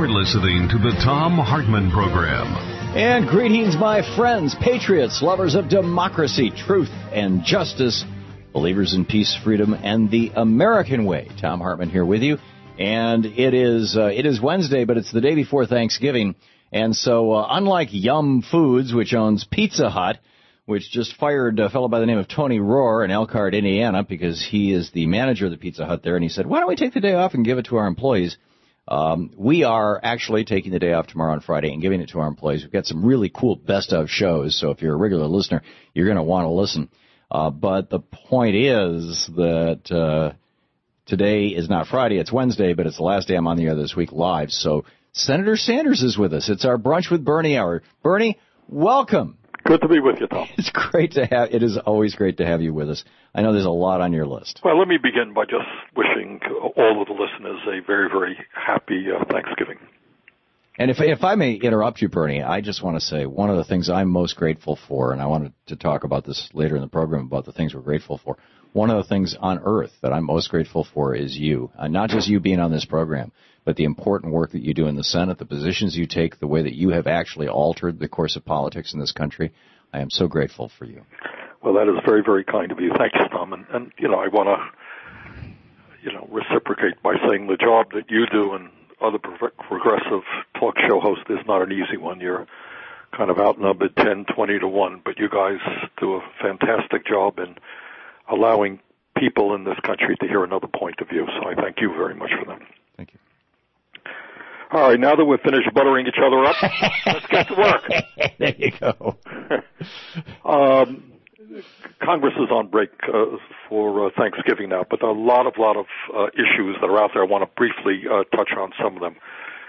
You're listening to the Thom Hartmann Program. And greetings, my friends, patriots, lovers of democracy, truth, and justice, believers in peace, freedom, and the American way. Thom Hartmann here with you. And it is Wednesday, but it's the day before Thanksgiving. And so unlike Yum Foods, which owns Pizza Hut, which just fired a fellow by the name of Tony Rohr in Elkhart, Indiana, because he is the manager of the Pizza Hut there, and he said, why don't we take the day off and give it to our employees? We are actually taking the day off tomorrow on Friday and giving it to our employees. We've got some really cool best-of shows, so if you're a regular listener, you're going to want to listen. But the point is that today is not Friday, it's Wednesday, but it's the last day I'm on the air this week live. So Senator Sanders is with us. It's our Brunch with Bernie hour. Bernie, welcome. Good to be with you, Tom. It is always great to have you with us. I know there's a lot on your list. Well, let me begin by just wishing all of the listeners a very, very happy Thanksgiving. And if I may interrupt you, Bernie, I just want to say one of the things I'm most grateful for, and I wanted to talk about this later in the program about the things we're grateful for. One of the things on earth that I'm most grateful for is you, not just you being on this program, but the important work that you do in the Senate, the positions you take, the way that you have actually altered the course of politics in this country. I am so grateful for you. Well, that is very, very kind of you. Thank you, Tom. And I want to, reciprocate by saying the job that you do and other progressive talk show hosts is not an easy one. You're kind of outnumbered 10, 20 to 1, but you guys do a fantastic job in allowing people in this country to hear another point of view. So I thank you very much for that. Thank you. All right, now that we've finished buttering each other up, let's get to work. There you go. Congress is on break for Thanksgiving now, but there are a lot of issues that are out there. I want to briefly touch on some of them.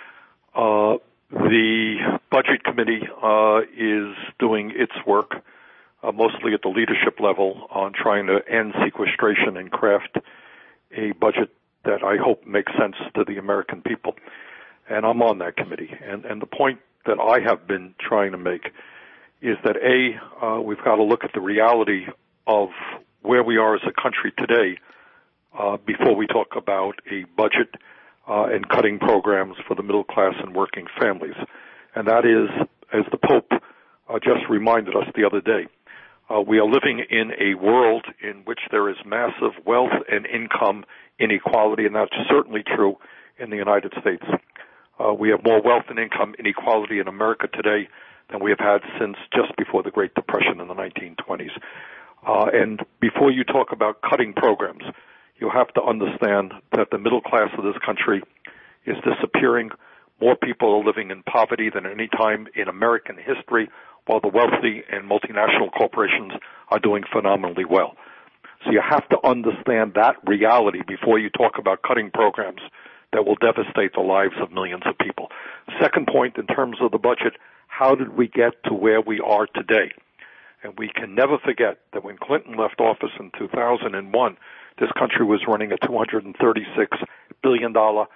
The Budget Committee is doing its work, mostly at the leadership level, on trying to end sequestration and craft a budget that I hope makes sense to the American people. And I'm on that committee. And the point that I have been trying to make is that, we've got to look at the reality of where we are as a country today before we talk about a budget and cutting programs for the middle class and working families. And that is, as the Pope just reminded us the other day, we are living in a world in which there is massive wealth and income inequality, and that's certainly true in the United States. We have more wealth and income inequality in America today than we have had since just before the Great Depression in the 1920s. And before you talk about cutting programs, you have to understand that the middle class of this country is disappearing. More people are living in poverty than any time in American history, while the wealthy and multinational corporations are doing phenomenally well. So you have to understand that reality before you talk about cutting programs that will devastate the lives of millions of people. Second point, in terms of the budget, how did we get to where we are today? And we can never forget that when Clinton left office in 2001, this country was running a $236 billion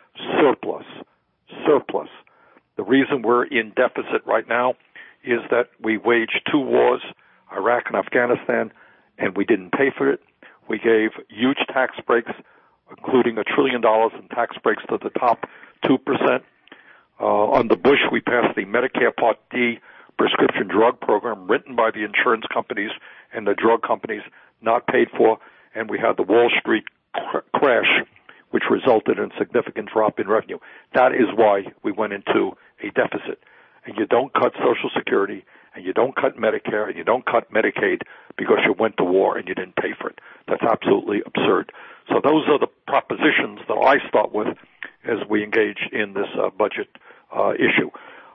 surplus. The reason we're in deficit right now is that we waged two wars, Iraq and Afghanistan, and we didn't pay for it. We gave huge tax breaks, including $1 trillion in tax breaks to the top 2%. Under Bush, we passed the Medicare Part D prescription drug program written by the insurance companies and the drug companies, not paid for, and we had the Wall Street crash, which resulted in a significant drop in revenue. That is why we went into a deficit. And you don't cut Social Security, and you don't cut Medicare, and you don't cut Medicaid because you went to war and you didn't pay for it. That's absolutely absurd. So those are the propositions that I start with as we engage in this budget issue.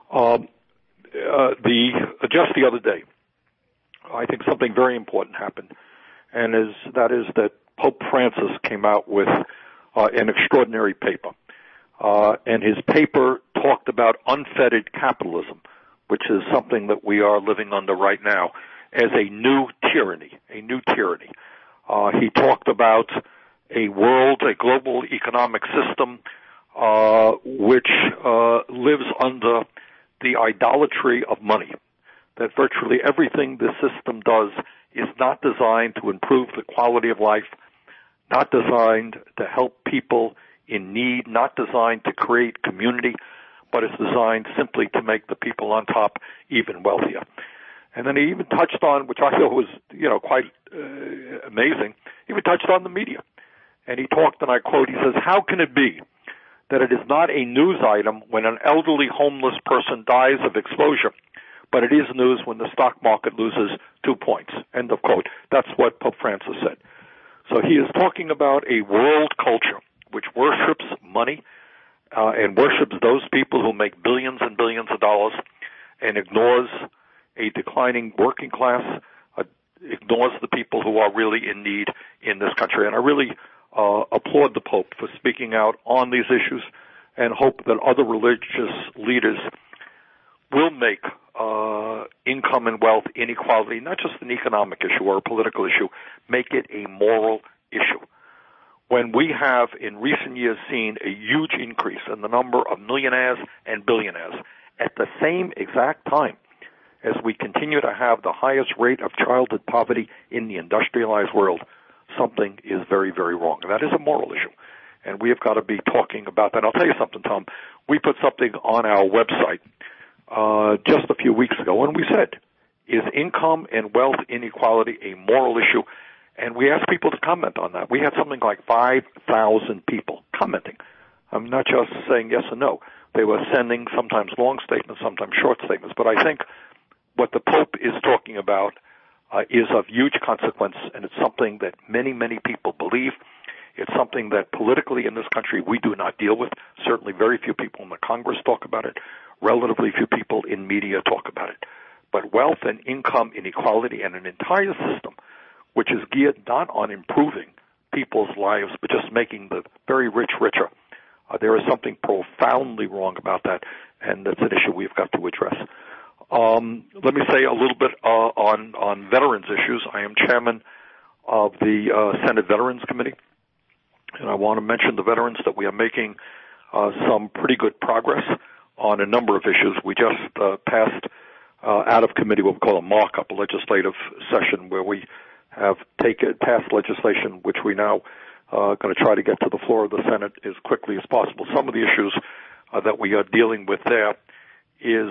Just the other day, I think something very important happened, and that is that Pope Francis came out with an extraordinary paper. And his paper talked about unfettered capitalism, which is something that we are living under right now, as a new tyranny. He talked about a global economic system, which lives under the idolatry of money, that virtually everything this system does is not designed to improve the quality of life, not designed to help people in need, not designed to create community, but it's designed simply to make the people on top even wealthier. And then he even touched on, which I thought was, quite amazing, he even touched on the media. And he talked, and I quote, he says, "How can it be that it is not a news item when an elderly homeless person dies of exposure, but it is news when the stock market loses 2 points?" End of quote. That's what Pope Francis said. So he is talking about a world culture which worships money and worships those people who make billions and billions of dollars and ignores a declining working class, ignores the people who are really in need in this country. And I really applaud the Pope for speaking out on these issues and hope that other religious leaders will make income and wealth inequality not just an economic issue or a political issue, make it a moral issue. When we have in recent years seen a huge increase in the number of millionaires and billionaires at the same exact time as we continue to have the highest rate of childhood poverty in the industrialized world, something is very, very wrong. And that is a moral issue. And we have got to be talking about that. I'll tell you something, Tom. We put something on our website just a few weeks ago, and we said, is income and wealth inequality a moral issue? And we asked people to comment on that. We had something like 5,000 people commenting. I'm not just saying yes or no. They were sending sometimes long statements, sometimes short statements. But I think what the Pope is talking about is of huge consequence, and it's something that many, many people believe. It's something that politically in this country we do not deal with. Certainly very few people in the Congress talk about it. Relatively few people in media talk about it. But wealth and income inequality and an entire system which is geared not on improving people's lives but just making the very rich richer, there is something profoundly wrong about that, and that's an issue we've got to address. Let me say a little bit on veterans issues. I am chairman of the Senate Veterans Committee, and I want to mention the veterans that we are making some pretty good progress on a number of issues. We just passed out of committee what we call a markup, a legislative session where we have passed legislation which we now going to try to get to the floor of the Senate as quickly as possible. Some of the issues that we are dealing with there is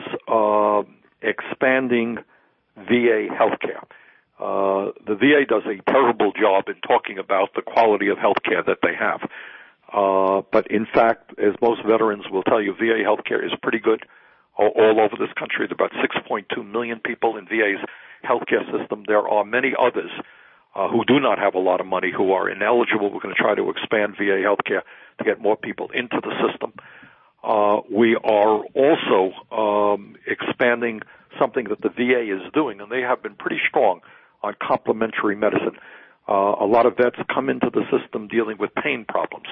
expanding VA healthcare. The VA does a terrible job in talking about the quality of healthcare that they have. But in fact, as most veterans will tell you, VA healthcare is pretty good all over this country. There are about 6.2 million people in VA's healthcare system. There are many others who do not have a lot of money, who are ineligible. We're going to try to expand VA healthcare to get more people into the system. We are also expanding something that the VA is doing, and they have been pretty strong on complementary medicine. A lot of vets come into the system dealing with pain problems,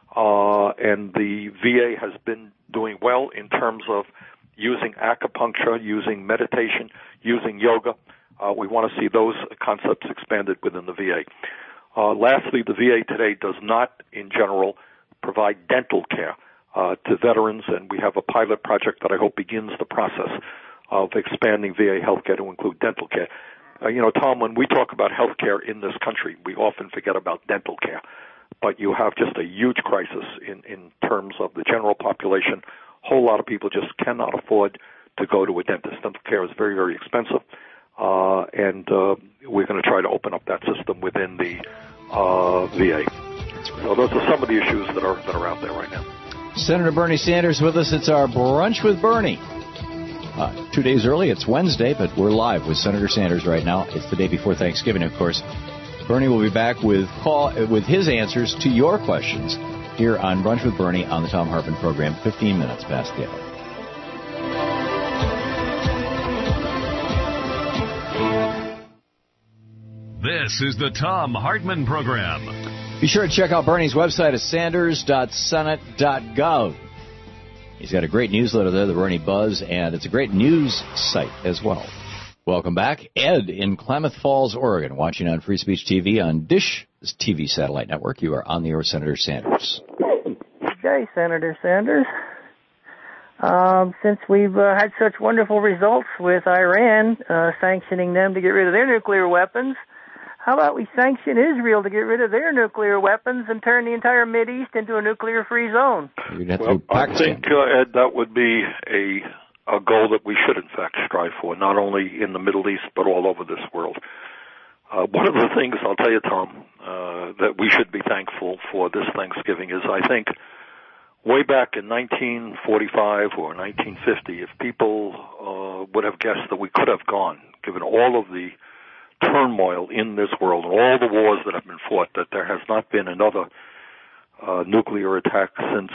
and the VA has been doing well in terms of using acupuncture, using meditation, using yoga. We want to see those concepts expanded within the VA. Lastly, the VA today does not, in general, provide dental care to veterans, and we have a pilot project that I hope begins the process of expanding VA health care to include dental care. Tom, when we talk about health care in this country, we often forget about dental care. But you have just a huge crisis in terms of the general population. A whole lot of people just cannot afford to go to a dentist. Dental care is very, very expensive. And we're going to try to open up that system within the VA. So those are some of the issues that are out there right now. Senator Bernie Sanders with us. It's our Brunch with Bernie. 2 days early. It's Wednesday, but we're live with Senator Sanders right now. It's the day before Thanksgiving, of course. Bernie will be back with his answers to your questions here on Brunch with Bernie on the Thom Hartmann program, 15 minutes past the hour. This is the Thom Hartmann program. Be sure to check out Bernie's website at sanders.senate.gov. He's got a great newsletter there, the Bernie Buzz, and it's a great news site as well. Welcome back. Ed in Klamath Falls, Oregon, watching on Free Speech TV on Dish TV satellite network. You are on the air with Senator Sanders. Okay, Senator Sanders. Since we've had such wonderful results with Iran sanctioning them to get rid of their nuclear weapons, How about we sanction Israel to get rid of their nuclear weapons and turn the entire Mideast into a nuclear-free zone? Well, I think, Ed, that would be a goal that we should, in fact, strive for, not only in the Middle East, but all over this world. One of the things, I'll tell you, Tom, that we should be thankful for this Thanksgiving is, I think, way back in 1945 or 1950, if people would have guessed that we could have gone, given all of the turmoil in this world and all the wars that have been fought, that there has not been another nuclear attack since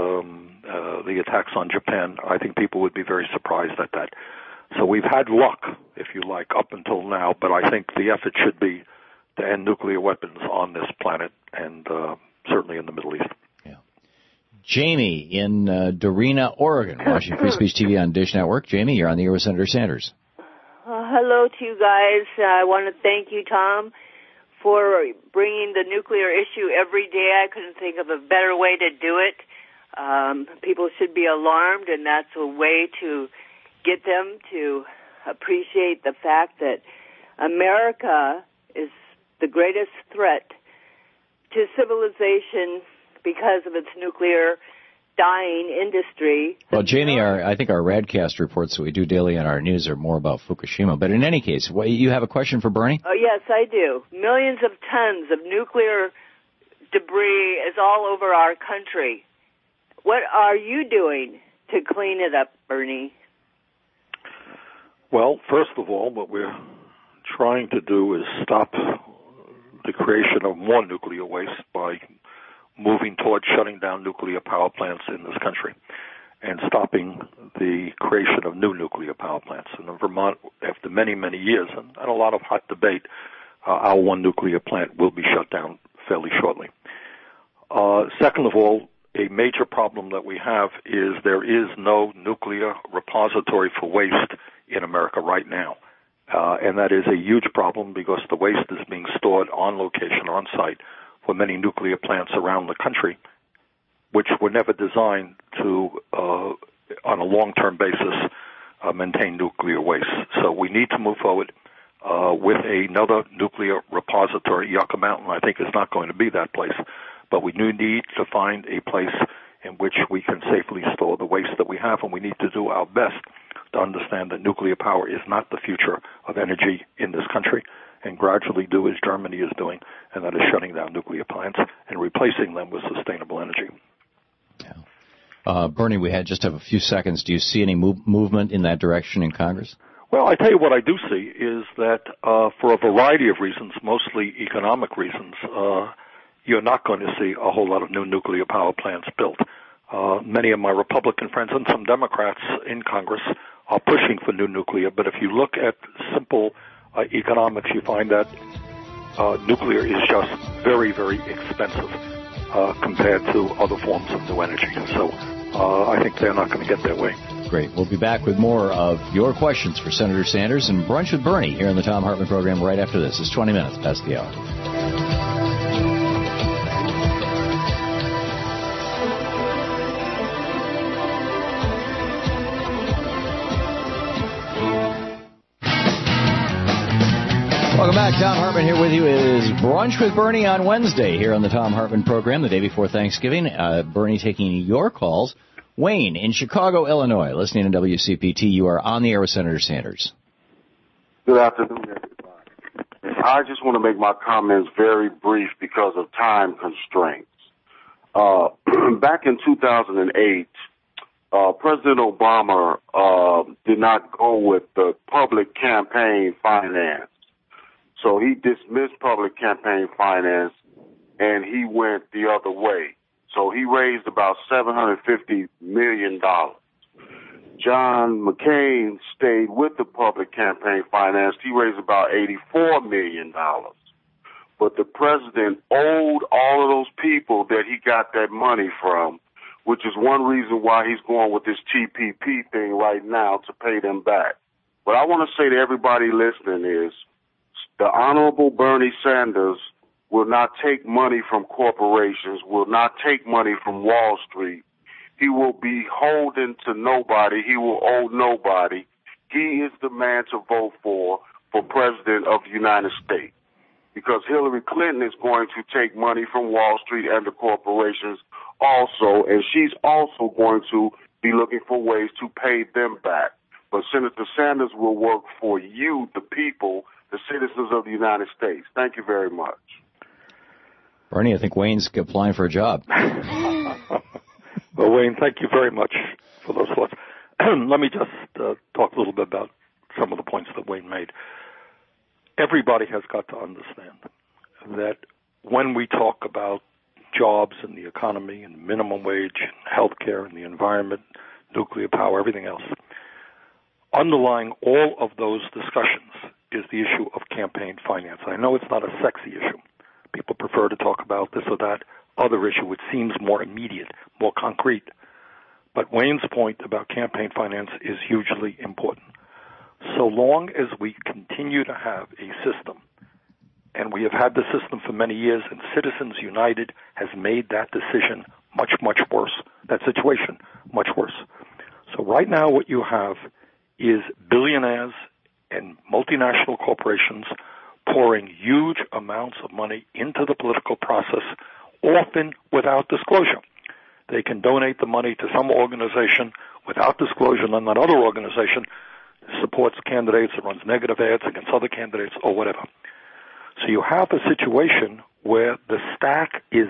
the attacks on Japan, I think people would be very surprised at that. So we've had luck, if you like, up until now, but I think the effort should be to end nuclear weapons on this planet and certainly in the Middle East. Yeah. Jamie in Dorena, Oregon, watching Free Speech TV on Dish Network. Jamie, you're on the air with Senator Sanders. Hello to you guys. I want to thank you, Tom, for bringing the nuclear issue every day. I couldn't think of a better way to do it. People should be alarmed, and that's a way to get them to appreciate the fact that America is the greatest threat to civilization because of its nuclear dying industry. Well, Jamie, I think our Radcast reports that we do daily on our news are more about Fukushima. But in any case, you have a question for Bernie? Oh, yes, I do. Millions of tons of nuclear debris is all over our country. What are you doing to clean it up, Bernie? Well, first of all, what we're trying to do is stop the creation of more nuclear waste by moving towards shutting down nuclear power plants in this country and stopping the creation of new nuclear power plants. And in Vermont, after many, many years and a lot of hot debate, our one nuclear plant will be shut down fairly shortly. Second of all, a major problem that we have is there is no nuclear repository for waste in America right now. And that is a huge problem because the waste is being stored on location, on site, for many nuclear plants around the country, which were never designed to, on a long-term basis, maintain nuclear waste. So we need to move forward with another nuclear repository. Yucca Mountain, I think, is not going to be that place. But we do need to find a place in which we can safely store the waste that we have, and we need to do our best to understand that nuclear power is not the future of energy in this country, and gradually do as Germany is doing, and that is shutting down nuclear plants and replacing them with sustainable energy. Yeah. Bernie, we just have a few seconds. Do you see any movement in that direction in Congress? Well, I tell you what I do see is that for a variety of reasons, mostly economic reasons, you're not going to see a whole lot of new nuclear power plants built. Many of my Republican friends and some Democrats in Congress are pushing for new nuclear, but if you look at simple economics, you find that nuclear is just very, very expensive compared to other forms of new energy. So I think they're not going to get their way. Great. We'll be back with more of your questions for Senator Sanders and Brunch with Bernie here on the Thom Hartmann program right after this. It's 20 minutes past the hour. Welcome back. Thom Hartmann here with you. It is Brunch with Bernie on Wednesday here on the Thom Hartmann program, the day before Thanksgiving. Bernie taking your calls. Wayne in Chicago, Illinois, listening to WCPT. You are on the air with Senator Sanders. Good afternoon, everybody. I just want to make my comments very brief because of time constraints. Back in 2008, President Obama did not go with the public campaign finance. So he dismissed public campaign finance, and he went the other way. So he raised about $750 million. John McCain stayed with the public campaign finance. He raised about $84 million. But the president owed all of those people that he got that money from, which is one reason why he's going with this TPP thing right now to pay them back. What I want to say to everybody listening is, the Honorable Bernie Sanders will not take money from corporations, will not take money from Wall Street. He will be beholden to nobody. He will owe nobody. He is the man to vote for President of the United States. because Hillary Clinton is going to take money from Wall Street and the corporations also, and she's also going to be looking for ways to pay them back. But Senator Sanders will work for you, the people, the citizens of the United States. Thank you very much. Bernie, I think Wayne's applying for a job. Well, Wayne, thank you very much for those thoughts. Let me just talk a little bit about some of the points that Wayne made. Everybody has got to understand that when we talk about jobs and the economy and minimum wage and healthcare and the environment, nuclear power, everything else, underlying all of those discussions is the issue of campaign finance. I know it's not a sexy issue. People prefer to talk about this or that other issue, which seems more immediate, more concrete. But Wayne's point about campaign finance is hugely important. So long as we continue to have a system, and we have had the system for many years, and Citizens United has made that decision much, much worse, that situation much worse. So right now what you have is billionaires and multinational corporations pouring huge amounts of money into the political process, often without disclosure. They can donate the money to some organization without disclosure, and that other organization supports candidates or runs negative ads against other candidates or whatever. So you have a situation where the deck is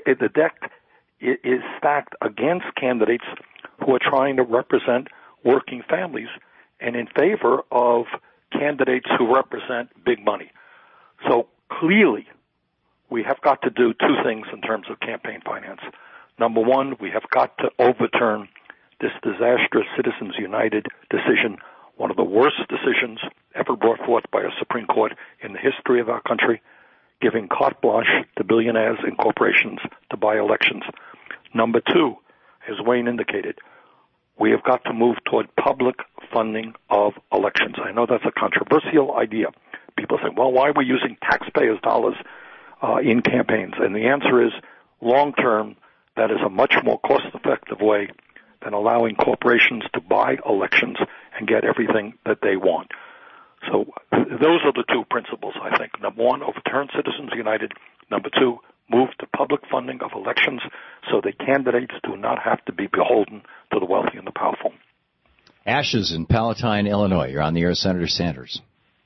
stacked against candidates who are trying to represent working families and in favor of candidates who represent big money. So clearly, we have got to do two things in terms of campaign finance. Number one, we have got to overturn this disastrous Citizens United decision, one of the worst decisions ever brought forth by a Supreme Court in the history of our country, giving carte blanche to billionaires and corporations to buy elections. Number two, as Wayne indicated, we have got to move toward public funding of elections. I know that's a controversial idea. People say, well, why are we using taxpayers' dollars in campaigns? And the answer is, long term, that is a much more cost-effective way than allowing corporations to buy elections and get everything that they want. So those are the two principles, I think. Number one, overturn Citizens United. Number two, move to public funding of elections so that candidates do not have to be beholden to the wealthy and the powerful. Ashes in Palatine, Illinois. You're on the air, Senator Sanders.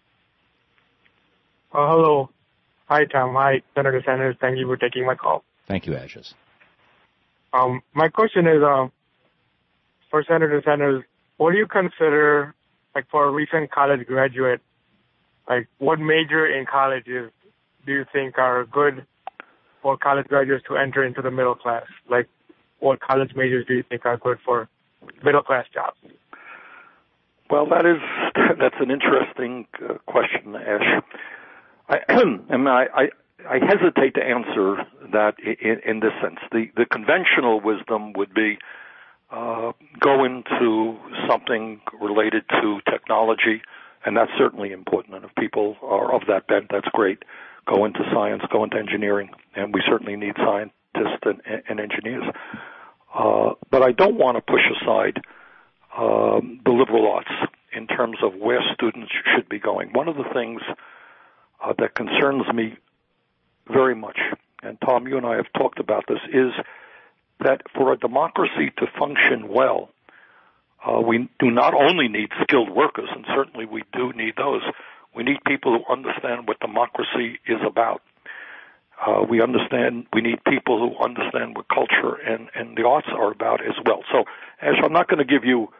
Hello. Hi, Tom. Hi, Senator Sanders. Thank you for taking my call. Thank you, Ashes. My question is, for Senator Sanders, what do you consider, like, for a recent college graduate, like, what major in colleges do you think are good for college graduates to enter into the middle class? Like, what college majors do you think are good for middle-class jobs? Well, that's an interesting question, Ash. I hesitate to answer that in this sense. The conventional wisdom would be go into something related to technology, and that's certainly important. And if people are of that bent, that's great. Go into science, go into engineering, and we certainly need scientists and engineers. But I don't want to push aside the liberal arts in terms of where students should be going. One of the things that concerns me very much, and Tom, you and I have talked about this, is that for a democracy to function well, we do not only need skilled workers, and certainly we do need those. We need people who understand what democracy is about. We need people who understand what culture and the arts are about as well. So, Ash, I'm not going to give you,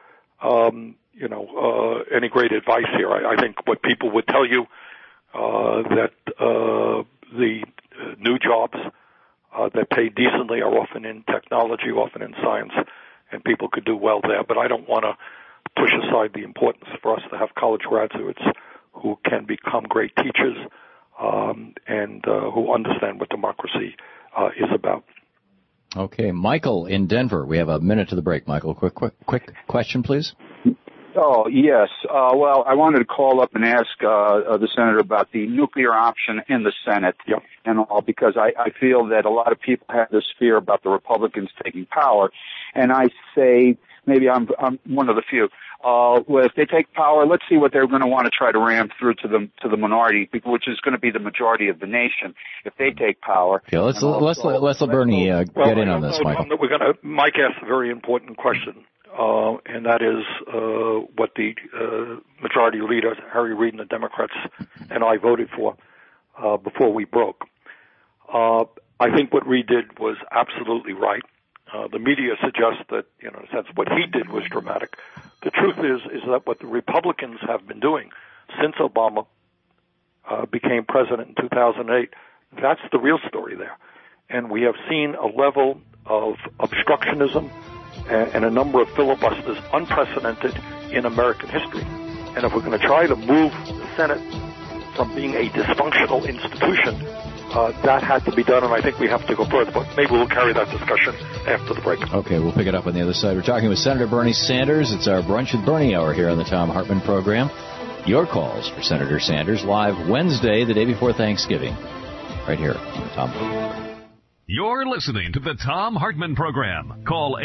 any great advice here. I think what people would tell you, that the new jobs that pay decently are often in technology, often in science, and people could do well there. But I don't want to push aside the importance for us to have college graduates who can become great teachers and who understand what democracy is about. Okay, Michael in Denver. We have a minute to the break. Michael, quick question, please. Oh, yes. Well, I wanted to call up and ask the senator about the nuclear option in the Senate and all, because I feel that a lot of people have this fear about the Republicans taking power. And I say, maybe I'm one of the few, if they take power, let's see what they're going to want to try to ram through to the minority, which is going to be the majority of the nation if they take power. Okay, let's let Bernie get in on this, Michael. Mike asked a very important question, and that is what the majority leader, Harry Reid, and the Democrats and I voted for before we broke. I think what Reid did was absolutely right. The media suggests that, in a sense, what he did was dramatic. The truth is that what the Republicans have been doing since Obama became president in 2008, that's the real story there. And we have seen a level of obstructionism and a number of filibusters unprecedented in American history. And if we're going to try to move the Senate from being a dysfunctional institution, that had to be done, and I think we have to go further. But maybe we'll carry that discussion after the break. Okay, we'll pick it up on the other side. We're talking with Senator Bernie Sanders. It's our Brunch with Bernie hour here on the Thom Hartmann program. Your calls for Senator Sanders live Wednesday, the day before Thanksgiving, right here on the Thom Hartmann program. You're listening to the Thom Hartmann program. Call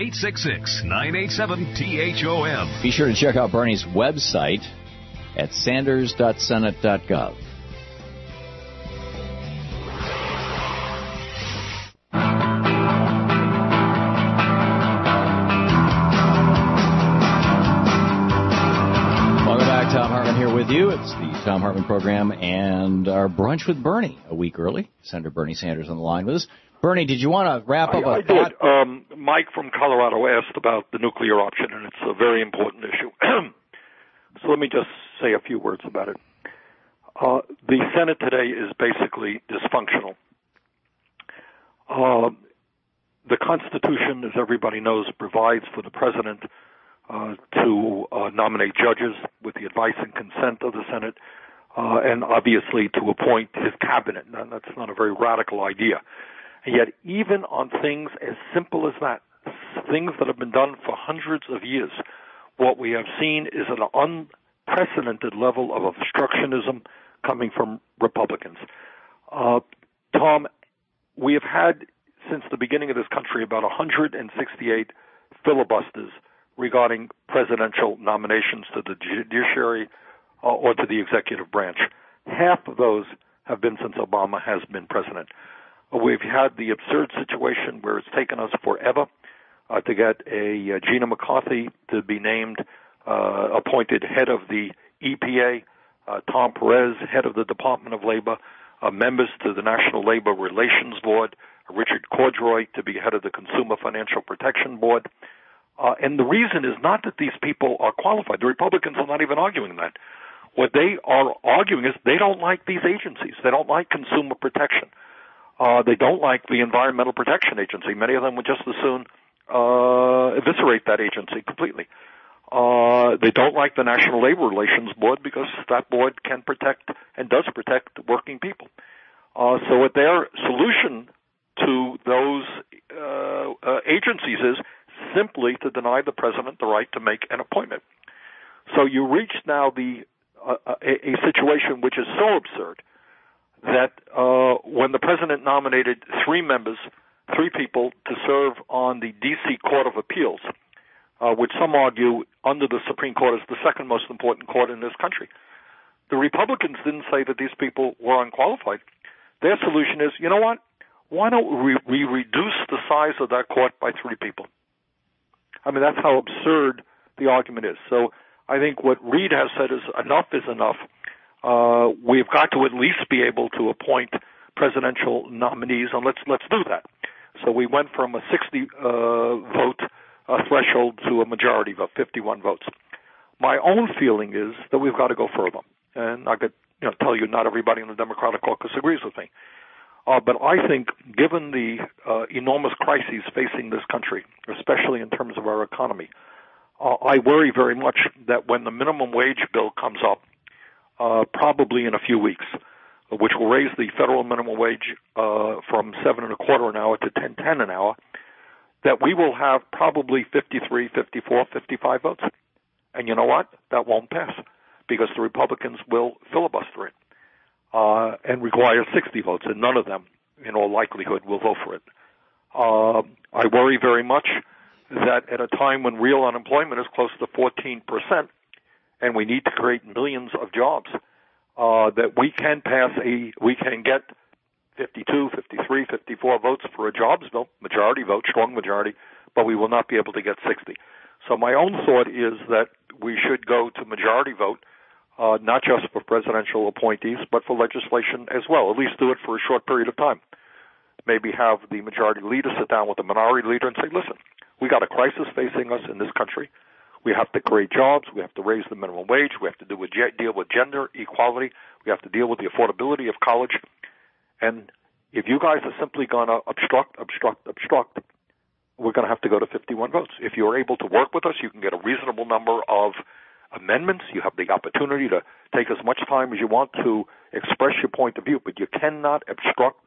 866-987-THOM. Be sure to check out Bernie's website at sanders.senate.gov. With you. It's the Thom Hartmann program and our Brunch with Bernie a week early. Senator Bernie Sanders on the line with us. Bernie, did you want to wrap up I did. Mike from Colorado asked about the nuclear option, and it's a very important issue. So let me just say a few words about it. The Senate today is basically dysfunctional. The Constitution, as everybody knows, provides for the president to nominate judges with the advice and consent of the Senate, and obviously to appoint his cabinet. Now, that's not a very radical idea. And yet, even on things as simple as that, things that have been done for hundreds of years, what we have seen is an unprecedented level of obstructionism coming from Republicans. Tom, we have had, since the beginning of this country, about 168 filibusters regarding presidential nominations to the judiciary or to the executive branch. Half of those have been since Obama has been president. We've had the absurd situation where it's taken us forever to get a Gina McCarthy to be named appointed head of the EPA, Tom Perez, head of the Department of Labor, members to the National Labor Relations Board, Richard Cordray to be head of the Consumer Financial Protection Board. And the reason is not that these people are qualified. The Republicans are not even arguing that. What they are arguing is they don't like these agencies. They don't like consumer protection. They don't like the Environmental Protection Agency. Many of them would just as soon eviscerate that agency completely. They don't like the National Labor Relations Board because that board can protect and does protect working people. So what their solution to those agencies is simply to deny the president the right to make an appointment. So you reach now a situation which is so absurd that when the president nominated three people to serve on the D.C. Court of Appeals, which some argue under the Supreme Court is the second most important court in this country, the Republicans didn't say that these people were unqualified. Their solution is, you know what? Why don't we reduce the size of that court by three people? I mean, that's how absurd the argument is. So I think what Reid has said is enough is enough. We've got to at least be able to appoint presidential nominees, and let's do that. So we went from a 60 vote threshold to a majority vote, 51 votes. My own feeling is that we've got to go further, and I could tell you not everybody in the Democratic caucus agrees with me. But I think given the enormous crises facing this country, especially in terms of our economy, I worry very much that when the minimum wage bill comes up, probably in a few weeks, which will raise the federal minimum wage from $7.25 an hour to $10.10 an hour, that we will have probably 53, 54, 55 votes. And you know what? That won't pass because the Republicans will filibuster it. And require 60 votes, and none of them, in all likelihood, will vote for it. I worry very much that at a time when real unemployment is close to 14%, and we need to create millions of jobs, that we can get 52, 53, 54 votes for a jobs bill, majority vote, strong majority, but we will not be able to get 60. So my own thought is that we should go to majority vote, not just for presidential appointees, but for legislation as well. At least do it for a short period of time. Maybe have the majority leader sit down with the minority leader and say, listen, we got a crisis facing us in this country. We have to create jobs. We have to raise the minimum wage. We have to deal with gender equality. We have to deal with the affordability of college. And if you guys are simply going to obstruct, we're going to have to go to 51 votes. If you're able to work with us, you can get a reasonable number of amendments. You have the opportunity to take as much time as you want to express your point of view, but you cannot obstruct.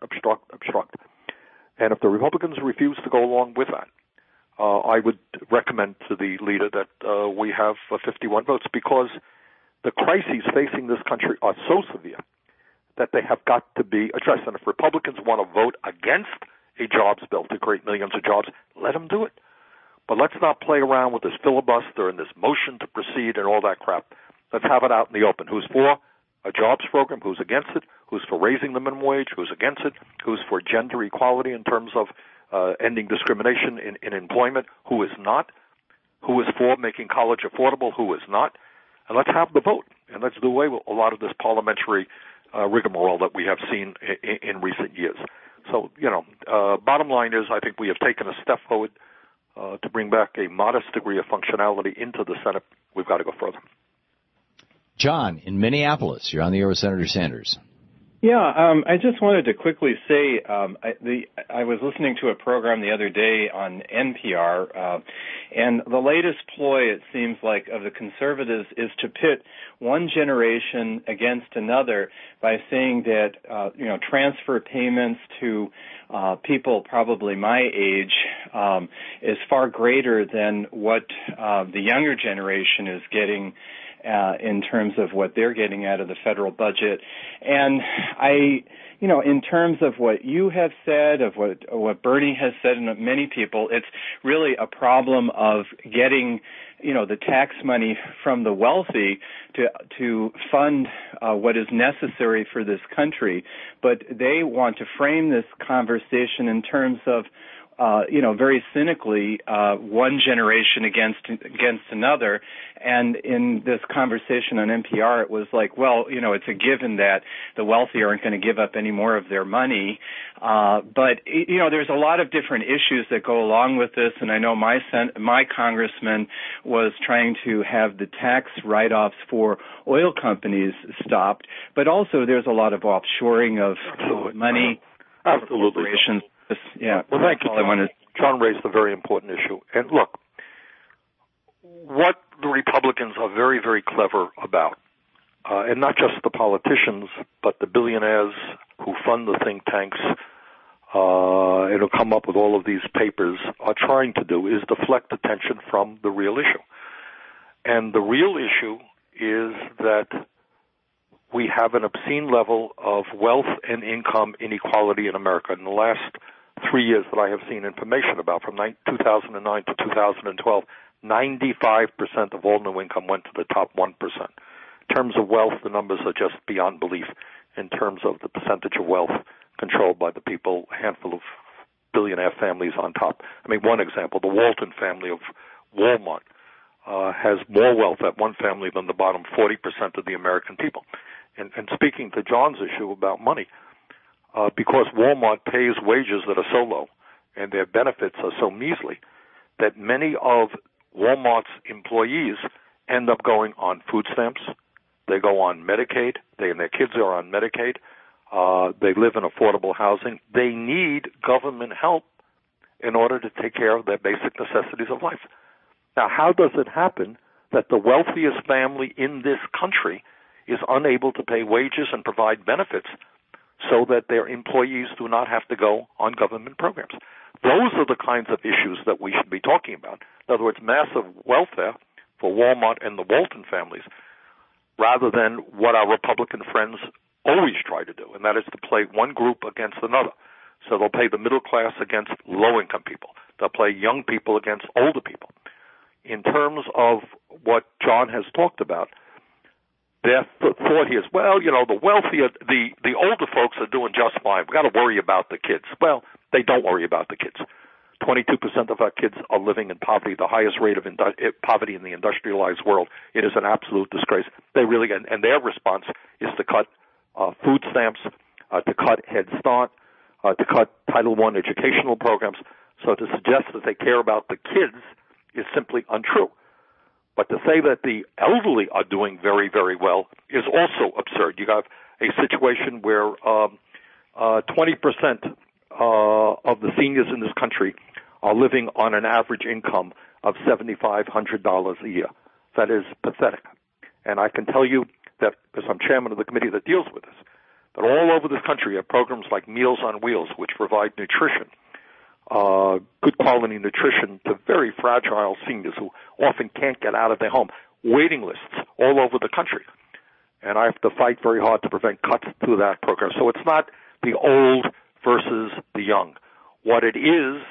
And if the Republicans refuse to go along with that, I would recommend to the leader that we have 51 votes, because the crises facing this country are so severe that they have got to be addressed. And if Republicans want to vote against a jobs bill to create millions of jobs, let them do it. But let's not play around with this filibuster and this motion to proceed and all that crap. Let's have it out in the open. Who's for a jobs program? Who's against it? Who's for raising the minimum wage? Who's against it? Who's for gender equality in terms of ending discrimination in employment? Who is not? Who is for making college affordable? Who is not? And let's have the vote. And let's do away with a lot of this parliamentary rigmarole that we have seen in recent years. So, bottom line is I think we have taken a step forward to bring back a modest degree of functionality into the Senate. We've got to go further. John, in Minneapolis, you're on the air with Senator Sanders. Yeah, I just wanted to quickly say I was listening to a program the other day on NPR, and the latest ploy, it seems like, of the conservatives is to pit one generation against another by saying that, transfer payments to people probably my age is far greater than what the younger generation is getting in terms of what they're getting out of the federal budget. And in terms of what you have said, of what Bernie has said, and many people, it's really a problem of getting, the tax money from the wealthy to fund what is necessary for this country. But they want to frame this conversation in terms of very cynically, one generation against another. And in this conversation on NPR, it was like, well, it's a given that the wealthy aren't going to give up any more of their money. But there's a lot of different issues that go along with this. And I know my congressman was trying to have the tax write-offs for oil companies stopped. But also there's a lot of offshoring of money. Absolutely. Corporations. Yeah. Well, thank you. John raised a very important issue. And look, what the Republicans are very, very clever about, and not just the politicians, but the billionaires who fund the think tanks and who come up with all of these papers, are trying to do is deflect attention from the real issue. And the real issue is that we have an obscene level of wealth and income inequality in America. In the last 3 years that I have seen information about, from 2009 to 2012, 95% of all new income went to the top 1%. In terms of wealth, the numbers are just beyond belief in terms of the percentage of wealth controlled by the people, a handful of billionaire families on top. I mean, one example, the Walton family of Walmart has more wealth, that one family, than the bottom 40% of the American people. And speaking to John's issue about money, because Walmart pays wages that are so low and their benefits are so measly that many of Walmart's employees end up going on food stamps. They go on Medicaid. And their kids are on Medicaid. They live in affordable housing. They need government help in order to take care of their basic necessities of life. Now, how does it happen that the wealthiest family in this country is unable to pay wages and provide benefits so that their employees do not have to go on government programs? Those are the kinds of issues that we should be talking about. In other words, massive welfare for Walmart and the Walton families, rather than what our Republican friends always try to do, and that is to play one group against another. So they'll play the middle class against low-income people. They'll play young people against older people. In terms of what John has talked about, their thought here is, well, the wealthier, the older folks are doing just fine. We've got to worry about the kids. Well, they don't worry about the kids. 22% of our kids are living in poverty, the highest rate of poverty in the industrialized world. It is an absolute disgrace. They really, and their response is to cut food stamps, to cut Head Start, to cut Title I educational programs. So to suggest that they care about the kids is simply untrue. But to say that the elderly are doing very, very well is also absurd. You have a situation where 20% of the seniors in this country are living on an average income of $7,500 a year. That is pathetic. And I can tell you that, because I'm chairman of the committee that deals with this, that all over this country are programs like Meals on Wheels, which provide nutrition, good quality nutrition to very fragile seniors who often can't get out of their home. Waiting lists all over the country. And I have to fight very hard to prevent cuts to that program. So it's not the old versus the young. What it is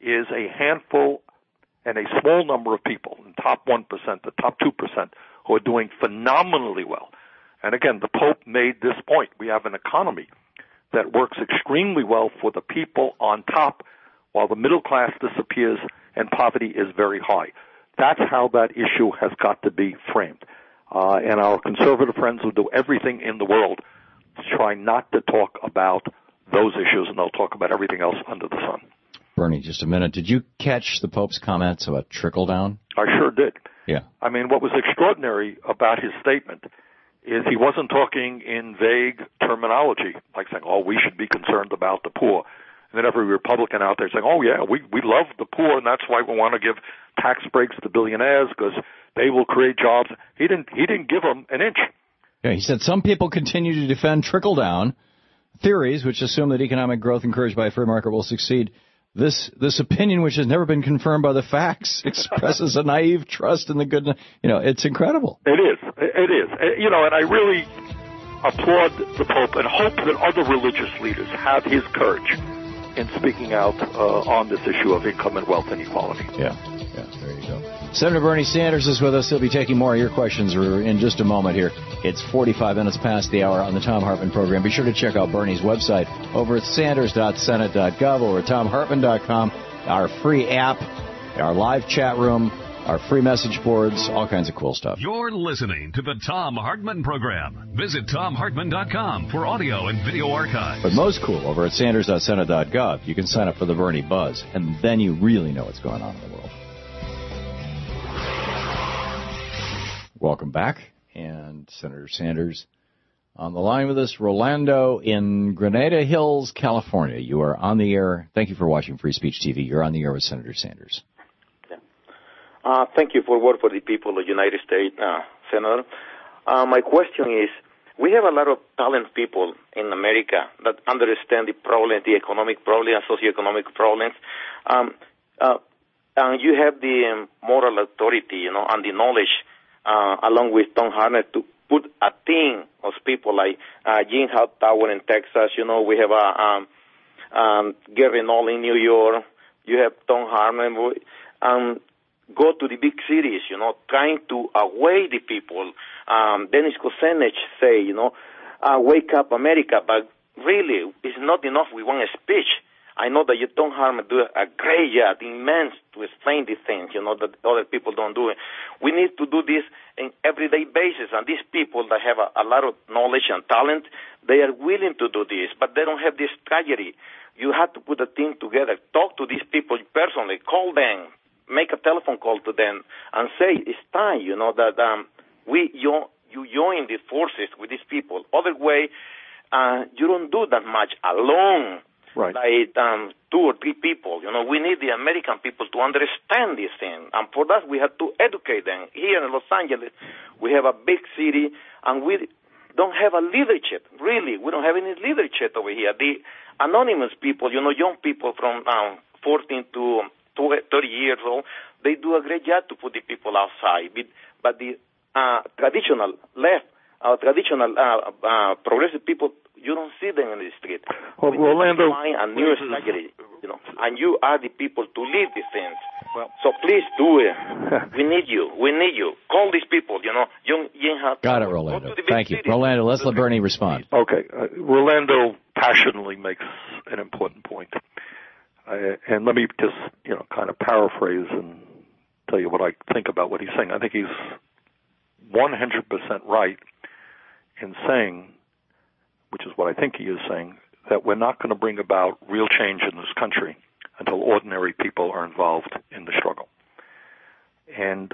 a handful and a small number of people, the top 1%, the top 2%, who are doing phenomenally well. And again, the Pope made this point. We have an economy that works extremely well for the people on top, while the middle class disappears and poverty is very high. That's how that issue has got to be framed. And our conservative friends will do everything in the world to try not to talk about those issues, and they'll talk about everything else under the sun. Bernie, just a minute. Did you catch the Pope's comments about trickle-down? I sure did. Yeah. I mean, what was extraordinary about his statement is he wasn't talking in vague terminology, like saying, oh, we should be concerned about the poor. And then every Republican out there saying, oh, yeah, we love the poor, and that's why we want to give tax breaks to billionaires because they will create jobs. He didn't give them an inch. Yeah, he said some people continue to defend trickle-down theories, which assume that economic growth encouraged by a free market will succeed. This opinion, which has never been confirmed by the facts, expresses a naive trust in the goodness. It's incredible. It is. And I really applaud the Pope and hope that other religious leaders have his courage in speaking out on this issue of income and wealth inequality. Yeah, there you go. Senator Bernie Sanders is with us. He'll be taking more of your questions in just a moment here. It's 45 minutes past the hour on the Thom Hartmann program. Be sure to check out Bernie's website over at sanders.senate.gov or at thomhartmann.com, our free app, our live chat room, our free message boards, all kinds of cool stuff. You're listening to the Thom Hartmann program. Visit thomhartmann.com for audio and video archives. But most cool, over at sanders.senate.gov, you can sign up for the Bernie Buzz, and then you really know what's going on in the world. Welcome back, and Senator Sanders on the line with us. Rolando in Granada Hills, California. You are on the air. Thank you for watching Free Speech TV. You're on the air with Senator Sanders. Thank you for work for the people of the United States, Senator. My question is, we have a lot of talented people in America that understand the problem, the economic problem, socioeconomic problems. And you have the moral authority, and the knowledge, along with Thom Hartmann, to put a team of people like Gene Hightower in Texas. We have Gary Null in New York. You have Thom Hartmann. Go to the big cities, trying to away the people. Dennis Kucinich say, wake up America, but really, it's not enough with one speech. I know that Thom Hartmann do a great job, immense, to explain these things, that other people don't do it. We need to do this in everyday basis, and these people that have a lot of knowledge and talent, they are willing to do this, but they don't have this strategy. You have to put a team together, talk to these people personally, call them, make a telephone call to them, and say, it's time, that you join the forces with these people. Other way, you don't do that much alone. Right. Like 2 or 3 people. We need the American people to understand this thing. And for that, we have to educate them. Here in Los Angeles, we have a big city, and we don't have a leadership. Really, we don't have any leadership over here. The anonymous people, young people from 14 to 30 years old, they do a great job to put the people outside. But the traditional left traditional progressive people, you don't see them in the street. Well, Rolando, find a new strategy, and you are the people to lead these things. Well, so please do it. We need you. We need you. Call these people. Got it, Rolando. Thank you, Rolando. Let's let Bernie respond. Okay, Rolando passionately makes an important point, and let me just kind of paraphrase and tell you what I think about what he's saying. I think he's 100% right in saying, which is what I think he is saying, that we're not going to bring about real change in this country until ordinary people are involved in the struggle. And,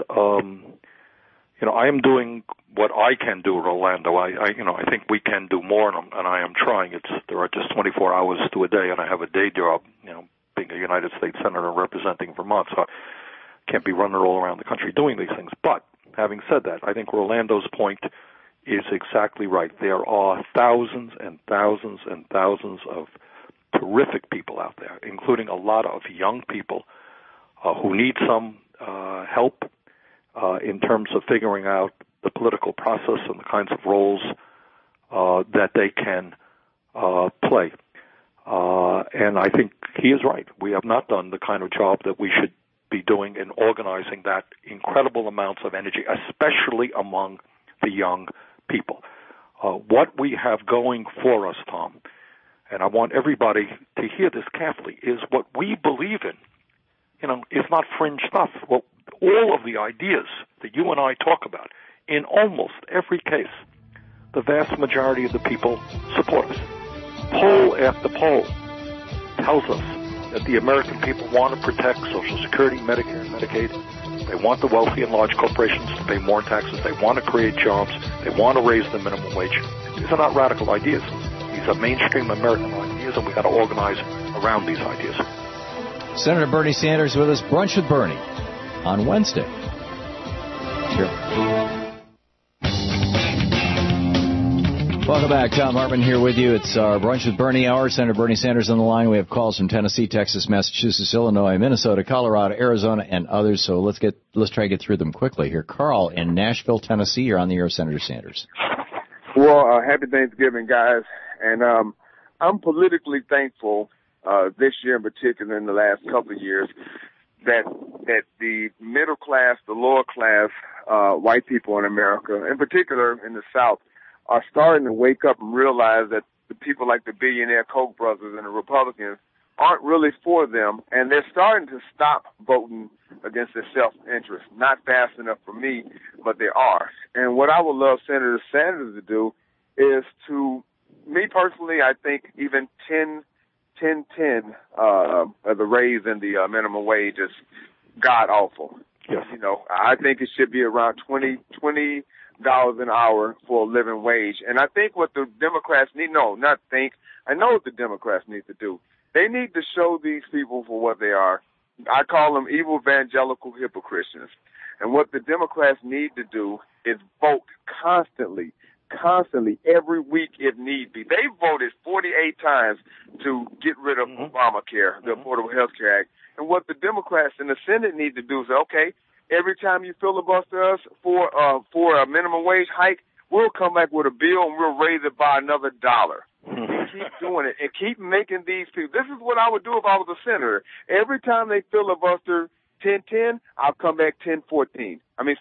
I am doing what I can do, Rolando. I think we can do more, and I am trying. There are just 24 hours to a day, and I have a day job, being a United States Senator representing Vermont, so I can't be running all around the country doing these things. But having said that, I think Rolando's point is exactly right. There are thousands and thousands and thousands of terrific people out there, including a lot of young people who need some help in terms of figuring out the political process and the kinds of roles that they can play. And I think he is right. We have not done the kind of job that we should be doing in organizing that incredible amounts of energy, especially among the young people. What we have going for us, Tom, and I want everybody to hear this carefully, is what we believe in. Is not fringe stuff. Well, all of the ideas that you and I talk about, in almost every case, the vast majority of the people support us. Poll after poll tells us that the American people want to protect Social Security, Medicare, and Medicaid. They want the wealthy and large corporations to pay more taxes. They want to create jobs. They want to raise the minimum wage. These are not radical ideas. These are mainstream American ideas, and we've got to organize around these ideas. Senator Bernie Sanders with us. Brunch with Bernie on Wednesday. Sure. Welcome back. Tom Hartman here with you. It's our Brunch with Bernie hour. Senator Bernie Sanders on the line. We have calls from Tennessee, Texas, Massachusetts, Illinois, Minnesota, Colorado, Arizona, and others. So let's try to get through them quickly here. Carl in Nashville, Tennessee. You're on the air, Senator Sanders. Well, happy Thanksgiving, guys. And I'm politically thankful this year in particular, in the last couple of years, that the middle class, the lower class, white people in America, in particular in the South, are starting to wake up and realize that the people like the billionaire Koch brothers and the Republicans aren't really for them, and they're starting to stop voting against their self-interest. Not fast enough for me, but they are. And what I would love Senator Sanders to do is to, me personally, I think even 10, the raise in the minimum wage is god-awful. Yes. I think it should be around $20 an hour for a living wage. And I think what the Democrats need, I know what the Democrats need to do. They need to show these people for what they are. I call them evil evangelical hypocrites. And what the Democrats need to do is vote constantly, every week if need be. They voted 48 times to get rid of Obamacare, the Affordable Health Care Act. And what the Democrats in the Senate need to do is say, okay, every time you filibuster us for a minimum wage hike, we'll come back with a bill and we'll raise it by another $1. And keep doing it and keep making these people. This is what I would do if I was a senator. Every time they filibuster 10-10, I'll come back $14.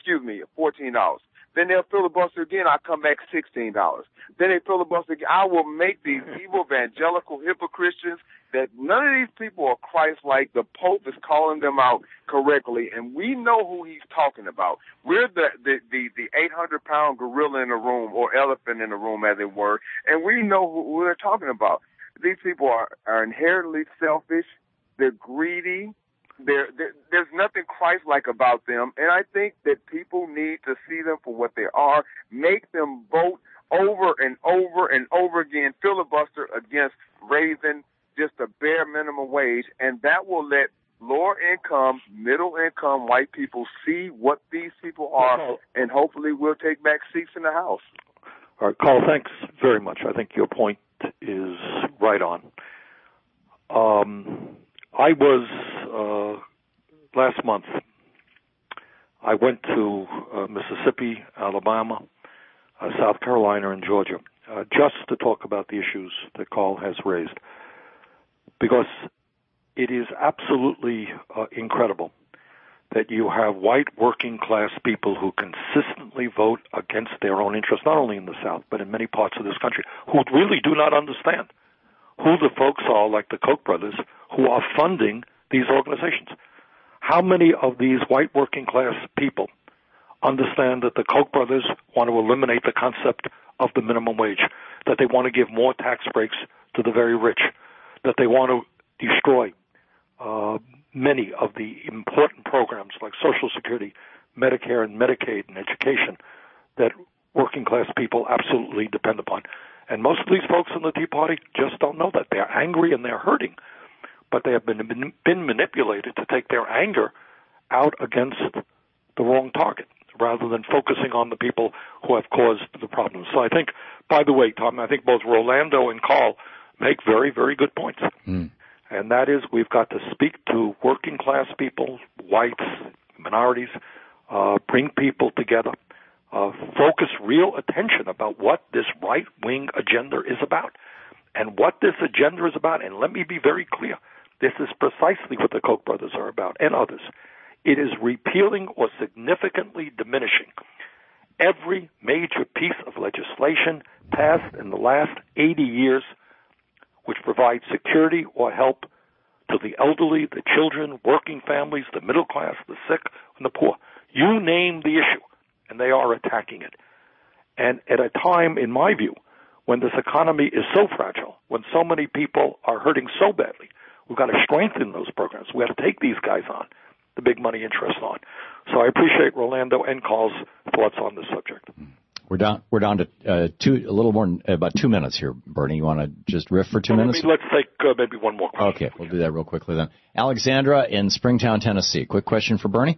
Then they'll filibuster again, I'll come back $16. Then they filibuster again. I will make these evil evangelical hypocrites that none of these people are Christ-like. The Pope is calling them out correctly, and we know who he's talking about. We're the 800-pound gorilla in the room, or elephant in the room, as it were, and we know who we're talking about. These people are inherently selfish. They're greedy. There's nothing Christ-like about them, and I think that people need to see them for what they are, make them vote over and over and over again, filibuster against raising just a bare minimum wage, and that will let lower income, middle income white people see what these people are, and hopefully we'll take back seats in the House. All right, Carl, thanks very much. I think your point is right on. I was, last month, I went to Mississippi, Alabama, South Carolina, and Georgia, just to talk about the issues that Carl has raised, because it is absolutely incredible that you have white working class people who consistently vote against their own interests, not only in the South, but in many parts of this country, who really do not understand who the folks are, like the Koch brothers, who are funding these organizations. How many of these white working class people understand that the Koch brothers want to eliminate the concept of the minimum wage, that they want to give more tax breaks to the very rich, that they want to destroy many of the important programs like Social Security, Medicare, and Medicaid, and education that working class people absolutely depend upon. And most of these folks in the Tea Party just don't know that. They're angry and they're hurting, but they have been manipulated to take their anger out against the wrong target rather than focusing on the people who have caused the problem. So I think, by the way, Tom, I think both Rolando and Carl make very, very good points. And that is, we've got to speak to working class people, whites, minorities, bring people together, focus real attention about what this right-wing agenda is about. And what this agenda is about, and let me be very clear, this is precisely what the Koch brothers are about, and others. It is repealing or significantly diminishing every major piece of legislation passed in the last 80 years which provides security or help to the elderly, the children, working families, the middle class, the sick, and the poor. You name the issue, and they are attacking it. And at a time, in my view, when this economy is so fragile, when so many people are hurting so badly, we've got to strengthen those programs. We have to take these guys on, the big money interests on. So I appreciate Rolando and Carl's thoughts on this subject. We're down to a little more than about 2 minutes here, Bernie. You want to just riff for 2 minutes? Let's take maybe one more question. Okay, we'll do that real quickly then. Alexandra in Springtown, Tennessee. Quick question for Bernie.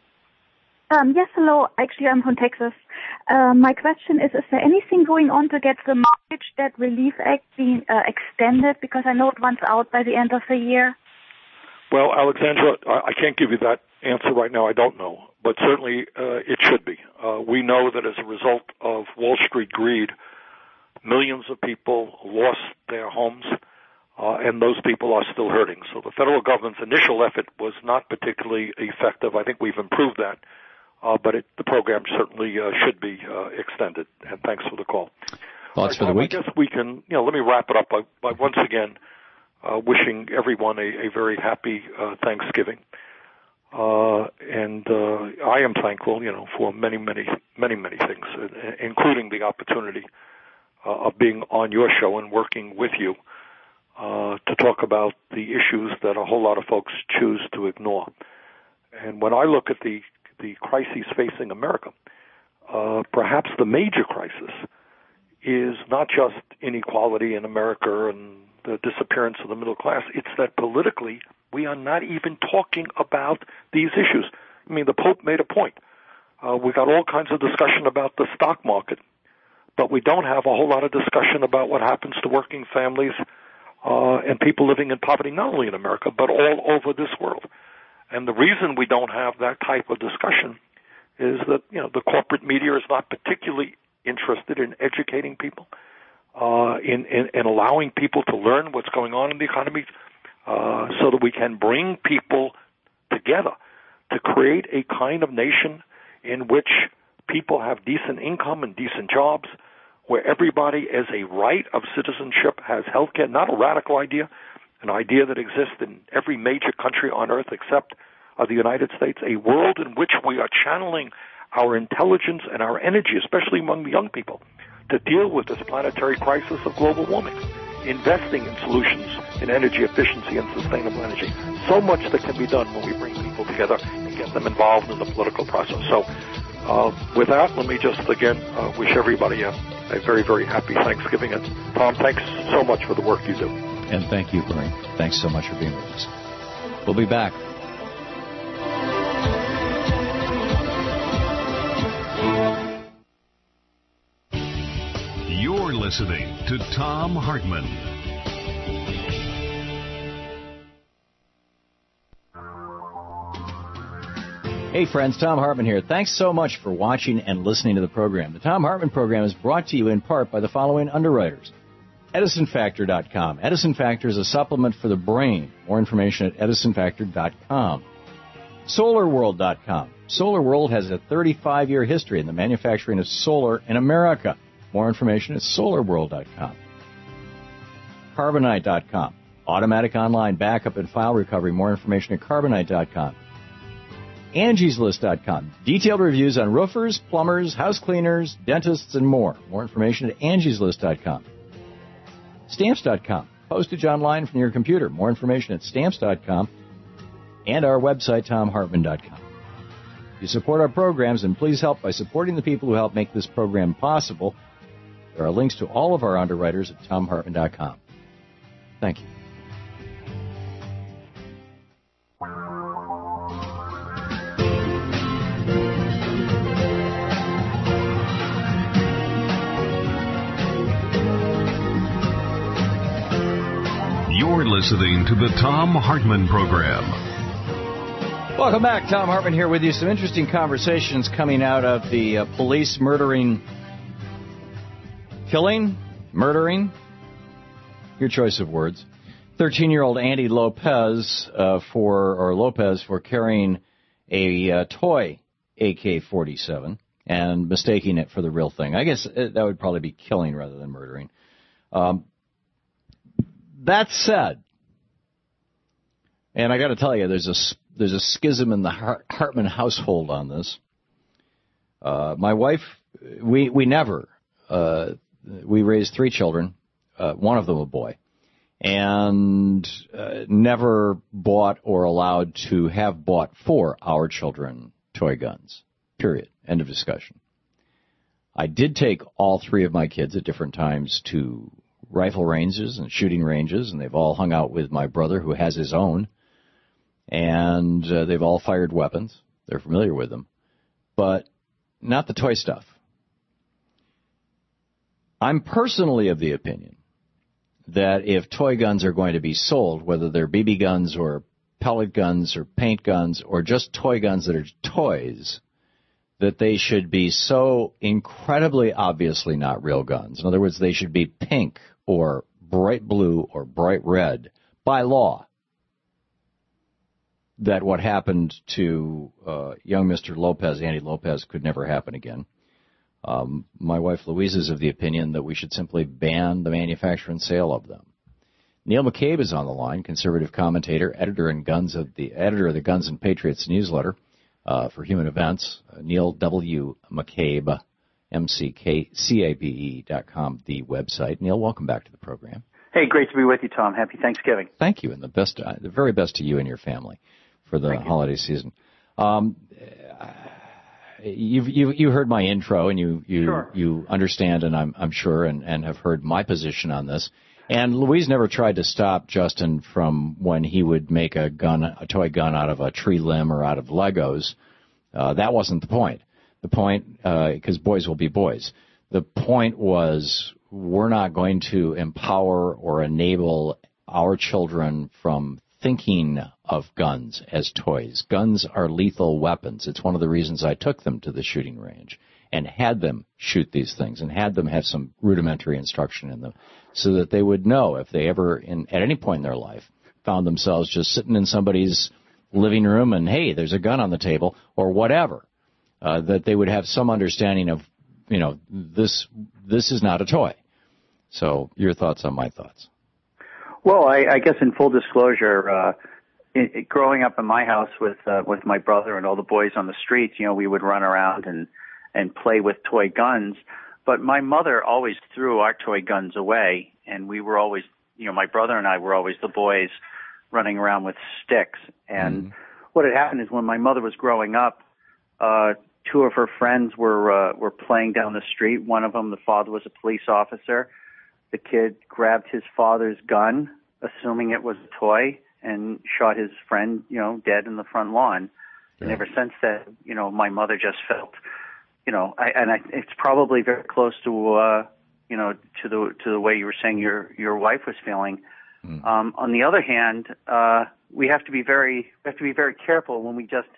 Yes, hello. Actually, I'm from Texas. My question is there anything going on to get the Mortgage Debt Relief Act being extended? Because I know it runs out by the end of the year. Well, Alexandra, I can't give you that answer right now. I don't know. But certainly it should be. We know that as a result of Wall Street greed, millions of people lost their homes, and those people are still hurting. So the federal government's initial effort was not particularly effective. I think we've improved that. But the program certainly should be extended. And thanks for the call. Thoughts for the week? I guess we can, let me wrap it up by once again wishing everyone a very happy Thanksgiving. And I am thankful, for many, many, many, many things, including the opportunity of being on your show and working with you to talk about the issues that a whole lot of folks choose to ignore. And when I look at the crises facing America, perhaps the major crisis is not just inequality in America and the disappearance of the middle class. It's that politically we are not even talking about these issues. I mean, the Pope made a point. We got all kinds of discussion about the stock market, but we don't have a whole lot of discussion about what happens to working families and people living in poverty, not only in America, but all over this world. And the reason we don't have that type of discussion is that, the corporate media is not particularly interested in educating people, in allowing people to learn what's going on in the economy, so that we can bring people together to create a kind of nation in which people have decent income and decent jobs, where everybody as a right of citizenship has health care, not a radical idea, an idea that exists in every major country on earth except the United States, a world in which we are channeling our intelligence and our energy, especially among the young people, to deal with this planetary crisis of global warming, investing in solutions in energy efficiency and sustainable energy. So much that can be done when we bring people together and get them involved in the political process. So with that, let me just again wish everybody a very, very happy Thanksgiving. And Tom, thanks so much for the work you do. And thank you, Bernie. Thanks so much for being with us. We'll be back. You're listening to Thom Hartmann. Hey friends, Thom Hartmann here. Thanks so much for watching and listening to the program. The Thom Hartmann program is brought to you in part by the following underwriters. EdisonFactor.com. Edison Factor is a supplement for the brain. More information at EdisonFactor.com. SolarWorld.com. SolarWorld has a 35-year history in the manufacturing of solar in America. More information at SolarWorld.com. Carbonite.com. Automatic online backup and file recovery. More information at Carbonite.com. AngiesList.com. Detailed reviews on roofers, plumbers, house cleaners, dentists, and more. More information at AngiesList.com. Stamps.com. Postage online from your computer. More information at Stamps.com. And our website, TomHartmann.com. You support our programs, and please help by supporting the people who help make this program possible. There are links to all of our underwriters at TomHartmann.com. Thank you. You're listening to the Thom Hartmann Program. Welcome back. Thom Hartmann here with you. Some interesting conversations coming out of the police murdering, murdering, your choice of words. 13-year-old Andy Lopez for carrying a toy AK-47 and mistaking it for the real thing. I guess that would probably be killing rather than murdering. That said, and I got to tell you, there's a schism in the Hartmann household on this. My wife, we raised 3 children, one of them a boy, and never bought or allowed to have bought for our children toy guns. Period. End of discussion. I did take all 3 of my kids at different times to rifle ranges and shooting ranges, and they've all hung out with my brother who has his own, and they've all fired weapons. They're familiar with them, but not the toy stuff. I'm personally of the opinion that if toy guns are going to be sold, whether they're BB guns or pellet guns or paint guns or just toy guns that are toys, that they should be so incredibly obviously not real guns. In other words, they should be pink or bright blue or bright red by law, that what happened to young Mr. Lopez, Andy Lopez, could never happen again. My wife Louise is of the opinion that we should simply ban the manufacture and sale of them. Neil McCabe is on the line, conservative commentator, editor of the Guns and Patriots newsletter for Human Events. Neil W. McCabe, MCCABE.com, the website. Neil, welcome back to the program. Hey, great to be with you, Tom. Happy Thanksgiving. Thank you, and the very best to you and your family for the holiday season. You heard my intro, and you understand, and I'm sure, and have heard my position on this. And Louise never tried to stop Justin from when he would make a toy gun out of a tree limb or out of Legos. That wasn't the point. The point, because boys will be boys. The point was, we're not going to empower or enable our children from thinking of guns as toys. Guns are lethal weapons. It's one of the reasons I took them to the shooting range and had them shoot these things and had them have some rudimentary instruction in them so that they would know if they ever, at any point in their life, found themselves just sitting in somebody's living room and, hey, there's a gun on the table or whatever, that they would have some understanding of, this is not a toy. So your thoughts on my thoughts? Well, I guess in full disclosure, growing up in my house with my brother and all the boys on the streets, we would run around and play with toy guns. But my mother always threw our toy guns away, and we were always, my brother and I were always the boys running around with sticks. And what had happened is when my mother was growing up, 2 of her friends were playing down the street. One of them, the father was a police officer. The kid grabbed his father's gun, assuming it was a toy, and shot his friend, dead in the front lawn. Yeah. And ever since that, my mother just felt, it's probably very close to, to the way you were saying your wife was feeling. On the other hand, we have to be very careful when we just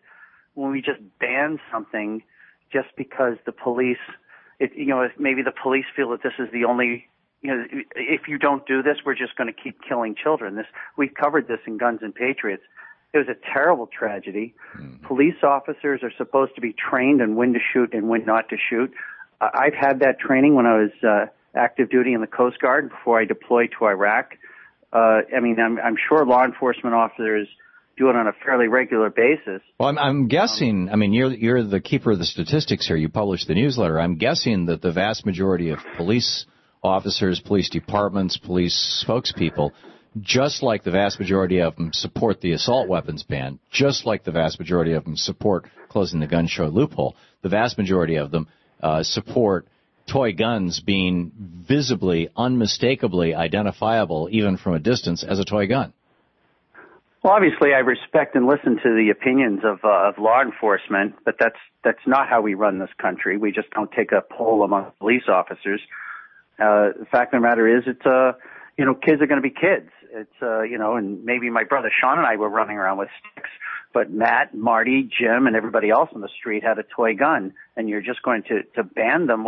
when we just ban something just because the police, maybe the police feel that this is the only, if you don't do this, we're just going to keep killing children. We've covered this in Guns and Patriots. It was a terrible tragedy. Police officers are supposed to be trained on when to shoot and when not to shoot. I've had that training when I was active duty in the Coast Guard before I deployed to Iraq. I'm sure law enforcement officers do it on a fairly regular basis. Well, I'm guessing, you're the keeper of the statistics here. You publish the newsletter. I'm guessing that the vast majority of police officers, police departments, police spokespeople, just like the vast majority of them support the assault weapons ban, just like the vast majority of them support closing the gun show loophole, the vast majority of them support toy guns being visibly, unmistakably identifiable, even from a distance, as a toy gun. Well, obviously, I respect and listen to the opinions of law enforcement, but that's not how we run this country. We just don't take a poll among police officers. The fact of the matter is, kids are going to be kids. And maybe my brother Sean and I were running around with sticks, but Matt, Marty, Jim, and everybody else on the street had a toy gun, and you're just going to ban them.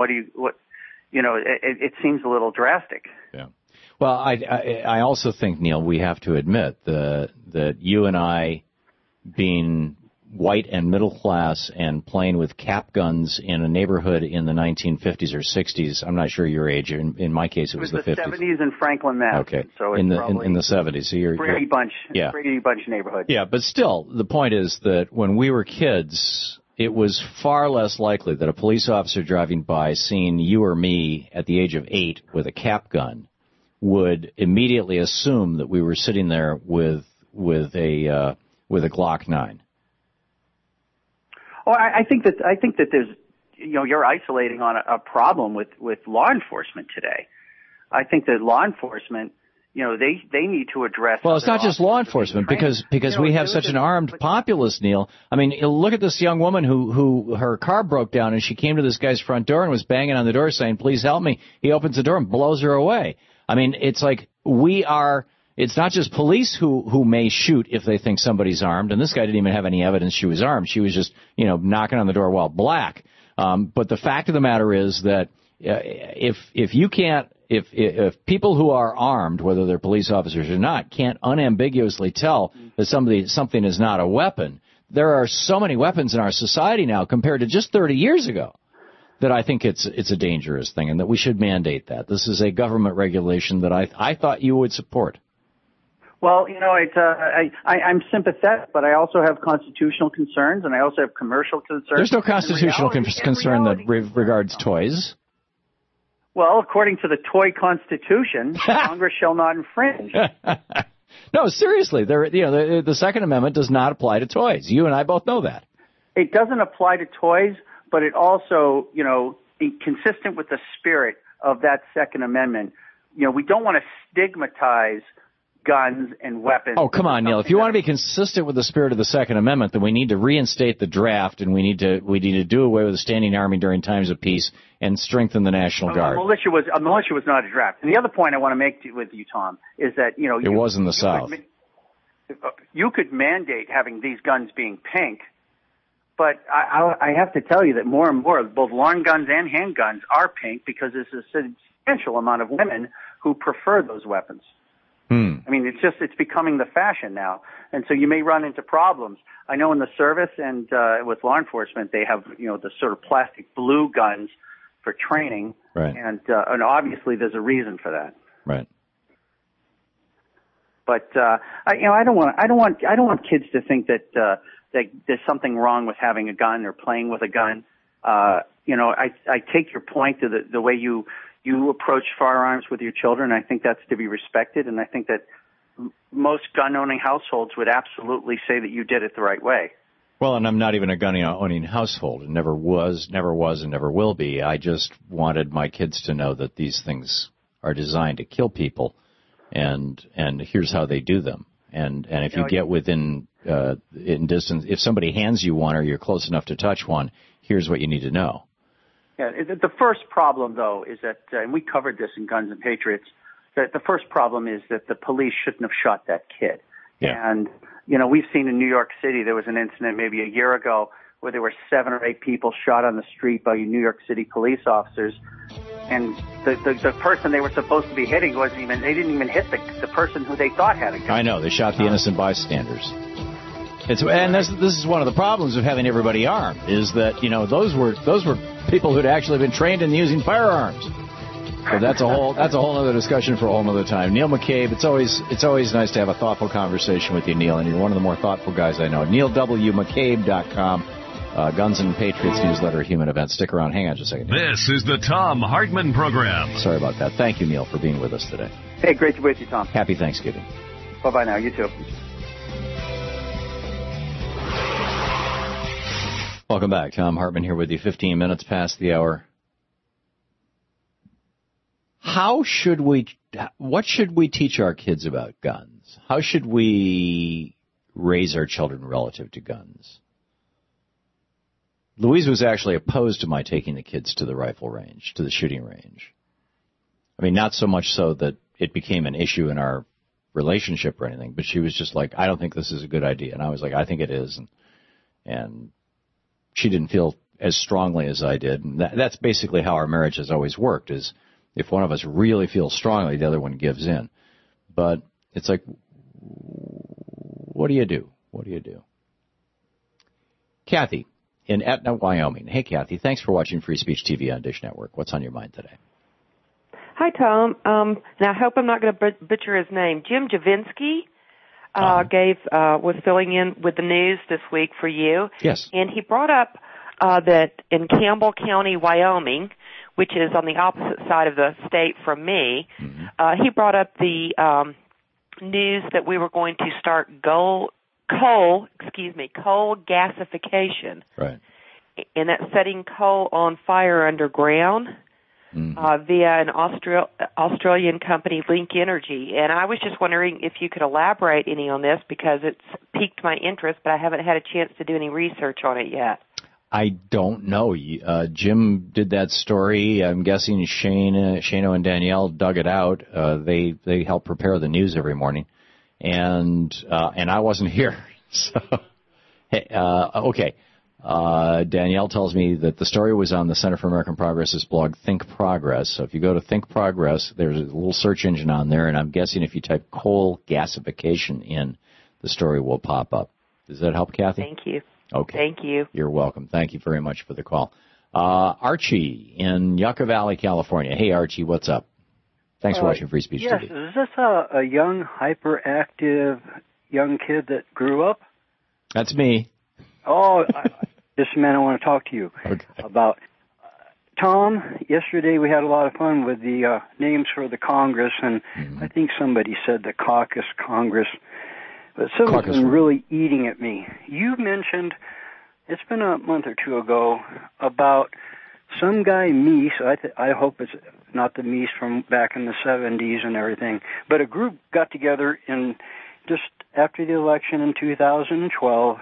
It seems a little drastic. Yeah. Well, I also think, Neil, we have to admit that you and I, being white and middle class and playing with cap guns in a neighborhood in the 1950s or 60s, I'm not sure your age. In my case, it was the 50s. It was the 70s in Franklin, Mass. Okay. So in the 70s. So you're Brady Bunch neighborhood. Yeah, but still, the point is that when we were kids, it was far less likely that a police officer driving by, seeing you or me at the age of 8 with a cap gun, would immediately assume that we were sitting there with a Glock 9. Well, I think that there's, you're isolating on a problem with law enforcement today. I think that law enforcement, they need to address. Well, it's not just law enforcement because we have such an armed populace, Neil. Look at this young woman who her car broke down and she came to this guy's front door and was banging on the door saying, "Please help me." He opens the door and blows her away. It's like it's not just police who may shoot if they think somebody's armed, and this guy didn't even have any evidence she was armed. She was just, knocking on the door while black. But the fact of the matter is that if people who are armed, whether they're police officers or not, can't unambiguously tell that something is not a weapon, there are so many weapons in our society now compared to just 30 years ago that I think it's a dangerous thing and that we should mandate that. This is a government regulation that I thought you would support. Well, I'm sympathetic, but I also have constitutional concerns, and I also have commercial concerns. There's no constitutional concern that regards toys. Well, according to the toy constitution, Congress shall not infringe. No, seriously, the Second Amendment does not apply to toys. You and I both know that. It doesn't apply to toys, but it also, consistent with the spirit of that Second Amendment, we don't want to stigmatize guns and weapons. Oh, come on, Neil. If you want to be consistent with the spirit of the Second Amendment, then we need to reinstate the draft, and we need to do away with the standing army during times of peace and strengthen the National Guard. A militia was not a draft. And the other point I want to make with you, Tom, is that it was in the South. You could mandate having these guns being pink, but I have to tell you that more and more, both long guns and handguns are pink because there's a substantial amount of women who prefer those weapons. It's becoming the fashion now. And so you may run into problems. I know in the service and with law enforcement, they have, the sort of plastic blue guns for training. Right. And obviously there's a reason for that. Right. But, I don't want kids to think that there's something wrong with having a gun or playing with a gun. I take your point to the way you approach firearms with your children. I think that's to be respected, and I think that most gun-owning households would absolutely say that you did it the right way. Well, and I'm not even a gun-owning household. It never was, and never will be. I just wanted my kids to know that these things are designed to kill people, and here's how they do them. And if you get within in distance, if somebody hands you one or you're close enough to touch one, here's what you need to know. Yeah, the first problem, though, is that, and we covered this in Guns and Patriots, that the first problem is that the police shouldn't have shot that kid. Yeah. And, you know, we've seen in New York City, there was an incident maybe a year ago where there were 7 or 8 people shot on the street by New York City police officers. And the person they were supposed to be hitting they didn't even hit the person who they thought had a gun. I know, they shot the innocent bystanders. This is one of the problems of having everybody armed, is that, you know, those were people who'd actually been trained in using firearms. So that's a whole other discussion for a whole other time. Neil McCabe, it's always nice to have a thoughtful conversation with you, Neil, and you're one of the more thoughtful guys I know. NeilWMcCabe.com, Guns and Patriots newsletter, Human Events. Stick around. Hang on just a second. This is the Thom Hartmann Program. Sorry about that. Thank you, Neil, for being with us today. Hey, great to be with you, Tom. Happy Thanksgiving. Bye-bye now. You too. Welcome back. Thom Hartmann here with you, 15 minutes past the hour. What should we teach our kids about guns? How should we raise our children relative to guns? Louise was actually opposed to my taking the kids to the rifle range, to the shooting range. I mean, not so much so that it became an issue in our relationship or anything, but she was just like, I don't think this is a good idea. And I was like, I think it is. And she didn't feel as strongly as I did. And that's basically how our marriage has always worked, is if one of us really feels strongly, the other one gives in. But it's like, what do you do? What do you do? Kathy in Etna, Wyoming. Hey, Kathy, thanks for watching Free Speech TV on Dish Network. What's on your mind today? Hi, Tom. And I hope I'm not going to butcher his name. Jim Javinsky was filling in with the news this week for you. Yes. And he brought up that in Campbell County, Wyoming, which is on the opposite side of the state from me, he brought up the news that we were going to start coal gasification. Right. And that's setting coal on fire underground via an Australian company, Link Energy. And I was just wondering if you could elaborate any on this, because it's piqued my interest, but I haven't had a chance to do any research on it yet. I don't know. Jim did that story. I'm guessing Shano and Danielle dug it out. They help prepare the news every morning, and I wasn't here. So, okay. Danielle tells me that the story was on the Center for American Progress's blog, Think Progress. So if you go to Think Progress, there's a little search engine on there, and I'm guessing if you type coal gasification in, the story will pop up. Does that help, Kathy? Thank you. Okay. Thank you. You're welcome. Thank you very much for the call. Archie in Yucca Valley, California. Hey, Archie, what's up? Thanks for watching Free Speech yes, TV. Is this a young, hyperactive young kid that grew up? That's me. Oh, this man I want to talk to you about. Tom, yesterday we had a lot of fun with the names for the Congress, and I think somebody said the caucus Congress. But someone's been really eating at me. You mentioned, it's been a month or two ago, about some guy, Meese, I hope it's not the Meese from back in the 70s and everything, but a group got together in just after the election in 2012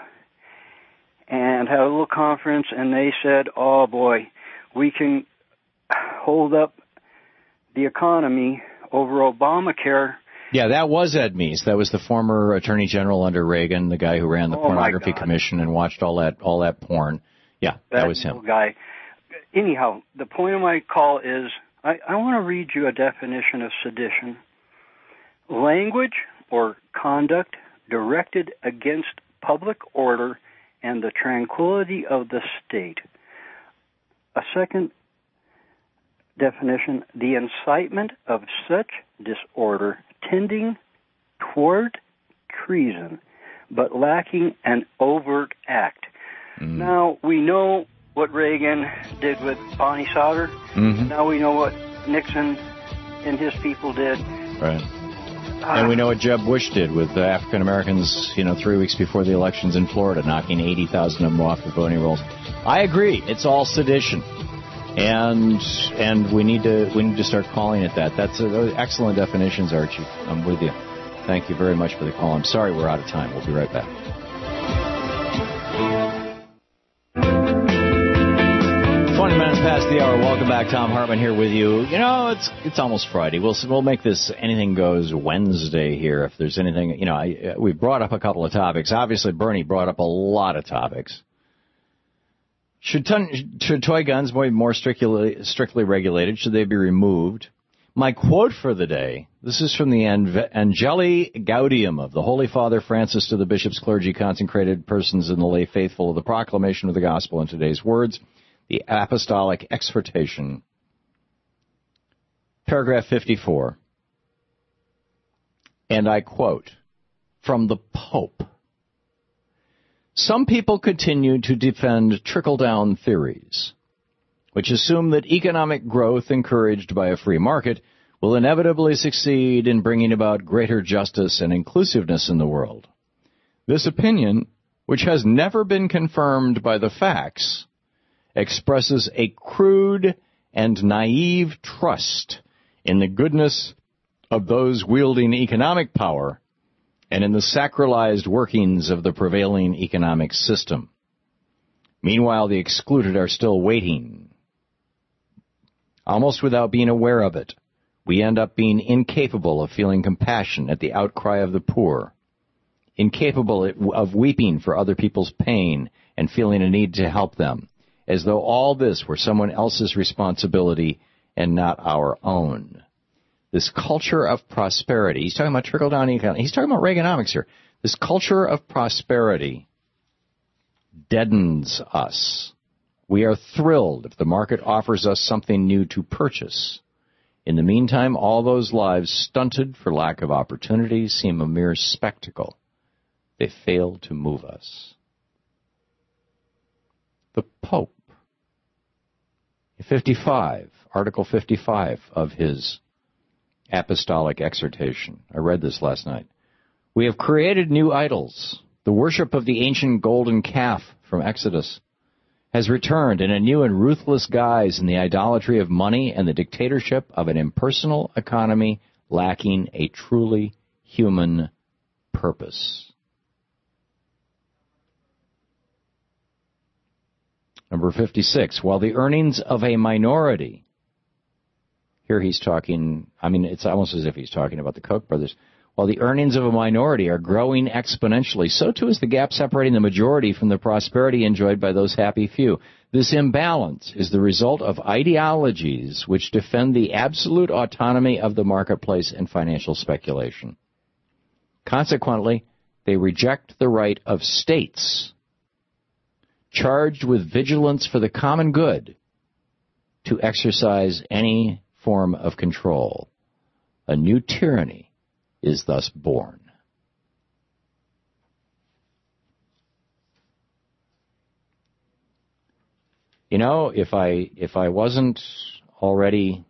and had a little conference, and they said, oh boy, we can hold up the economy over Obamacare. Yeah, that was Ed Meese. That was the former Attorney General under Reagan, the guy who ran the Pornography Commission and watched all that porn. Yeah, that was him. Guy. Anyhow, the point of my call is I want to read you a definition of sedition. Language or conduct directed against public order and the tranquility of the state. A second definition, the incitement of such disorder tending toward treason, but lacking an overt act. Now, we know what Reagan did with Bonnie Sauter. Now we know what Nixon and his people did. Right. And we know what Jeb Bush did with African Americans, 3 weeks before the elections in Florida, knocking 80,000 of them off the voting rolls. I agree. It's all sedition. And we need to start calling it that. That's excellent definitions, Archie. I'm with you. Thank you very much for the call. I'm sorry we're out of time. We'll be right back. 20 minutes Past the hour. Welcome back. Tom Hartman here with you. You know, it's almost Friday. We'll make this Anything Goes Wednesday here. If there's anything, you know, we brought up a couple of topics. Obviously, Bernie brought up a lot of topics. Should toy guns be more strictly regulated? Should they be removed? My quote for the day, this is from the Angeli Gaudium of the Holy Father Francis to the bishops, clergy, consecrated persons, and the lay faithful of the proclamation of the gospel in today's words, the apostolic exhortation, paragraph 54. And I quote from the Pope. Some people continue to defend trickle-down theories, which assume that economic growth encouraged by a free market will inevitably succeed in bringing about greater justice and inclusiveness in the world. This opinion, which has never been confirmed by the facts, expresses a crude and naive trust in the goodness of those wielding economic power and in the sacralized workings of the prevailing economic system. Meanwhile, the excluded are still waiting. Almost without being aware of it, we end up being incapable of feeling compassion at the outcry of the poor, incapable of weeping for other people's pain and feeling a need to help them, as though all this were someone else's responsibility and not our own. This culture of prosperity, he's talking about trickle-down economics, he's talking about Reaganomics here. This culture of prosperity deadens us. We are thrilled if the market offers us something new to purchase. In the meantime, all those lives stunted for lack of opportunity seem a mere spectacle. They fail to move us. The Pope, 55, Article 55 of his apostolic exhortation. I read this last night. We have created new idols. The worship of the ancient golden calf from Exodus has returned in a new and ruthless guise in the idolatry of money and the dictatorship of an impersonal economy lacking a truly human purpose. Number 56, while the earnings of a minority, here he's talking, it's almost as if he's talking about the Koch brothers. While the earnings of a minority are growing exponentially, so too is the gap separating the majority from the prosperity enjoyed by those happy few. This imbalance is the result of ideologies which defend the absolute autonomy of the marketplace and financial speculation. Consequently, they reject the right of states, charged with vigilance for the common good, to exercise any form of control. A new tyranny is thus born. You know, if I wasn't already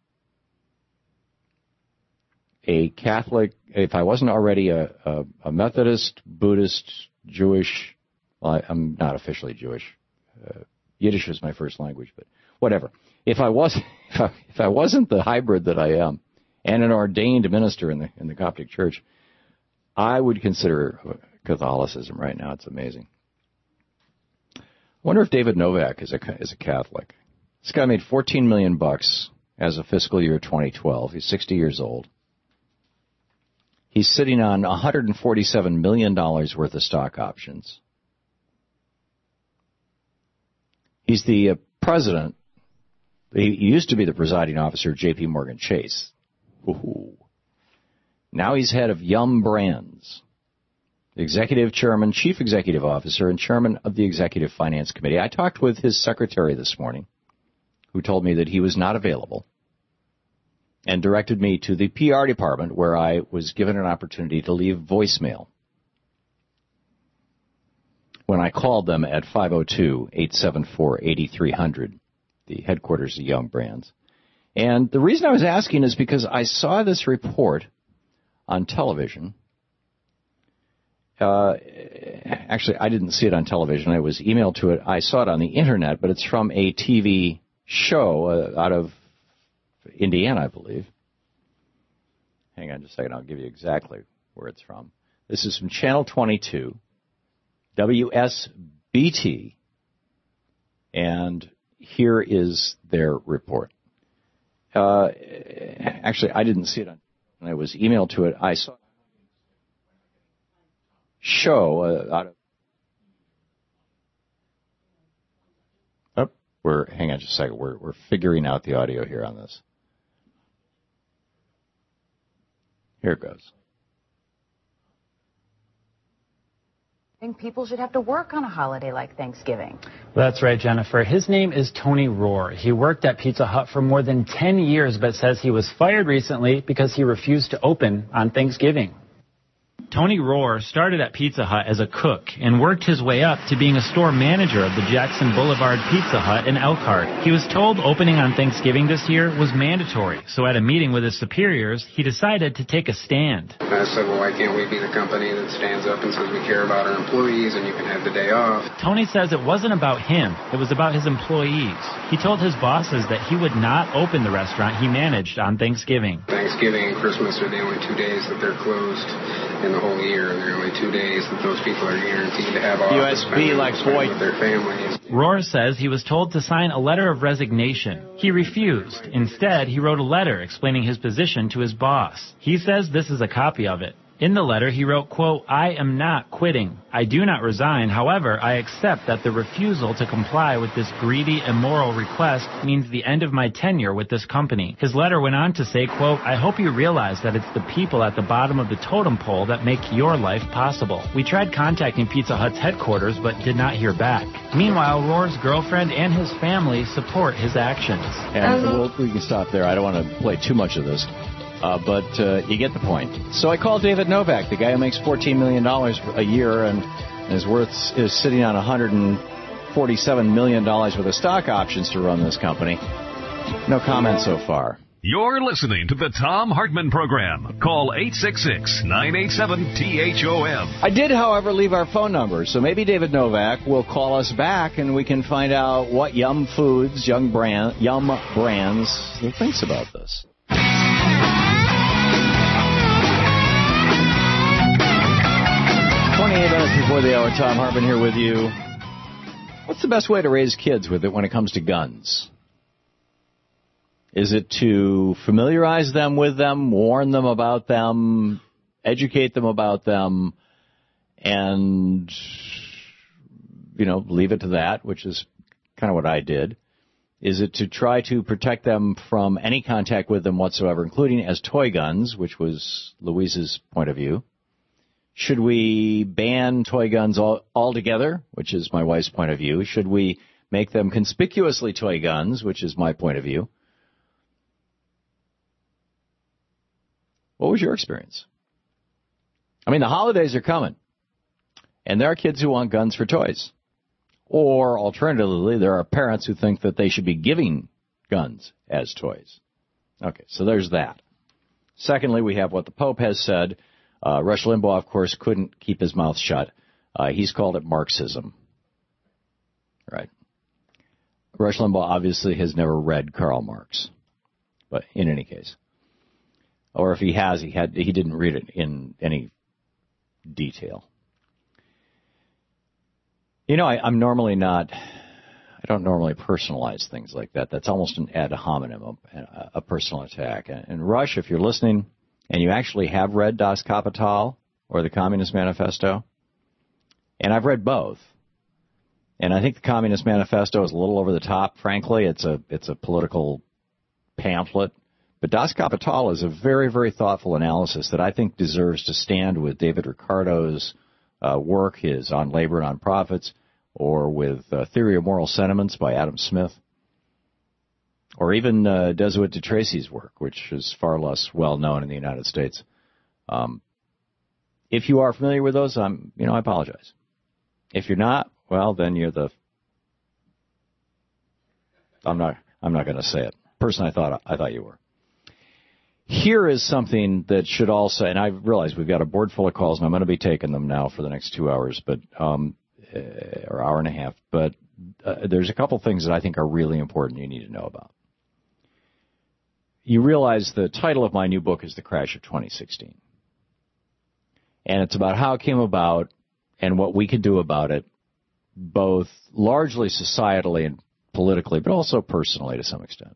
a Catholic, if I wasn't already a Methodist, Buddhist, Jewish, well, I'm not officially Jewish. Yiddish is my first language, but whatever. If I wasn't the hybrid that I am, and an ordained minister in the Coptic Church, I would consider Catholicism right now. It's amazing. I wonder if David Novak is a Catholic. This guy made $14 million as of fiscal year 2012. He's 60 years old. He's sitting on $147 million worth of stock options. He's the president. He used to be the presiding officer of J.P. Morgan Chase. Ooh. Now he's head of Yum Brands, the executive chairman, chief executive officer, and chairman of the executive finance committee. I talked with his secretary this morning, who told me that he was not available, and directed me to the PR department, where I was given an opportunity to leave voicemail when I called them at 502-874-8300, the headquarters of Yum Brands. And the reason I was asking is because I saw this report on television. Actually, I didn't see it on television. I was emailed to it. I saw it on the Internet, but it's from a TV show out of Indiana, I believe. Hang on just a second. I'll give you exactly where it's from. This is from Channel 22, WSBT, and here is their report. Actually, I didn't see it on. I was emailed to it. I saw show out of. Hang on just a second. We're figuring out the audio here on this. Here it goes. I think people should have to work on a holiday like Thanksgiving. That's right, Jennifer. His name is Tony Rohr. He worked at Pizza Hut for more than 10 years, but says he was fired recently because he refused to open on Thanksgiving. Tony Rohr started at Pizza Hut as a cook and worked his way up to being a store manager of the Jackson Boulevard Pizza Hut in Elkhart. He was told opening on Thanksgiving this year was mandatory, so at a meeting with his superiors, he decided to take a stand. I said, well, why can't we be the company that stands up and says we care about our employees and you can have the day off? Tony says it wasn't about him, it was about his employees. He told his bosses that he would not open the restaurant he managed on Thanksgiving. Thanksgiving and Christmas are the only 2 days that they're closed in the whole year, and there are only 2 days that those people are guaranteed to have off USB like boy with their families. Rohr says he was told to sign a letter of resignation. He refused. Instead, he wrote a letter explaining his position to his boss. He says this is a copy of it. In the letter, he wrote, quote, I am not quitting. I do not resign. However, I accept that the refusal to comply with this greedy, immoral request means the end of my tenure with this company. His letter went on to say, quote, I hope you realize that it's the people at the bottom of the totem pole that make your life possible. We tried contacting Pizza Hut's headquarters, but did not hear back. Meanwhile, Rohr's girlfriend and his family support his actions. And we can stop there. I don't want to play too much of this. But you get the point. So I called David Novak, the guy who makes $14 million a year and is sitting on $147 million worth of stock options to run this company. No comment so far. You're listening to the Thom Hartmann Program. Call 866-987-THOM. I did, however, leave our phone number, so maybe David Novak will call us back and we can find out what Yum Brands thinks about this. 28 minutes before the hour, Thom Hartmann here with you. What's the best way to raise kids with it when it comes to guns? Is it to familiarize them with them, warn them about them, educate them about them, and, leave it to that, which is kind of what I did? Is it to try to protect them from any contact with them whatsoever, including as toy guns, which was Louise's point of view? Should we ban toy guns altogether, which is my wife's point of view? Should we make them conspicuously toy guns, which is my point of view? What was your experience? I mean, the holidays are coming, and there are kids who want guns for toys. Or, alternatively, there are parents who think that they should be giving guns as toys. Okay, so there's that. Secondly, we have what the Pope has said. Rush Limbaugh, of course, couldn't keep his mouth shut. He's called it Marxism. Right. Rush Limbaugh obviously has never read Karl Marx. But in any case. Or if he has, he didn't read it in any detail. I don't normally personalize things like that. That's almost an ad hominem, a personal attack. And Rush, if you're listening, and you actually have read Das Kapital or the Communist Manifesto, and I've read both, and I think the Communist Manifesto is a little over the top, frankly. It's a political pamphlet. But Das Kapital is a very, very thoughtful analysis that I think deserves to stand with David Ricardo's work, his On Labor and on Profits, or with Theory of Moral Sentiments by Adam Smith, or even Desuet de Tracy's work, which is far less well known in the United States. If you are familiar with those, I apologize. If you're not, well, then you're the. I'm not going to say it. Person I thought you were. Here is something that should also, and I realize we've got a board full of calls, and I'm going to be taking them now for the next 2 hours, but or hour and a half. But there's a couple things that I think are really important you need to know about. You realize the title of my new book is The Crash of 2016. And it's about how it came about and what we could do about it, both largely societally and politically, but also personally to some extent.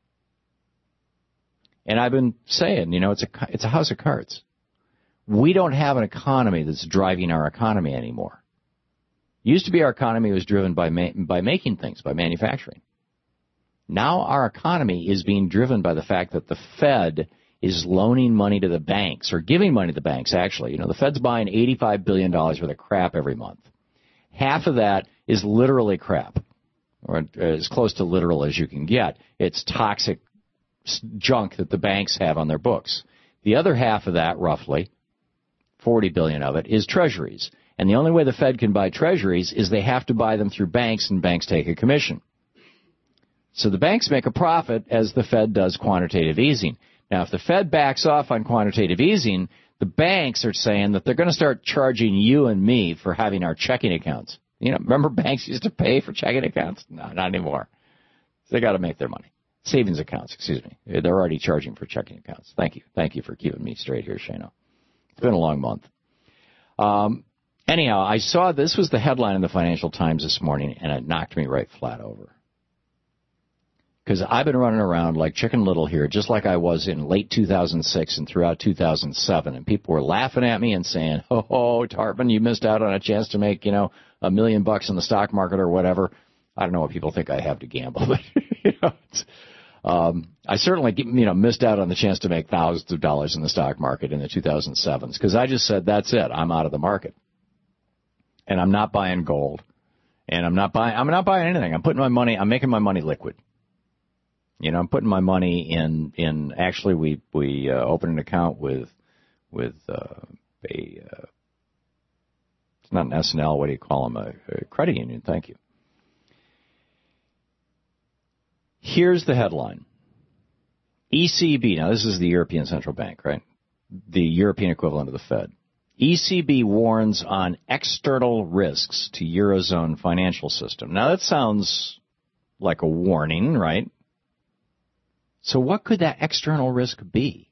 And I've been saying, it's a house of cards. We don't have an economy that's driving our economy anymore. Used to be our economy was driven by making things, by manufacturing. Now our economy is being driven by the fact that the Fed is loaning money to the banks, or giving money to the banks, actually. The Fed's buying $85 billion worth of crap every month. Half of that is literally crap, or as close to literal as you can get. It's toxic junk that the banks have on their books. The other half of that, roughly, 40 billion of it, is treasuries. And the only way the Fed can buy treasuries is they have to buy them through banks, and banks take a commission. So the banks make a profit as the Fed does quantitative easing. Now, if the Fed backs off on quantitative easing, the banks are saying that they're going to start charging you and me for having our checking accounts. Remember banks used to pay for checking accounts? No, not anymore. They got to make their money. Savings accounts, excuse me. They're already charging for checking accounts. Thank you. Thank you for keeping me straight here, Shano. It's been a long month. Anyhow, I saw this was the headline in the Financial Times this morning, and it knocked me right flat over. Because I've been running around like Chicken Little here, just like I was in late 2006 and throughout 2007. And people were laughing at me and saying, oh, Hartman, you missed out on a chance to make, $1 million in the stock market or whatever. I don't know what people think I have to gamble, but, I certainly, missed out on the chance to make thousands of dollars in the stock market in the 2007s. Because I just said, that's it. I'm out of the market. And I'm not buying gold. And I'm not buying anything. I'm making my money liquid. I'm putting my money in actually we opened an account with it's not an SNL, what do you call them? A credit union, thank you. Here's the headline. ECB, now this is the European Central Bank, right? The European equivalent of the Fed. ECB warns on external risks to Eurozone financial system. Now that sounds like a warning, right? So what could that external risk be?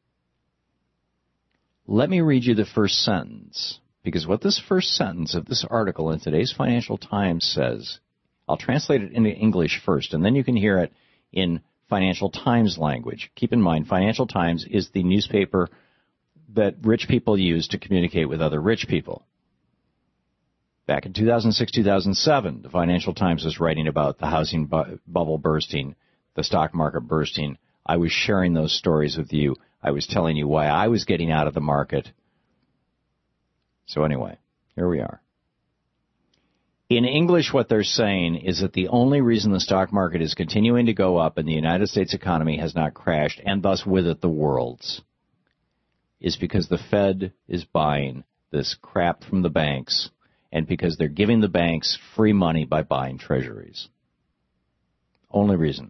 Let me read you the first sentence, because what this first sentence of this article in today's Financial Times says, I'll translate it into English first, and then you can hear it in Financial Times language. Keep in mind, Financial Times is the newspaper that rich people use to communicate with other rich people. Back in 2006, 2007, the Financial Times was writing about the housing bubble bursting, the stock market bursting. I was sharing those stories with you. I was telling you why I was getting out of the market. So anyway, here we are. In English, what they're saying is that the only reason the stock market is continuing to go up and the United States economy has not crashed, and thus with it the world's, is because the Fed is buying this crap from the banks, and because they're giving the banks free money by buying treasuries. Only reason.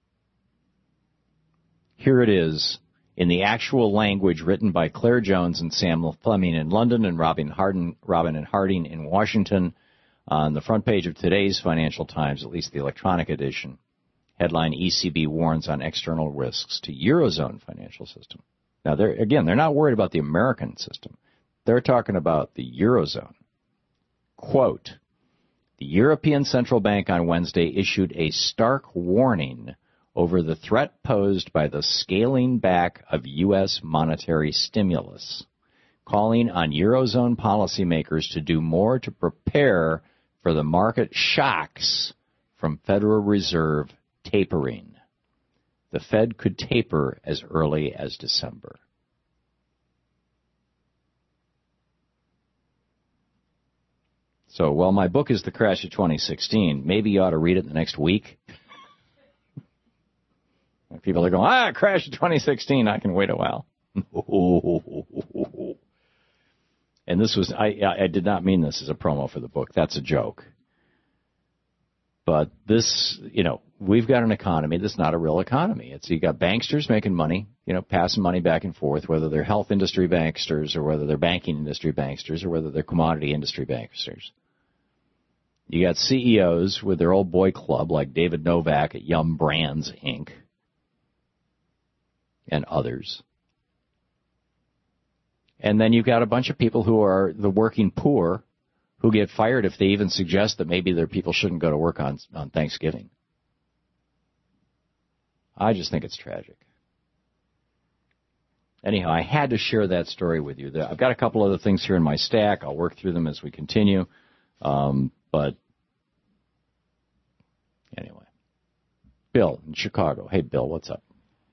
Here it is in the actual language written by Claire Jones and Samuel Fleming in London and Robin and Harding in Washington on the front page of today's Financial Times, at least the electronic edition. Headline, ECB warns on external risks to Eurozone financial system. Now, they're not worried about the American system. They're talking about the Eurozone. Quote, the European Central Bank on Wednesday issued a stark warning over the threat posed by the scaling back of U.S. monetary stimulus, calling on Eurozone policymakers to do more to prepare for the market shocks from Federal Reserve tapering. The Fed could taper as early as December. So, while my book is The Crash of 2016, maybe you ought to read it in the next week. People are going, crash of 2016, I can wait a while. And this was, I did not mean this as a promo for the book. That's a joke. But this, we've got an economy that's not a real economy. You got banksters making money, passing money back and forth, whether they're health industry banksters or whether they're banking industry banksters or whether they're commodity industry banksters. You got CEOs with their old boy club like David Novak at Yum Brands, Inc., and others. And then you've got a bunch of people who are the working poor who get fired if they even suggest that maybe their people shouldn't go to work on Thanksgiving. I just think it's tragic. Anyhow, I had to share that story with you. I've got a couple other things here in my stack. I'll work through them as we continue. But anyway, Bill in Chicago. Hey, Bill, what's up?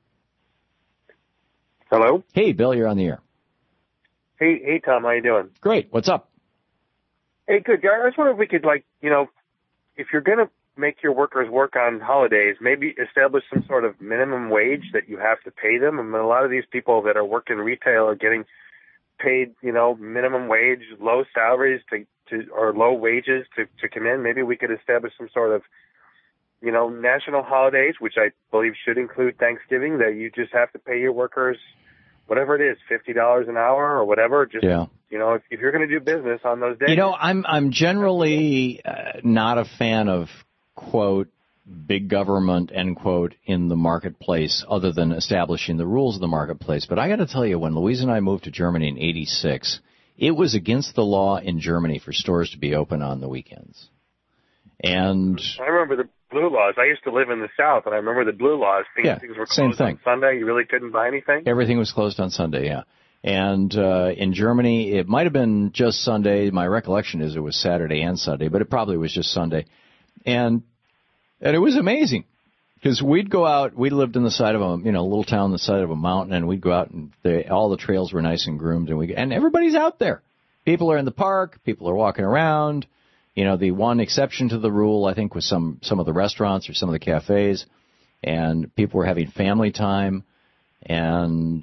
Hello? Hey, Bill, you're on the air. Hey, Tom, how you doing? Great. What's up? Hey, good. I was wondering if we could, if you're going to make your workers work on holidays, maybe establish some sort of minimum wage that you have to pay them. I mean, a lot of these people that are working retail are getting paid, minimum wage, low salaries or low wages to come in. Maybe we could establish some sort of, national holidays, which I believe should include Thanksgiving, that you just have to pay your workers whatever it is, $50 an hour or whatever. Just, if you're going to do business on those days. I'm generally not a fan of, quote, big government, end quote, in the marketplace other than establishing the rules of the marketplace. But I got to tell you, when Louise and I moved to Germany in 1986, it was against the law in Germany for stores to be open on the weekends. And I remember the blue laws. I used to live in the South, and I remember the blue laws. Things were closed on Sunday. You really couldn't buy anything? Everything was closed on Sunday, yeah. And in Germany, it might have been just Sunday. My recollection is it was Saturday and Sunday, but it probably was just Sunday. And it was amazing because we'd go out. We lived in the side of a little town on the side of a mountain, and we'd go out and all the trails were nice and groomed, and everybody's out there. People are in the park. People are walking around. The one exception to the rule, I think, was some of the restaurants or some of the cafes, and people were having family time. And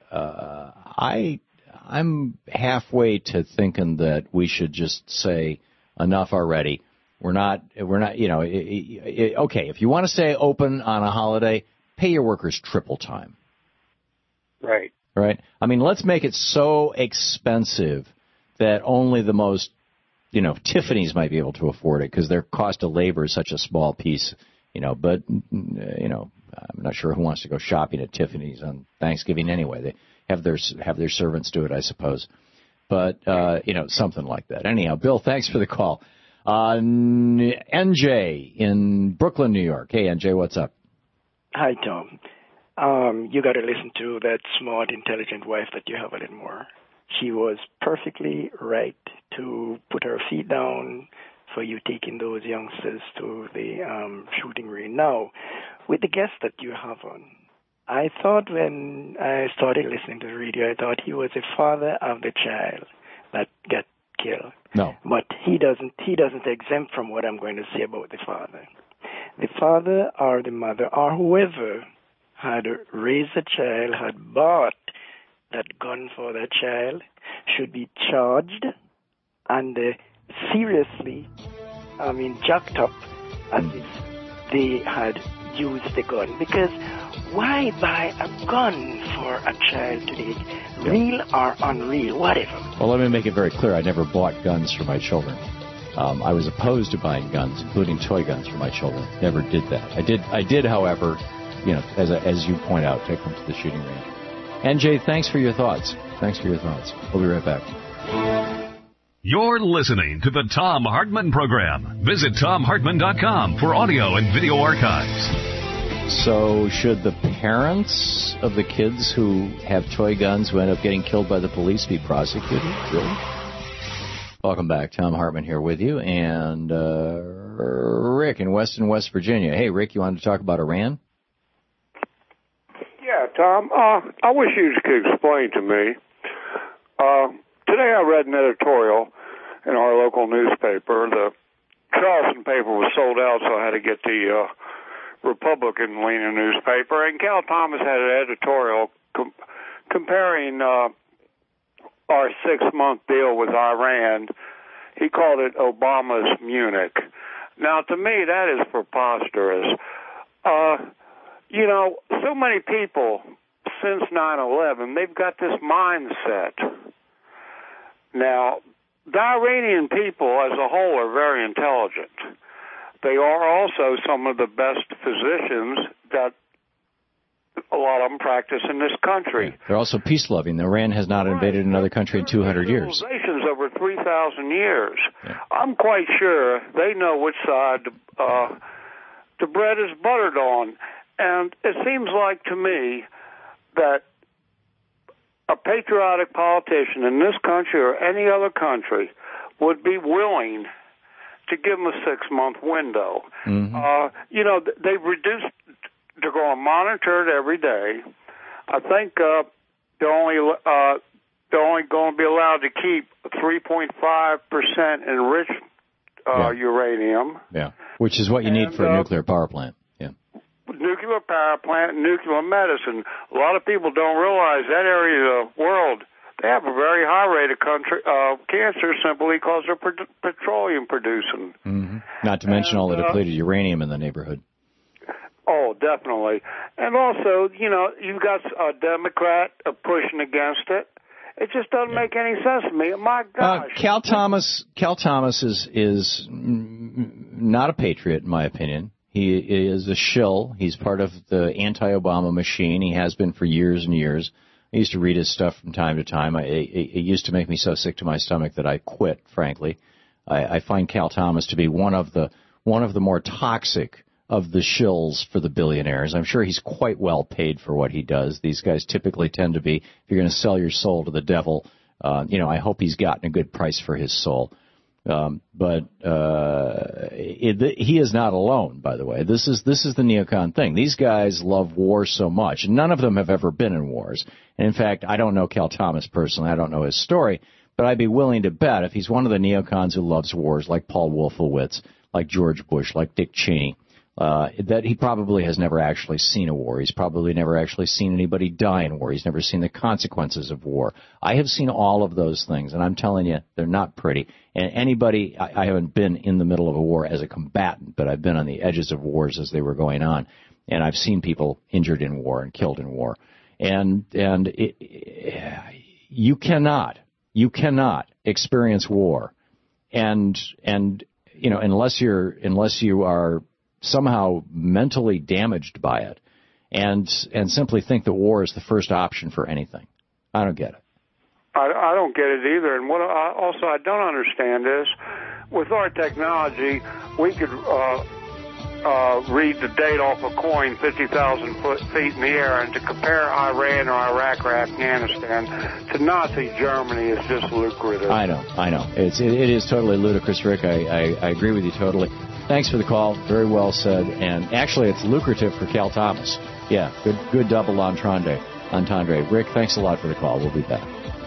I'm halfway to thinking that we should just say enough already. We're not, okay, if you want to stay open on a holiday, pay your workers triple time. Right. Right? I mean, let's make it so expensive that only the most, Tiffany's might be able to afford it because their cost of labor is such a small piece, but, I'm not sure who wants to go shopping at Tiffany's on Thanksgiving anyway. They have their servants do it, I suppose. But, something like that. Anyhow, Bill, thanks for the call. NJ in Brooklyn, New York. Hey, NJ, what's up? Hi, Tom. You got to listen to that smart, intelligent wife that you have a little more. She was perfectly right to put her feet down for you taking those youngsters to the shooting range. Now, with the guest that you have on, I thought when I started listening to the radio, I thought he was the father of the child that got killed. No. But he doesn't exempt from what I'm going to say about the father. The father or the mother or whoever had raised the child, had bought that gun for that child, should be charged and seriously, jacked up as if they had used the gun. Because why buy a gun for a child today, real or unreal, whatever? Well, let me make it very clear. I never bought guns for my children. I was opposed to buying guns, including toy guns for my children. Never did that. I did, however, as you point out, take them to the shooting range. NJ, thanks for your thoughts. We'll be right back. You're listening to the Thom Hartmann Program. Visit ThomHartmann.com for audio and video archives. So should the parents of the kids who have toy guns who end up getting killed by the police be prosecuted? Really? Welcome back. Thom Hartmann here with you. And Rick in Weston, West Virginia. Hey, Rick, you wanted to talk about Iran? Yeah, Tom, I wish you could explain to me. Today I read an editorial in our local newspaper. The Charleston paper was sold out, so I had to get the Republican-leaning newspaper. And Cal Thomas had an editorial comparing our 6-month deal with Iran. He called it Obama's Munich. Now, to me, that is preposterous. So many people since 9/11, they've got this mindset. Now, the Iranian people as a whole are very intelligent. They are also some of the best physicians that a lot of them practice in this country. They're also peace-loving. Iran has not invaded another country in 200 years. Civilizations over 3,000 years. Yeah. I'm quite sure they know which side the bread is buttered on. And it seems like to me that a patriotic politician in this country or any other country would be willing to give them a 6-month window. They've reduced, they're going to monitor it every day. I think they're only going to be allowed to keep 3.5% enriched uranium. Yeah, which is what you need for a nuclear power plant. Yeah. Nuclear power plant, nuclear medicine. A lot of people don't realize that area of the world, they have a very high rate of cancer simply because they're petroleum producing. Not to mention all the depleted uranium in the neighborhood. Oh, definitely. And also, you've got a Democrat pushing against it. It just doesn't make any sense to me. My gosh. Cal Thomas is not a patriot, in my opinion. He is a shill. He's part of the anti-Obama machine. He has been for years and years. I used to read his stuff from time to time. It used to make me so sick to my stomach that I quit, frankly. I find Cal Thomas to be one of the more toxic of the shills for the billionaires. I'm sure he's quite well paid for what he does. These guys typically tend to be, if you're going to sell your soul to the devil, I hope he's gotten a good price for his soul. But he is not alone, by the way. This is the neocon thing. These guys love war so much. None of them have ever been in wars. And in fact, I don't know Cal Thomas personally. I don't know his story. But I'd be willing to bet if he's one of the neocons who loves wars, like Paul Wolfowitz, like George Bush, like Dick Cheney, that he probably has never actually seen a war. He's probably never actually seen anybody die in war. He's never seen the consequences of war. I have seen all of those things, and I'm telling you, they're not pretty. And I haven't been in the middle of a war as a combatant, but I've been on the edges of wars as they were going on, and I've seen people injured in war and killed in war. And you cannot experience war, and unless you are somehow mentally damaged by it, and simply think that war is the first option for anything. I don't get it. I don't get it either. And what I don't understand is, with our technology, we could read the date off a coin 50,000 feet in the air, and to compare Iran or Iraq or Afghanistan to Nazi Germany is just lucrative. I know. It is totally ludicrous, Rick. I agree with you totally. Thanks for the call. Very well said. And actually, it's lucrative for Cal Thomas. Yeah, good double entendre. Rick, thanks a lot for the call. We'll be back.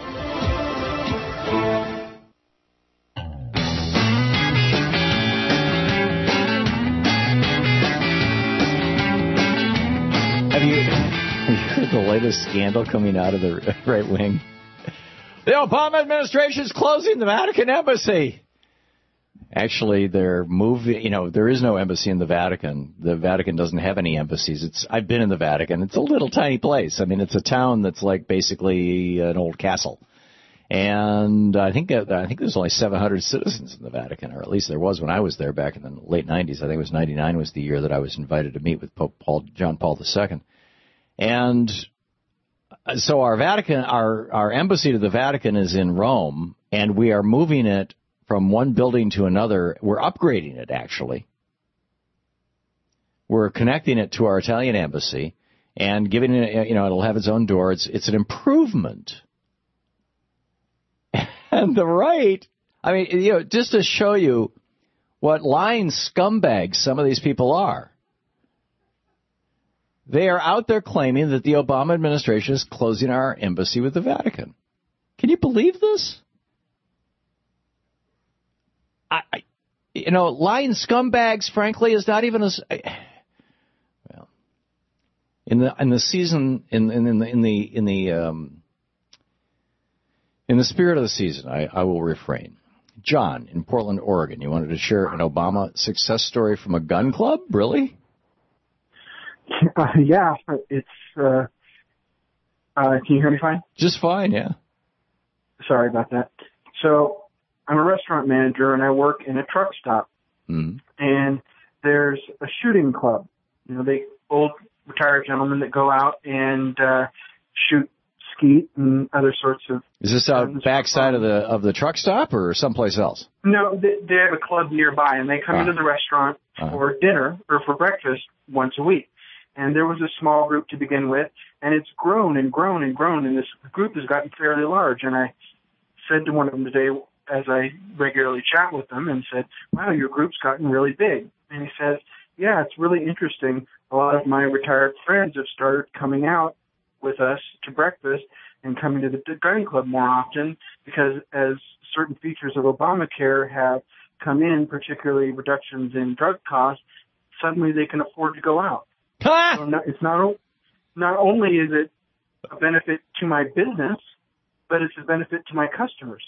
Have you heard the latest scandal coming out of the right wing? The Obama administration is closing the Vatican embassy. Actually, they're moving. There is no embassy in the Vatican. The Vatican doesn't have any embassies. I've been in the Vatican. It's a little tiny place. I mean, it's a town that's like basically an old castle. And I think there's only 700 citizens in the Vatican, or at least there was when I was there back in the late 90s. I think it was 99 was the year that I was invited to meet with Pope John Paul II. And so our embassy to the Vatican is in Rome, and we are moving it from one building to another. We're upgrading it, actually. We're connecting it to our Italian embassy and giving it, it'll have its own door. It's an improvement. And the right, I mean, just to show you what lying scumbags some of these people are. They are out there claiming that the Obama administration is closing our embassy with the Vatican. Can you believe this? Lying scumbags, frankly, is not even as well. In the season, in the spirit of the season, I will refrain. John in Portland, Oregon, you wanted to share an Obama success story from a gun club, really? Yeah, it's. Can you hear me fine? Just fine, yeah. Sorry about that. So, I'm a restaurant manager, and I work in a truck stop. Mm-hmm. And there's a shooting club. They old retired gentlemen that go out and shoot skeet and other sorts of. Is this out backside of the truck stop or someplace else? No, they have a club nearby, and they come into the restaurant for dinner or for breakfast once a week. And there was a small group to begin with, and it's grown and grown and grown, and this group has gotten fairly large. And I said to one of them today, as I regularly chat with them, and said, wow, your group's gotten really big. And he says, yeah, it's really interesting. A lot of my retired friends have started coming out with us to breakfast and coming to the gun club more often because as certain features of Obamacare have come in, particularly reductions in drug costs, suddenly they can afford to go out. So it's not only is it a benefit to my business, but it's a benefit to my customers.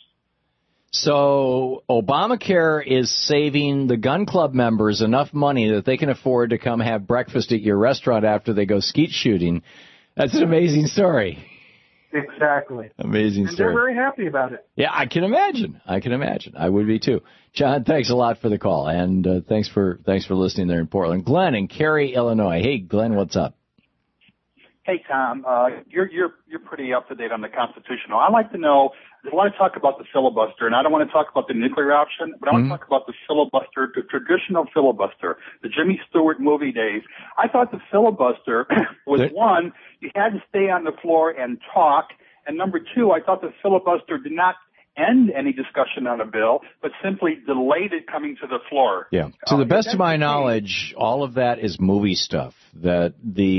So Obamacare is saving the gun club members enough money that they can afford to come have breakfast at your restaurant after they go skeet shooting. That's an amazing story. Exactly. Amazing story. And they're very happy about it. Yeah, I can imagine. I would be too. John, thanks a lot for the call, and thanks for listening there in Portland. Glenn in Cary, Illinois. Hey, Glenn, what's up? Hey, Tom. You're pretty up to date on the Constitutional. I'd like to know. I want to talk about the filibuster, and I don't want to talk about the nuclear option, but I want to talk about the filibuster, the traditional filibuster, the Jimmy Stewart movie days. I thought the filibuster was one, you had to stay on the floor and talk, and number two, I thought the filibuster did not end any discussion on a bill, but simply delayed it coming to the floor. Yeah. To the best of my knowledge, all of that is movie stuff. That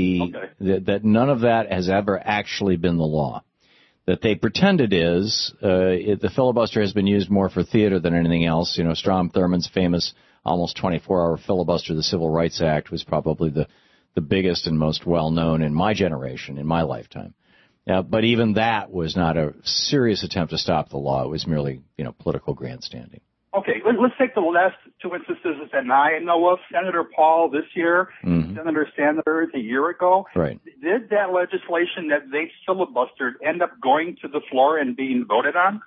none of that has ever actually been the law. That they pretend it is. The filibuster has been used more for theater than anything else. You know, Strom Thurmond's famous almost 24-hour filibuster, the Civil Rights Act, was probably the biggest and most well-known in my generation, in my lifetime. But even that was not a serious attempt to stop the law. It was merely, political grandstanding. Okay, let's take the last two instances that I know of. Senator Paul this year, Senator Sanders a year ago. Right. Did that legislation that they filibustered end up going to the floor and being voted on?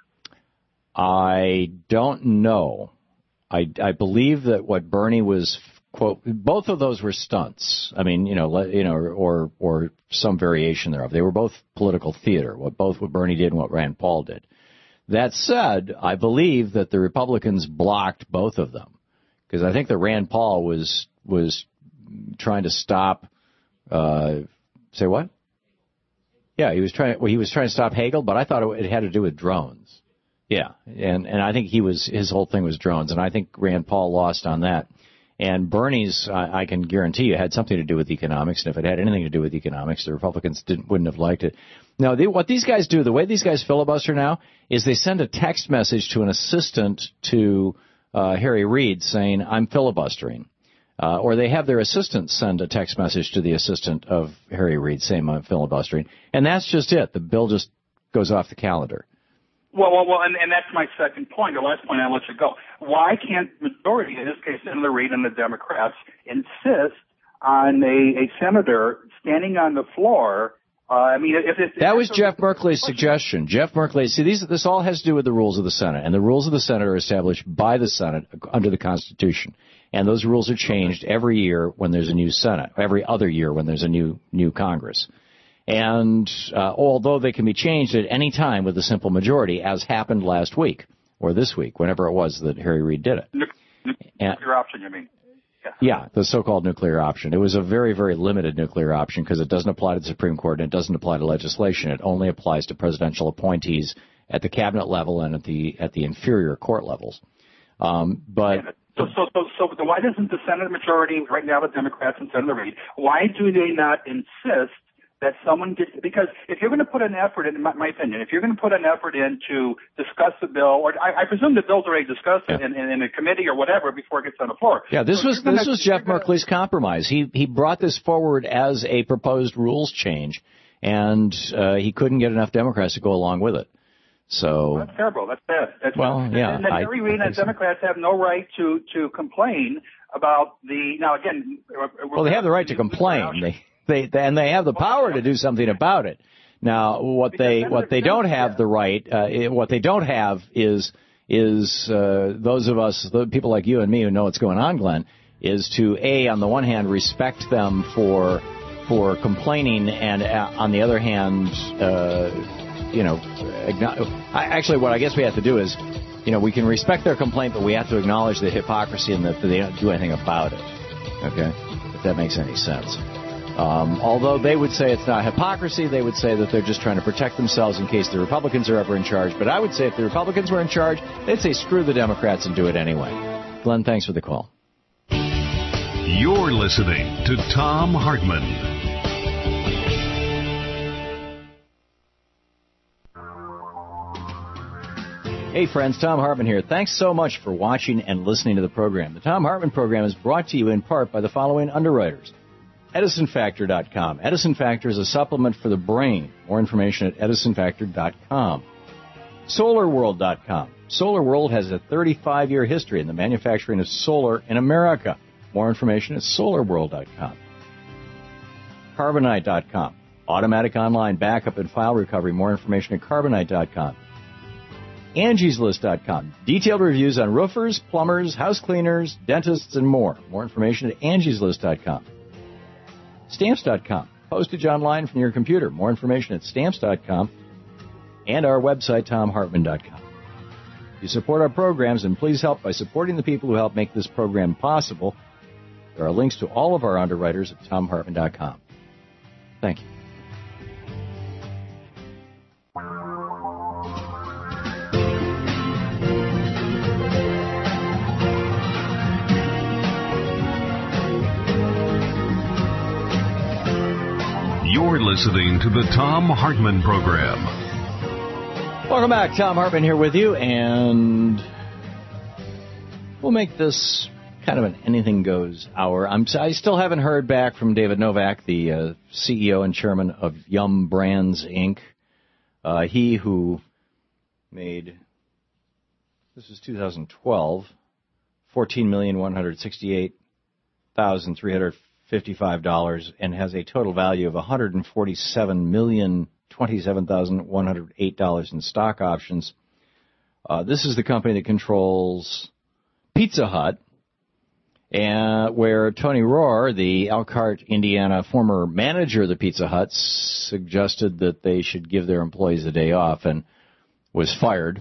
I don't know. I believe that what Bernie was, quote, both of those were stunts. I mean, or some variation thereof. They were both political theater, both what Bernie did and what Rand Paul did. That said, I believe that the Republicans blocked both of them because I think that Rand Paul was trying to stop. Say what? Yeah, he was trying to stop Hagel, but I thought it had to do with drones. Yeah, and I think his whole thing was drones, and I think Rand Paul lost on that. And Bernie's, I can guarantee you, had something to do with economics. And if it had anything to do with economics, the Republicans wouldn't have liked it. Now, what these guys do, the way these guys filibuster now, is they send a text message to an assistant to Harry Reid saying, I'm filibustering. Or they have their assistant send a text message to the assistant of Harry Reid saying, I'm filibustering. And that's just it. The bill just goes off the calendar. Well, and that's my second point. The last point, I'll let you go. Why can't the majority, in this case, Senator Reid and the Democrats, insist on a senator standing on the floor? That was Jeff Merkley's suggestion. Jeff Merkley, see, this all has to do with the rules of the Senate, and the rules of the Senate are established by the Senate under the Constitution. And those rules are changed every year when there's a new Senate, every other year when there's a new Congress. And although they can be changed at any time with a simple majority, as happened last week or this week, whenever it was that Harry Reid did it. Nuclear option, you mean? Yeah, the so-called nuclear option. It was a very, very limited nuclear option because it doesn't apply to the Supreme Court and it doesn't apply to legislation. It only applies to presidential appointees at the cabinet level and at the inferior court levels. So why doesn't the Senate majority right now, the Democrats and Senator Reid, why do they not insist that someone gets, because if you're going to put an effort in my opinion, if you're going to put an effort in to discuss the bill, or I presume the bill's already discussed in a committee or whatever before it gets on the floor. Yeah, this was Jeff Merkley's compromise. He brought this forward as a proposed rules change, and he couldn't get enough Democrats to go along with it. So that's terrible. That's bad. Yeah. And Harry Reid and Democrats have no right to complain about now again. Well, they have the right to complain. They have the power to do something about it. Now, what they don't have the right, what they don't have is those of us, the people like you and me who know what's going on, Glenn, is to on the one hand respect them for complaining, and on the other hand, actually what I guess we have to do is, we can respect their complaint, but we have to acknowledge the hypocrisy and that they don't do anything about it. Okay, if that makes any sense. Although they would say it's not hypocrisy, they would say that they're just trying to protect themselves in case the Republicans are ever in charge. But I would say if the Republicans were in charge, they'd say screw the Democrats and do it anyway. Glenn, thanks for the call. You're listening to Thom Hartmann. Hey friends, Thom Hartmann here. Thanks so much for watching and listening to the program. The Thom Hartmann program is brought to you in part by the following underwriters. EdisonFactor.com. Edison Factor is a supplement for the brain. More information at EdisonFactor.com. SolarWorld.com. SolarWorld has a 35-year history in the manufacturing of solar in America. More information at SolarWorld.com. Carbonite.com. Automatic online backup and file recovery. More information at Carbonite.com. AngiesList.com. Detailed reviews on roofers, plumbers, house cleaners, dentists, and more. More information at AngiesList.com. Stamps.com. Postage online from your computer. More information at Stamps.com. And our website, TomHartmann.com. You support our programs, and please help by supporting the people who help make this program possible. There are links to all of our underwriters at TomHartmann.com. Thank you. You're listening to the Thom Hartmann Program. Welcome back. Thom Hartmann here with you, and we'll make this kind of an anything goes hour. I still haven't heard back from David Novak, the CEO and chairman of Yum Brands, Inc. He who made, this was 2012, $14,168,355 and has a total value of $147,027,108 in stock options. This is the company that controls Pizza Hut, and where Tony Rohr, the Elkhart, Indiana former manager of the Pizza Hut, suggested that they should give their employees a day off and was fired.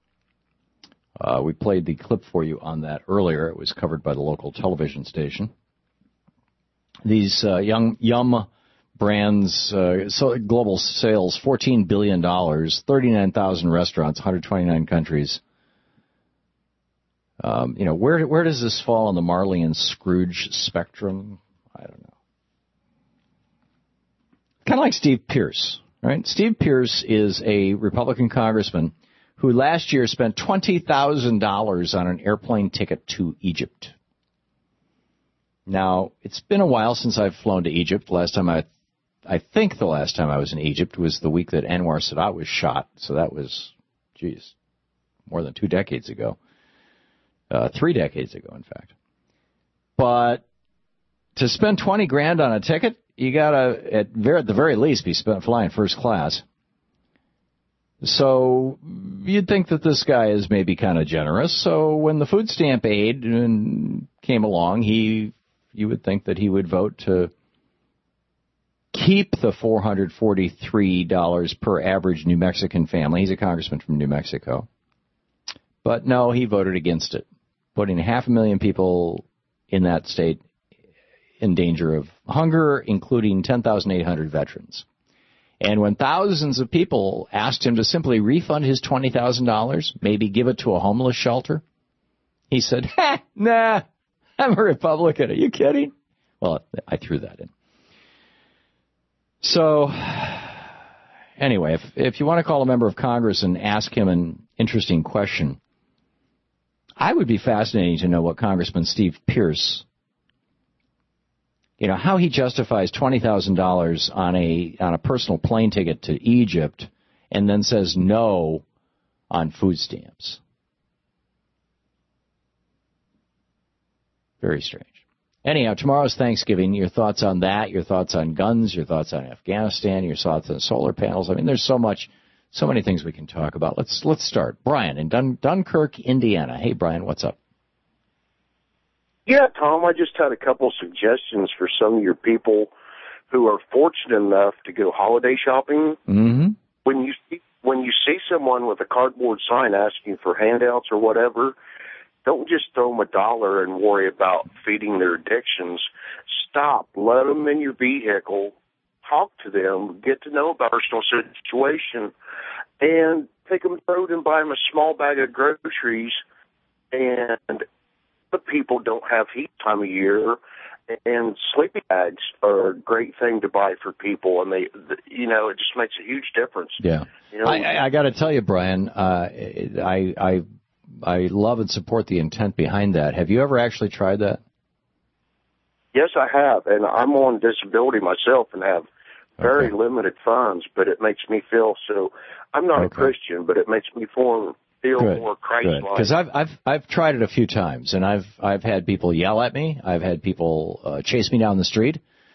We played the clip for you on that earlier. It was covered by the local television station. These Yum Brands, global sales, $14 billion, 39,000 restaurants, 129 countries. Where does this fall on the Marley and Scrooge spectrum? I don't know. Kind of like Steve Pierce, right? Steve Pierce is a Republican congressman who last year spent $20,000 on an airplane ticket to Egypt. Now, it's been a while since I've flown to Egypt. I think the last time I was in Egypt was the week that Anwar Sadat was shot. So that was, more than 2 decades ago. 3 decades ago, in fact. But to spend $20,000 on a ticket, you gotta, at the very least, be flying first class. So you'd think that this guy is maybe kind of generous. So when the food stamp aid came along, you would think that he would vote to keep the $443 per average New Mexican family. He's a congressman from New Mexico. But no, he voted against it, putting 500,000 people in that state in danger of hunger, including 10,800 veterans. And when thousands of people asked him to simply refund his $20,000, maybe give it to a homeless shelter, he said, nah, I'm a Republican. Are you kidding? Well, I threw that in. So, anyway, if you want to call a member of Congress and ask him an interesting question, I would be fascinating to know what Congressman Steve Pierce, how he justifies $20,000 on a personal plane ticket to Egypt and then says no on food stamps. Very strange. Anyhow, tomorrow's Thanksgiving. Your thoughts on that, your thoughts on guns, your thoughts on Afghanistan, your thoughts on solar panels. I mean, there's so many things we can talk about. Let's start. Brian in Dunkirk, Indiana. Hey, Brian, what's up? Yeah, Tom, I just had a couple suggestions for some of your people who are fortunate enough to go holiday shopping. Mm-hmm. When you see someone with a cardboard sign asking for handouts or whatever, Don't just throw them $1 and worry about feeding their addictions. Stop. Let them in your vehicle. Talk to them. Get to know about their personal situation. And take them to the road and buy them a small bag of groceries. And the people don't have heat time of year. And sleeping bags are a great thing to buy for people. And it just makes a huge difference. Yeah. I got to tell you, Brian, I love and support the intent behind that. Have you ever actually tried that? Yes, I have, and I'm on disability myself and have very limited funds, but it makes me feel so. I'm not a Christian, but it makes me feel more Christ-like. Because I've tried it a few times, and I've had people yell at me. I've had people chase me down the street.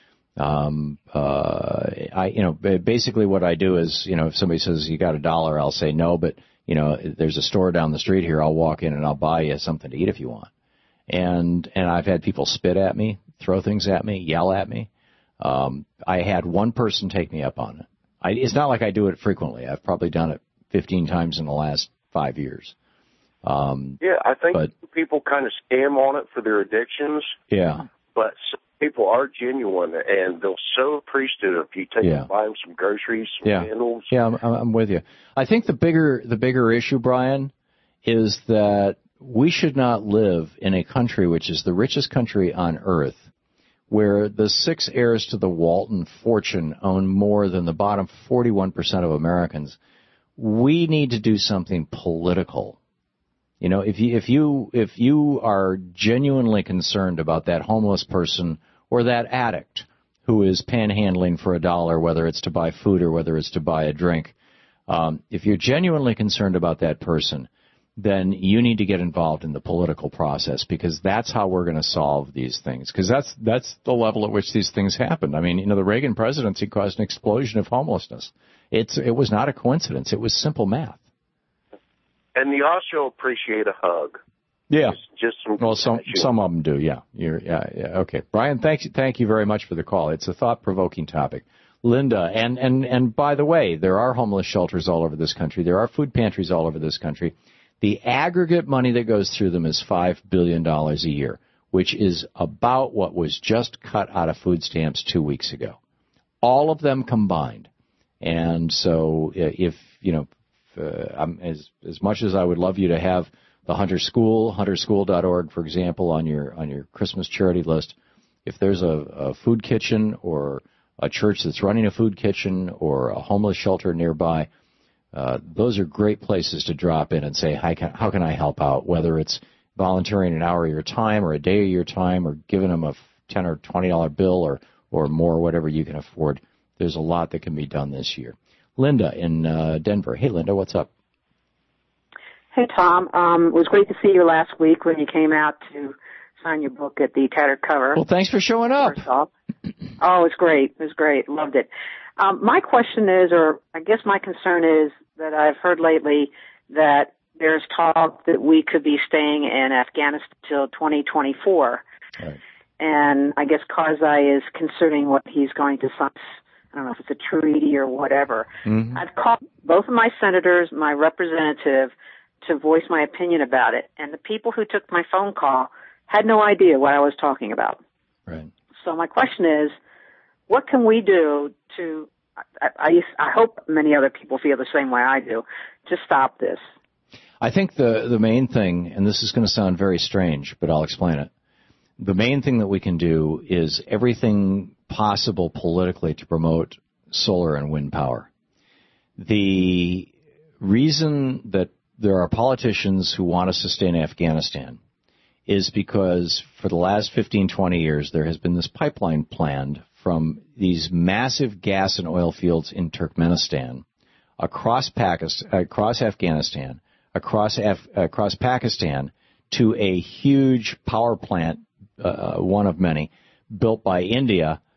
Basically what I do is, if somebody says you got $1, I'll say no, but there's a store down the street here. I'll walk in and I'll buy you something to eat if you want. And I've had people spit at me, throw things at me, yell at me. I had one person take me up on it. It's not like I do it frequently. I've probably done it 15 times in the last 5 years. I think people kind of scam on it for their addictions. Yeah. But some people are genuine, and they'll so appreciate it if you take them, buy them some groceries, some candles. Yeah, I'm with you. I think the bigger issue, Brian, is that we should not live in a country which is the richest country on earth, where the 6 heirs to the Walton fortune own more than the bottom 41% of Americans. We need to do something political. If you are genuinely concerned about that homeless person or that addict who is panhandling for $1, whether it's to buy food or whether it's to buy a drink, if you're genuinely concerned about that person, then you need to get involved in the political process, because that's how we're going to solve these things. Because that's the level at which these things happened. I mean, the Reagan presidency caused an explosion of homelessness. It was not a coincidence. It was simple math. And you also appreciate a hug. Yeah. Just some of them do. Yeah. Okay. Brian, thank you very much for the call. It's a thought-provoking topic. Linda, and by the way, there are homeless shelters all over this country. There are food pantries all over this country. The aggregate money that goes through them is $5 billion a year, which is about what was just cut out of food stamps 2 weeks ago. All of them combined. And so as much as I would love you to have the Hunter School, hunterschool.org, for example, on your Christmas charity list, if there's a food kitchen or a church that's running a food kitchen or a homeless shelter nearby, those are great places to drop in and say, how can I help out, whether it's volunteering an hour of your time or a day of your time or giving them a $10 or $20 bill or more, whatever you can afford. There's a lot that can be done this year. Linda in Denver. Hey, Linda, what's up? Hey, Tom. It was great to see you last week when you came out to sign your book at the Tattered Cover. Well, thanks for showing up. Oh, it was great. It was great. Loved it. My question is, or I guess my concern is that I've heard lately that there's talk that we could be staying in Afghanistan till 2024. Right. And I guess Karzai is considering what he's going to sign. I don't know if it's a treaty or whatever. Mm-hmm. I've called both of my senators, my representative, to voice my opinion about it. And the people who took my phone call had no idea what I was talking about. Right. So my question is, what can we do to, I hope many other people feel the same way I do, to stop this? I think the main thing, and this is going to sound very strange, but I'll explain it. The main thing that we can do is everything possible politically to promote solar and wind power. The reason that there are politicians who want to sustain Afghanistan is because for the last 15, 20 years, there has been this pipeline planned from these massive gas and oil fields in Turkmenistan across Afghanistan, across Pakistan to a huge power plant, one of many, built in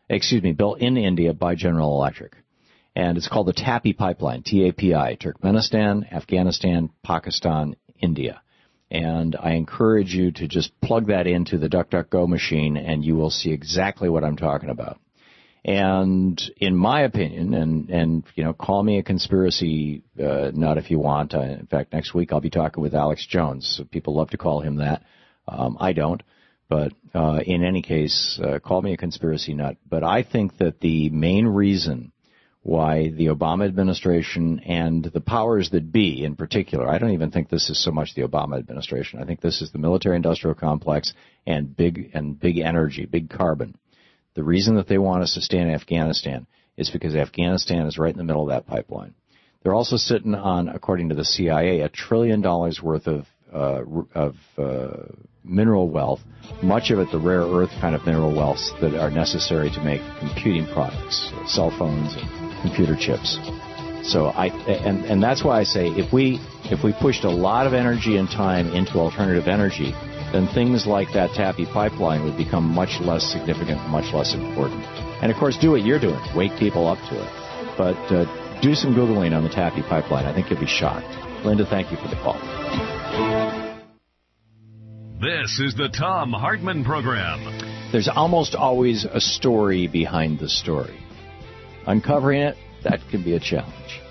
India by General Electric. And it's called the TAPI pipeline, T-A-P-I, Turkmenistan, Afghanistan, Pakistan, India. And I encourage you to just plug that into the DuckDuckGo machine, and you will see exactly what I'm talking about. And in my opinion, and call me a conspiracy nut if you want. In fact, next week I'll be talking with Alex Jones. So people love to call him that. I don't. But in any case, call me a conspiracy nut. But I think that the main reason why the Obama administration and the powers that be in particular, I don't even think this is so much the Obama administration. I think this is the military-industrial complex and big energy, big carbon. The reason that they want us to stay in Afghanistan is because Afghanistan is right in the middle of that pipeline. They're also sitting on, according to the CIA, $1 trillion worth of mineral wealth, much of it the rare earth kind of mineral wealths that are necessary to make computing products, cell phones and computer chips. So and that's why I say if we pushed a lot of energy and time into alternative energy, then things like that Tappy pipeline would become much less significant, much less important. And of course, do what you're doing, wake people up to it. But do some Googling on the Tappy pipeline. I think you'll be shocked. Linda, thank you for the call. This is the Thom Hartmann Program. There's almost always a story behind the story. Uncovering it, that can be a challenge.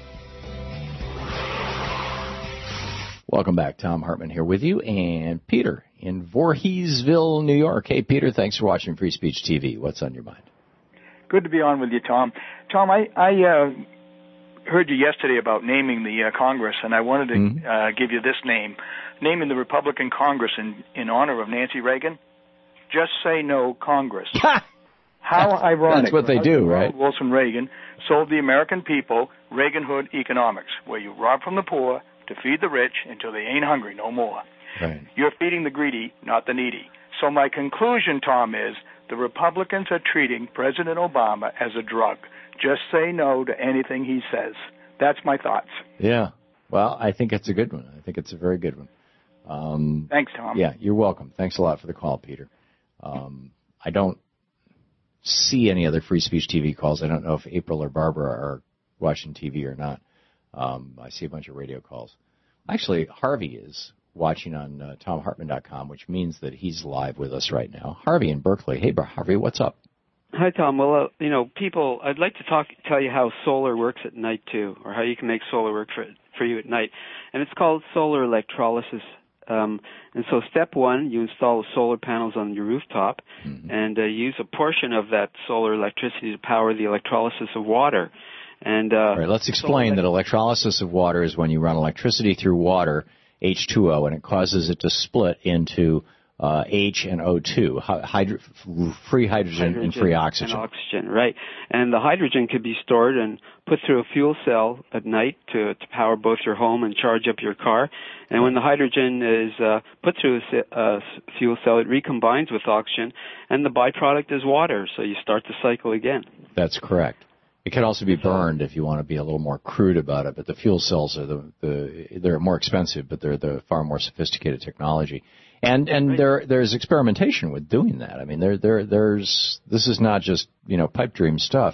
Welcome back. Thom Hartmann here with you, and Peter in Voorheesville, New York. Hey, Peter, thanks for watching Free Speech TV. What's on your mind? Good to be on with you, Tom. Tom, I heard you yesterday about naming the Congress, and I wanted to give you this name. Naming the Republican Congress in honor of Nancy Reagan. Just say no, Congress. How ironic. That's what they do, right? Wilson Reagan sold the American people Reaganhood economics, where you rob from the poor to feed the rich until they ain't hungry no more. Right. You're feeding the greedy, not the needy. So my conclusion, Tom, is the Republicans are treating President Obama as a drug. Just say no to anything he says. That's my thoughts. Yeah. Well, I think it's a good one. I think it's a very good one. Thanks, Tom. Yeah, you're welcome. Thanks a lot for the call, Peter. I don't see any other Free Speech TV calls. I don't know if April or Barbara are watching TV or not. I see a bunch of radio calls. Actually, Harvey is watching on TomHartmann.com, which means that he's live with us right now. Harvey in Berkeley. Hey, Harvey, what's up? Hi, Tom. Well, people, I'd like to tell you how solar works at night, too, or how you can make solar work for you at night. And it's called solar electrolysis. And so step one, you install solar panels on your rooftop and use a portion of that solar electricity to power the electrolysis of water. And all right, let's explain that electrolysis of water is when you run electricity through water, H2O, and it causes it to split into H and O2, free hydrogen and free oxygen. And oxygen, right. And the hydrogen could be stored and put through a fuel cell at night to power both your home and charge up your car. And when the hydrogen is put through a fuel cell, it recombines with oxygen, and the byproduct is water, so you start the cycle again. That's correct. It can also be burned if you want to be a little more crude about it, but the fuel cells are they're more expensive, but they're the far more sophisticated technology. And there's experimentation with doing that. I mean, this is not just, pipe dream stuff.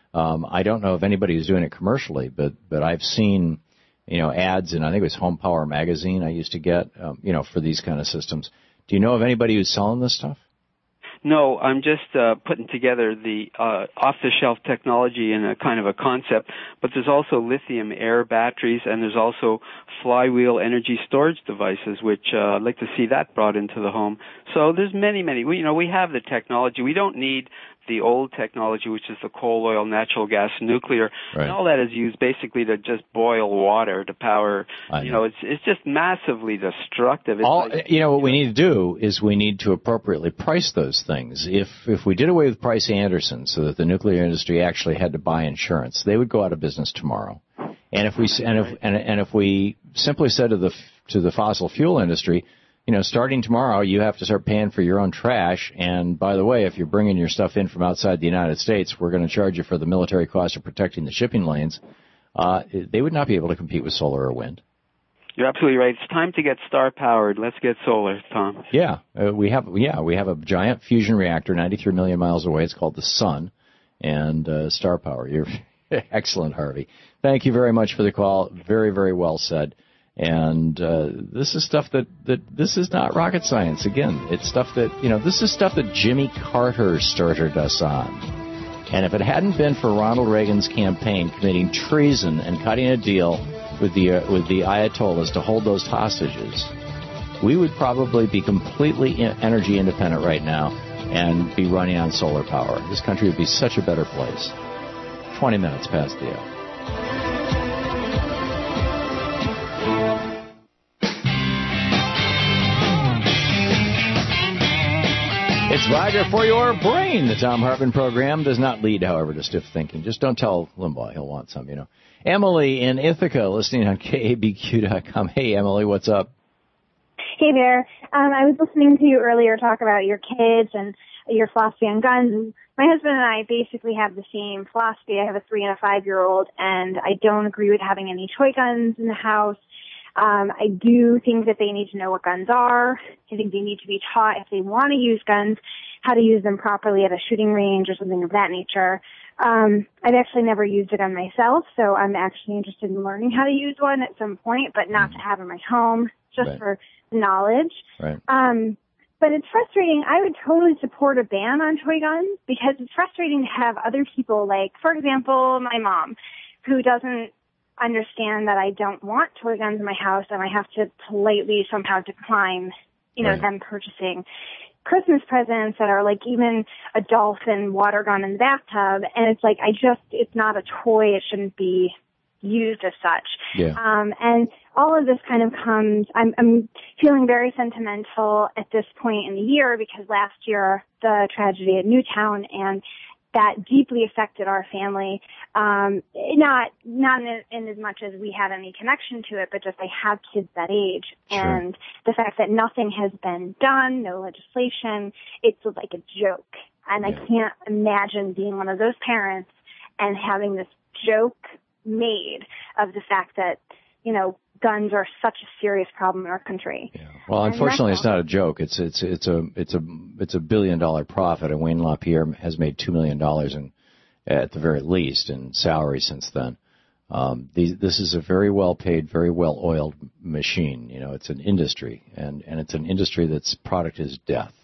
I don't know if anybody is doing it commercially, but I've seen, ads in, I think it was Home Power magazine I used to get, for these kind of systems. Do you know of anybody who's selling this stuff? No, I'm just putting together the off-the-shelf technology in a kind of a concept, but there's also lithium air batteries, and there's also flywheel energy storage devices, which I'd like to see that brought into the home. So there's many. We have the technology. We don't need the old technology, which is the coal, oil, natural gas, nuclear, right. And all that is used basically to just boil water to power. It's just massively destructive. What we need to do is we need to appropriately price those things. If we did away with Price Anderson so that the nuclear industry actually had to buy insurance, they would go out of business tomorrow. And if we simply said to the fossil fuel industry, starting tomorrow, you have to start paying for your own trash. And by the way, if you're bringing your stuff in from outside the United States, we're going to charge you for the military cost of protecting the shipping lanes. They would not be able to compete with solar or wind. You're absolutely right. It's time to get star powered. Let's get solar, Tom. Yeah, we have a giant fusion reactor 93 million miles away. It's called the Sun, and star power. You're excellent, Harvey. Thank you very much for the call. Very, very well said. And this is stuff that this is not rocket science. Again, it's stuff that this is stuff that Jimmy Carter started us on. And if it hadn't been for Ronald Reagan's campaign committing treason and cutting a deal with the Ayatollahs to hold those hostages, we would probably be completely energy independent right now and be running on solar power. This country would be such a better place. 20 minutes past the hour. It's Viagra for your brain. The Thom Hartmann program does not lead, however, to stiff thinking. Just don't tell Limbaugh. He'll want some, you know. Emily in Ithaca, listening on KABQ.com. Hey, Emily, what's up? Hey there. I was listening to you earlier talk about your kids and your philosophy on guns. And my husband and I basically have the same philosophy. I have a 3- and a 5-year-old, and I don't agree with having any toy guns in the house. I do think that they need to know what guns are. I think they need to be taught, if they want to use guns, how to use them properly at a shooting range or something of that nature. I've actually never used a gun myself, so I'm actually interested in learning how to use one at some point, but not to have in my home, just for knowledge. Right. But it's frustrating. I would totally support a ban on toy guns because it's frustrating to have other people, like, for example, my mom, who doesn't understand that I don't want toy guns in my house, and I have to politely somehow decline, them purchasing Christmas presents that are like even a dolphin water gun in the bathtub. And it's like, it's not a toy. It shouldn't be used as such. Yeah. And all of this kind of comes, I'm feeling very sentimental at this point in the year because last year, the tragedy at Newtown, and that deeply affected our family. Not in as much as we had any connection to it, but just I have kids that age. Sure. And the fact that nothing has been done, no legislation, it's like a joke. And I can't imagine being one of those parents and having this joke made of the fact that, guns are such a serious problem in our country. Yeah. Well, unfortunately, it's not a joke. It's a $1 billion profit, and Wayne LaPierre has made $2 million at the very least in salary since then. This is a very well paid, very well oiled machine. It's an industry, and it's an industry that's product is death.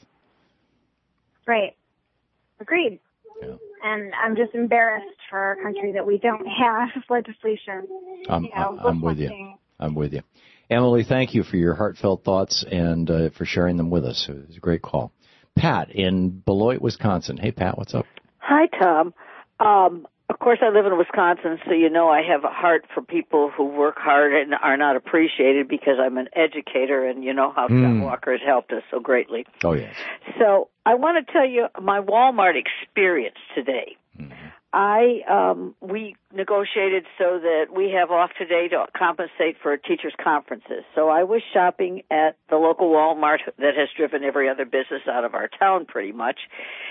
Right. Agreed. Yeah. And I'm just embarrassed for a country that we don't have legislation. I'm with you. I'm with you. Emily, thank you for your heartfelt thoughts and for sharing them with us. It was a great call. Pat in Beloit, Wisconsin. Hey, Pat, what's up? Hi, Tom. Of course, I live in Wisconsin, so I have a heart for people who work hard and are not appreciated because I'm an educator, and you know how Scott Walker has helped us so greatly. Oh, yes. So I want to tell you my Walmart experience today. We negotiated so that we have off today to compensate for teachers' conferences. So I was shopping at the local Walmart that has driven every other business out of our town pretty much.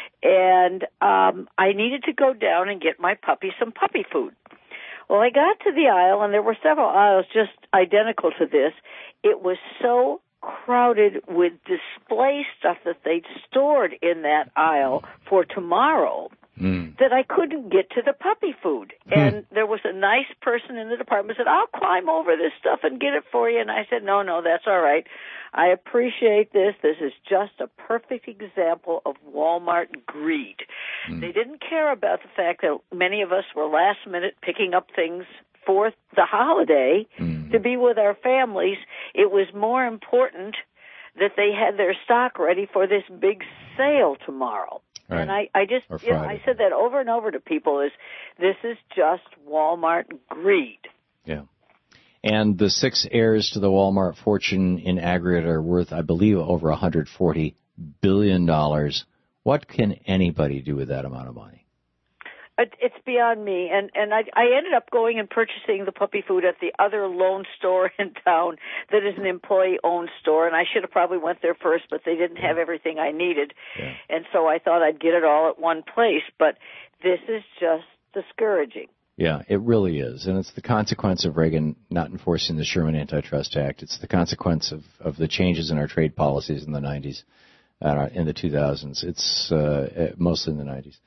And I needed to go down and get my puppy some puppy food. Well, I got to the aisle, and there were several aisles just identical to this. It was so crowded with display stuff that they'd stored in that aisle for tomorrow that I couldn't get to the puppy food. And there was a nice person in the department who said, I'll climb over this stuff and get it for you. And I said, no, that's all right. I appreciate this. This is just a perfect example of Walmart greed. They didn't care about the fact that many of us were last minute picking up things for the holiday to be with our families. It was more important that they had their stock ready for this big sale tomorrow. Right. And I just, I said that over and over to people this is just Walmart greed. Yeah. And the 6 heirs to the Walmart fortune in aggregate are worth, I believe, over $140 billion. What can anybody do with that amount of money? It's beyond me. And I ended up going and purchasing the puppy food at the other lone store in town that is an employee-owned store. And I should have probably went there first, but they didn't have everything I needed. Yeah. And so I thought I'd get it all at one place. But this is just discouraging. Yeah, it really is. And it's the consequence of Reagan not enforcing the Sherman Antitrust Act. It's the consequence of the changes in our trade policies in the 90s, in the 2000s. It's mostly in the 90s.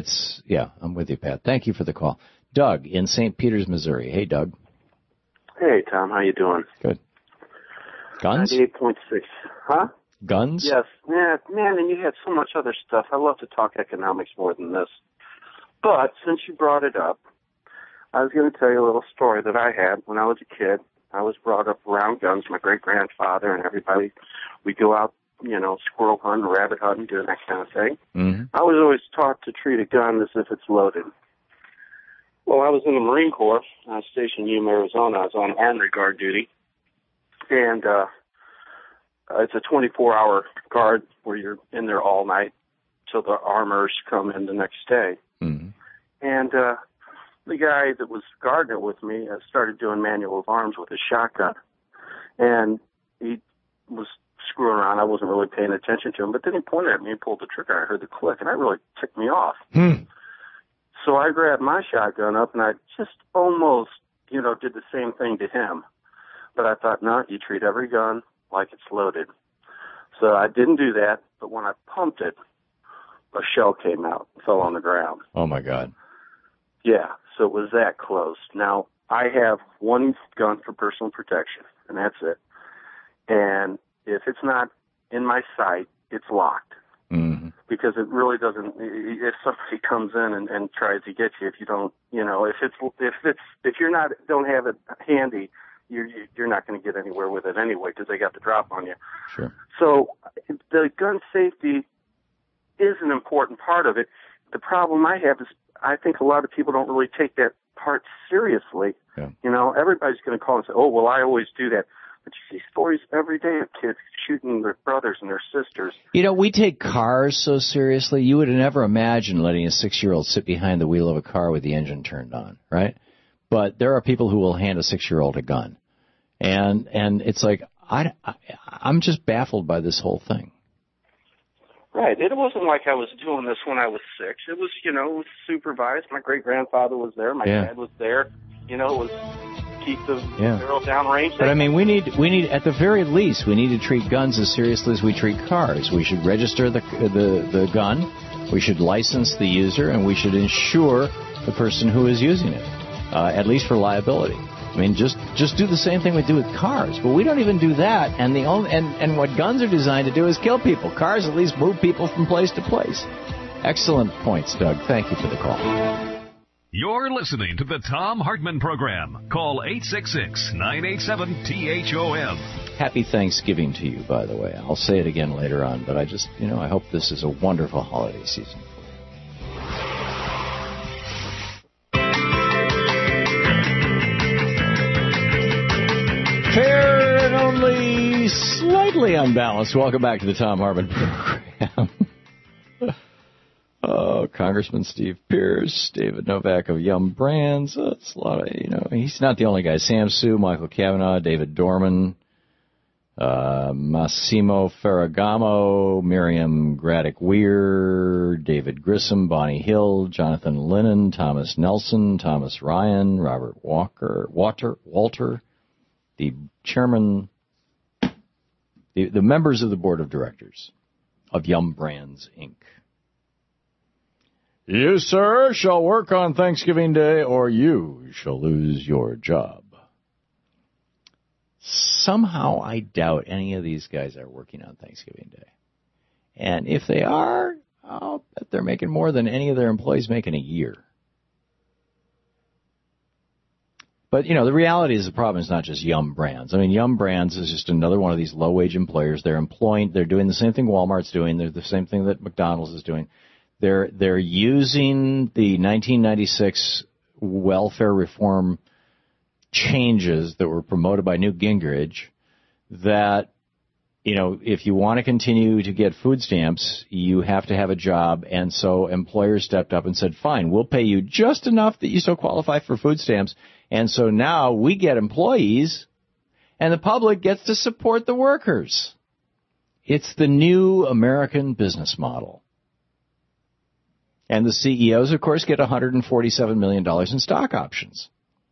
I'm with you, Pat. Thank you for the call. Doug in St. Peters, Missouri. Hey, Doug. Hey, Tom. How you doing? Good. Guns? 98.6. Huh? Guns? Yes. Yeah, man, and you had so much other stuff. I love to talk economics more than this. But since you brought it up, I was going to tell you a little story that I had when I was a kid. I was brought up around guns. My great-grandfather and everybody, we go out, squirrel hunting, rabbit hunting, doing that kind of thing. Mm-hmm. I was always taught to treat a gun as if it's loaded. Well, I was in the Marine Corps. I was stationed in Yuma, Arizona. I was on Armory Guard duty. And it's a 24-hour guard where you're in there all night till the armors come in the next day. Mm-hmm. And the guy that was guarding it with me started doing manual of arms with a shotgun. And he was screwing around. I wasn't really paying attention to him. But then he pointed at me and pulled the trigger. I heard the click, and that really ticked me off. So I grabbed my shotgun up, and I just almost, did the same thing to him. But I thought, no, you treat every gun like it's loaded. So I didn't do that, but when I pumped it, a shell came out and fell on the ground. Oh, my God. Yeah, so it was that close. Now, I have one gun for personal protection, and that's it. And if it's not in my sight, it's locked. Mm-hmm. Because it really doesn't. If somebody comes in and tries to get you, if you don't, if you're not, don't have it handy, you're not going to get anywhere with it anyway because they got the drop on you. Sure. So the gun safety is an important part of it. The problem I have is I think a lot of people don't really take that part seriously. Yeah. Everybody's going to call and say, "Oh, well, I always do that." But you see stories every day of kids shooting their brothers and their sisters. We take cars so seriously. You would never imagine letting a 6-year-old sit behind the wheel of a car with the engine turned on, right? But there are people who will hand a 6-year-old a gun. And it's like, I'm just baffled by this whole thing. Right. It wasn't like I was doing this when I was 6. It was, it was supervised. My great-grandfather was there. My dad was there. It was keep the barrel downrange. But I mean, we need at the very least, we need to treat guns as seriously as we treat cars. We should register the gun, we should license the user, and we should insure the person who is using it, at least for liability. I mean, just do the same thing we do with cars, but we don't even do that. And and what guns are designed to do is kill people. Cars at least move people from place to place. Excellent points, Doug. Thank you for the call. You're listening to the Thom Hartmann Program. Call 866-987-THOM. Happy Thanksgiving to you, by the way. I'll say it again later on, but I just, I hope this is a wonderful holiday season. Fair and only slightly unbalanced. Welcome back to the Thom Hartmann Program. Congressman Steve Pierce, David Novak of Yum Brands. It's a lot of, he's not the only guy. Sam Sue, Michael Kavanaugh, David Dorman, Massimo Ferragamo, Miriam Graddick-Weir, David Grissom, Bonnie Hill, Jonathan Lennon, Thomas Nelson, Thomas Ryan, Robert Walter, the chairman, the members of the board of directors of Yum Brands, Inc. You, sir, shall work on Thanksgiving Day, or you shall lose your job. Somehow I doubt any of these guys are working on Thanksgiving Day. And if they are, I'll bet they're making more than any of their employees make in a year. But, the reality is the problem is not just Yum Brands. I mean, Yum Brands is just another one of these low-wage employers. They're doing the same thing Walmart's doing. They're the same thing that McDonald's is doing. They're using the 1996 welfare reform changes that were promoted by Newt Gingrich that, if you want to continue to get food stamps, you have to have a job. And so employers stepped up and said, fine, we'll pay you just enough that you still qualify for food stamps. And so now we get employees and the public gets to support the workers. It's the new American business model. And the CEOs, of course, get $147 million in stock options.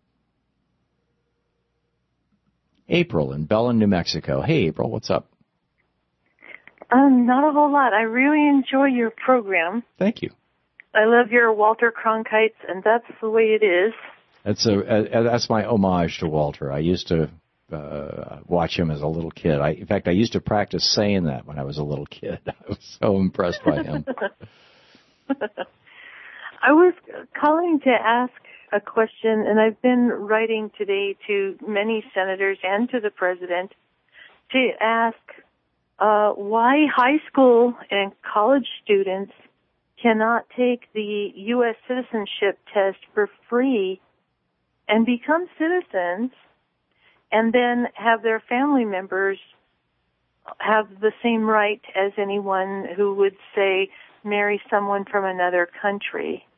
April in Belen, New Mexico. Hey, April, what's up? Not a whole lot. I really enjoy your program. Thank you. I love your Walter Cronkites, and that's the way it is. That's my homage to Walter. I used to watch him as a little kid. In fact, I used to practice saying that when I was a little kid. I was so impressed by him. I was calling to ask a question, and I've been writing today to many senators and to the president to ask why high school and college students cannot take the U.S. citizenship test for free and become citizens, and then have their family members have the same right as anyone who would, say, marry someone from another country.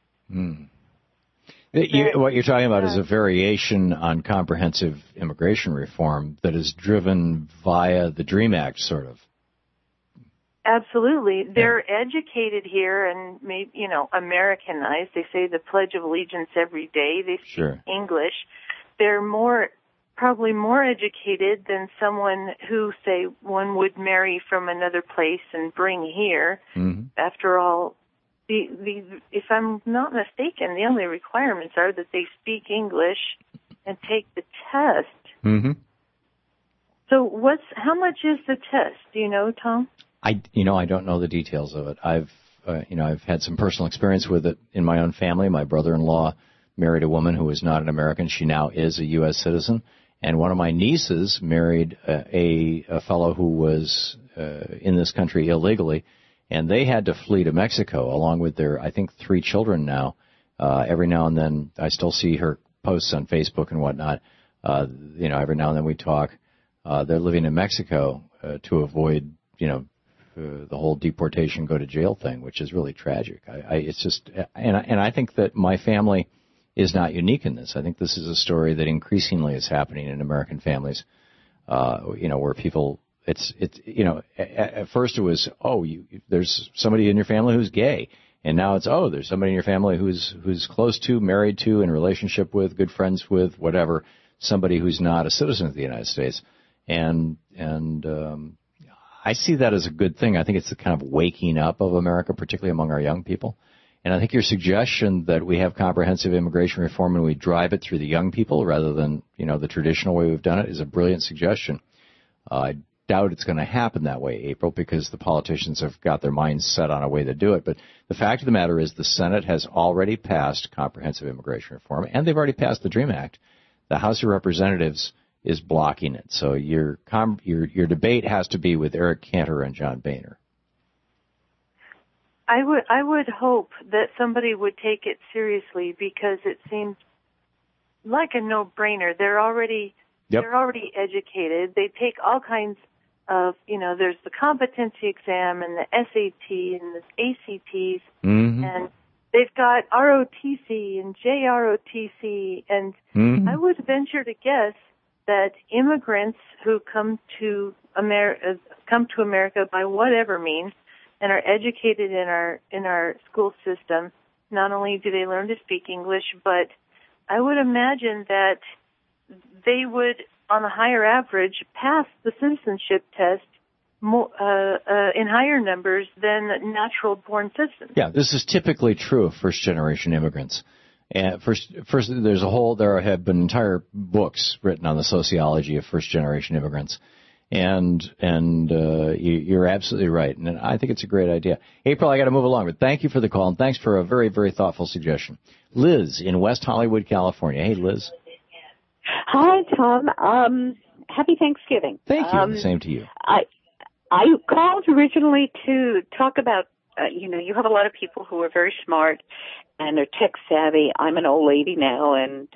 What you're talking about is a variation on comprehensive immigration reform that is driven via the DREAM Act, sort of. Absolutely. They're educated here and maybe, Americanized. They say the Pledge of Allegiance every day. They speak English. They're probably more educated than someone who, say, one would marry from another place and bring here. Mm-hmm. After all, if I'm not mistaken, the only requirements are that they speak English and take the test. Mm-hmm. So how much is the test? Do you know, Tom? I don't know the details of it. I've had some personal experience with it in my own family. My brother-in-law married a woman who was not an American. She now is a U.S. citizen. And one of my nieces married a fellow who was in this country illegally, and they had to flee to Mexico along with their, I think, 3 children now. Every now and then, I still see her posts on Facebook and whatnot. Every now and then we talk. They're living in Mexico to avoid, the whole deportation, go to jail thing, which is really tragic. It's just, and I think that my family is not unique in this. I think this is a story that increasingly is happening in American families, where people, at first it was, there's somebody in your family who's gay. And now it's, there's somebody in your family who's close to, married to, in relationship with, good friends with, whatever, somebody who's not a citizen of the United States. And I see that as a good thing. I think it's the kind of waking up of America, particularly among our young people. And I think your suggestion that we have comprehensive immigration reform and we drive it through the young people rather than, the traditional way we've done it is a brilliant suggestion. I doubt it's going to happen that way, April, because the politicians have got their minds set on a way to do it. But the fact of the matter is the Senate has already passed comprehensive immigration reform, and they've already passed the DREAM Act. The House of Representatives is blocking it. So your debate has to be with Eric Cantor and John Boehner. I would hope that somebody would take it seriously because it seems like a no-brainer. They're already educated. They take all kinds of, there's the competency exam and the SAT and the ACTs, and they've got ROTC and JROTC, and I would venture to guess that immigrants who come to America by whatever means and are educated in our school system, not only do they learn to speak English, but I would imagine that they would, on a higher average, pass the citizenship test more, in higher numbers than natural-born citizens. Yeah, this is typically true of first-generation immigrants. And first, there have been entire books written on the sociology of first-generation immigrants. And you're absolutely right, and I think it's a great idea. April, I got to move along, but thank you for the call, and thanks for a very, very thoughtful suggestion. Liz in West Hollywood, California. Hey, Liz. Hi, Tom. Happy Thanksgiving. Thank you. The same to you. I called originally to talk about, you have a lot of people who are very smart and are tech savvy. I'm an old lady now, and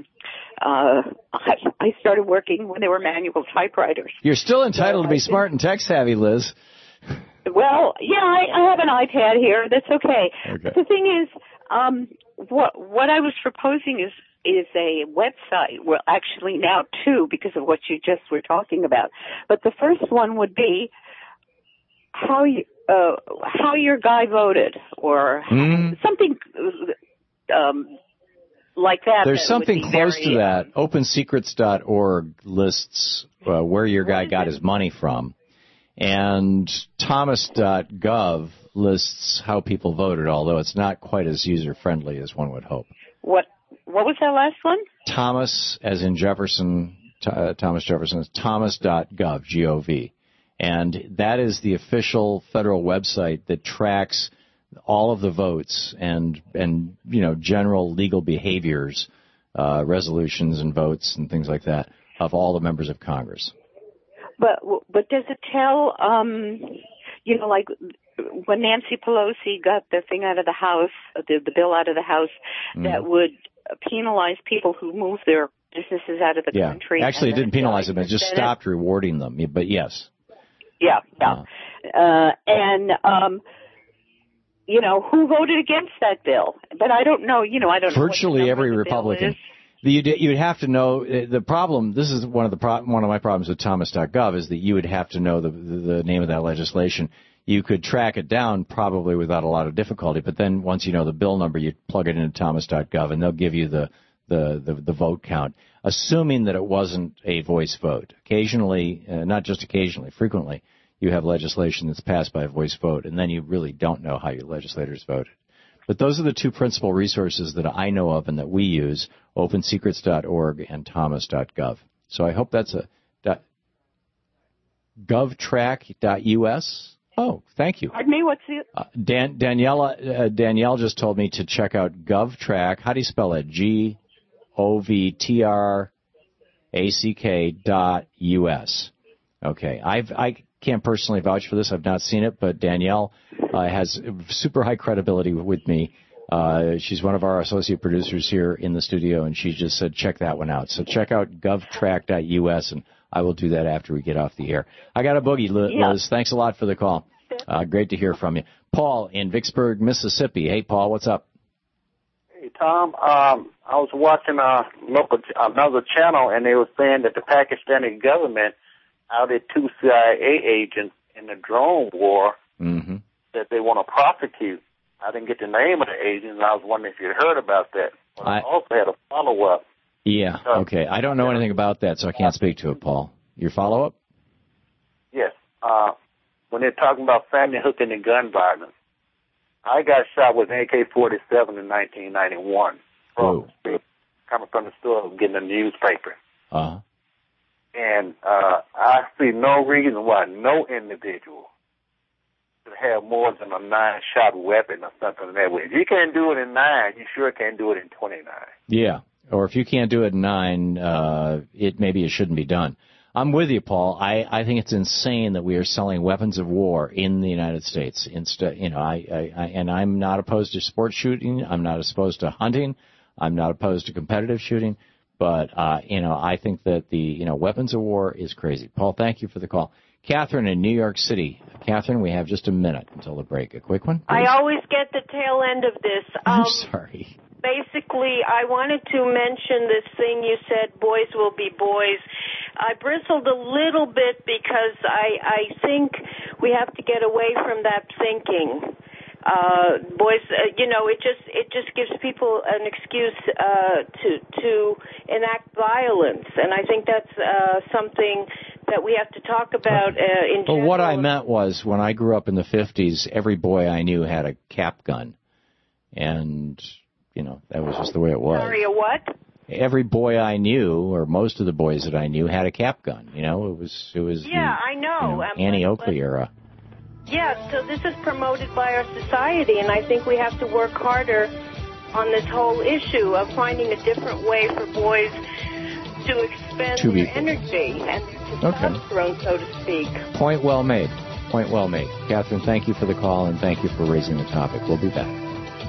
I started working when there were manual typewriters. You're still entitled to be smart and tech savvy, Liz. Well, yeah, I have an iPad here. That's okay. The thing is, what I was proposing is a website. Well, actually now 2 because of what you just were talking about. But the first one would be how your guy voted, or something like that. There's something close to that. OpenSecrets.org lists where your guy got his money from, and Thomas.gov lists how people voted, although it's not quite as user-friendly as one would hope. What was that last one? Thomas, as in Jefferson, Thomas Jefferson, is Thomas.gov, G-O-V. And that is the official federal website that tracks all of the votes and general legal behaviors, resolutions and votes and things like that of all the members of Congress. But does it tell, like when Nancy Pelosi got the thing out of the House, the bill out of the House that would penalize people who move their businesses out of the country? Actually, it didn't penalize them. It just stopped rewarding them. But yes. Yeah. Who voted against that bill? But I don't know. I don't know. Virtually every Republican. You'd have to know the problem. This is one of my problems with Thomas.gov is that you would have to know the name of that legislation. You could track it down probably without a lot of difficulty, but then once you know the bill number, you plug it into Thomas.gov and they'll give you the vote count, assuming that it wasn't a voice vote. Occasionally, not just occasionally, frequently, you have legislation that's passed by a voice vote, and then you really don't know how your legislators voted. But those are the two principal resources that I know of and that we use, OpenSecrets.org and Thomas.gov. So I hope that's govtrack.us. Oh, thank you. Pardon me, what's the... Danielle just told me to check out GovTrack. How do you spell it? GovTrack.us. Okay. I can't personally vouch for this. I've not seen it, but Danielle has super high credibility with me. She's one of our associate producers here in the studio, and she just said check that one out. So check out govtrack.us, and I will do that after we get off the air. I got a boogie, Liz. Yeah. Thanks a lot for the call. Great to hear from you. Paul in Vicksburg, Mississippi. Hey, Paul, what's up? Hey, Tom. I was watching another channel, and they were saying that the Pakistani government outed 2 CIA agents in the drone war that they want to prosecute. I didn't get the name of the agents, and I was wondering if you heard about that. I also had a follow-up. Yeah, okay. I don't know anything about that, so I can't speak to it, Paul. Your follow-up? Yes. When they're talking about family hooking and gun violence, I got shot with an AK-47 in 1991. Coming from the store, getting a newspaper. Uh-huh. And I see no reason why no individual should have more than a 9-shot weapon or something that way. If you can't do it in 9, you sure can't do it in 29. Yeah, or if you can't do it in 9, maybe it shouldn't be done. I'm with you, Paul. I think it's insane that we are selling weapons of war in the United States. And I'm not opposed to sports shooting. I'm not opposed to hunting. I'm not opposed to competitive shooting. But, I think that the, weapons of war is crazy. Paul, thank you for the call. Catherine in New York City. Catherine, we have just a minute until the break. A quick one, please. I always get the tail end of this. I'm sorry. Basically, I wanted to mention this thing you said, boys will be boys. I bristled a little bit because I think we have to get away from that thinking. Boys, it just gives people an excuse to enact violence, and I think that's something that we have to talk about in general. Well, what I meant was when I grew up in the 50s, every boy I knew had a cap gun, and that was just the way it was. Sorry, a what? Every boy I knew, or most of the boys that I knew, had a cap gun. It was. Yeah, I know. Annie Oakley era. Yeah, so this is promoted by our society, and I think we have to work harder on this whole issue of finding a different way for boys to expend their energy and their testosterone, so to speak. Point well made. Point well made. Catherine, thank you for the call, and thank you for raising the topic. We'll be back.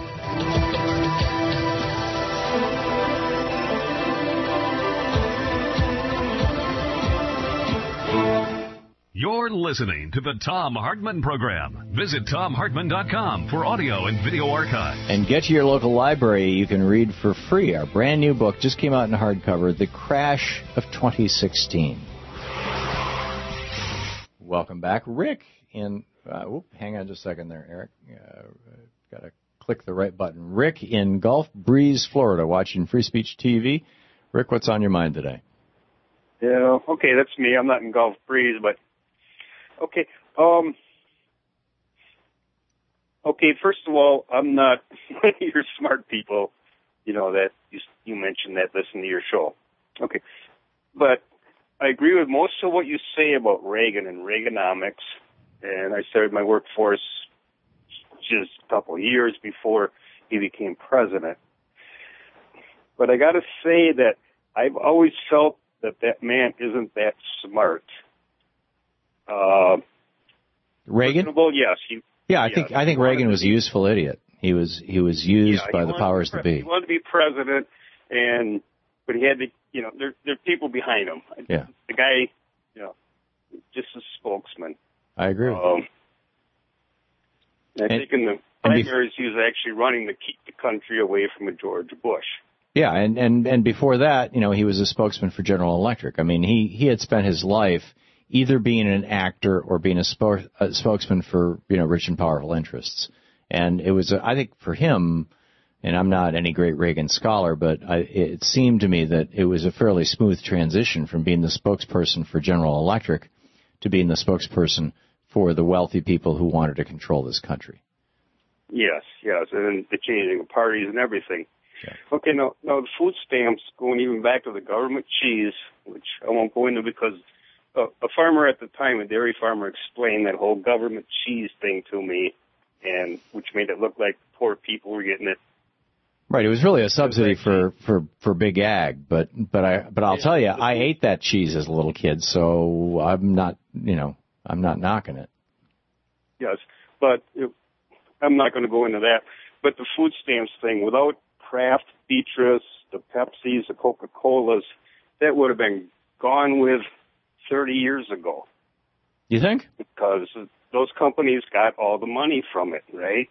You're listening to the Thom Hartmann Program. Visit ThomHartmann.com for audio and video archives. And get to your local library. You can read for free our brand new book, just came out in hardcover, The Crash of 2016. Welcome back, Rick. Hang on just a second there, Eric. Got to click the right button. Rick in Gulf Breeze, Florida, watching Free Speech TV. Rick, what's on your mind today? Yeah, okay, that's me. I'm not in Gulf Breeze, but okay. Okay, first of all, I'm not one of your smart people, that you mentioned that listen to your show. Okay. But I agree with most of what you say about Reagan and Reaganomics, and I started my workforce just a couple of years before he became president. But I got to say that I've always felt that man isn't that smart. Reagan? Yes. I think Reagan was a useful idiot. He was used by the powers that be. He wanted to be president, but he had to, there are people behind him. Yeah. The guy, just a spokesman. I agree. I think in the primaries he was actually running to keep the country away from a George Bush. Yeah, and before that, he was a spokesman for General Electric. I mean, he had spent his life either being an actor or being a spokesman for, rich and powerful interests. And it was, I think, for him, and I'm not any great Reagan scholar, but it seemed to me that it was a fairly smooth transition from being the spokesperson for General Electric to being the spokesperson for the wealthy people who wanted to control this country. Yes, and the changing of parties and everything. Yeah. Okay, now the food stamps, going even back to the government cheese, which I won't go into because a farmer at the time, a dairy farmer, explained that whole government cheese thing to me, and which made it look like poor people were getting it. Right, it was really a subsidy for big ag, but I'll tell you, I ate that cheese as a little kid, so I'm not knocking it. Yes, but I'm not going to go into that. But the food stamps thing, without Kraft, Beatrice, the Pepsis, the Coca-Colas, that would have been gone with 30 years ago. You think? Because those companies got all the money from it, right?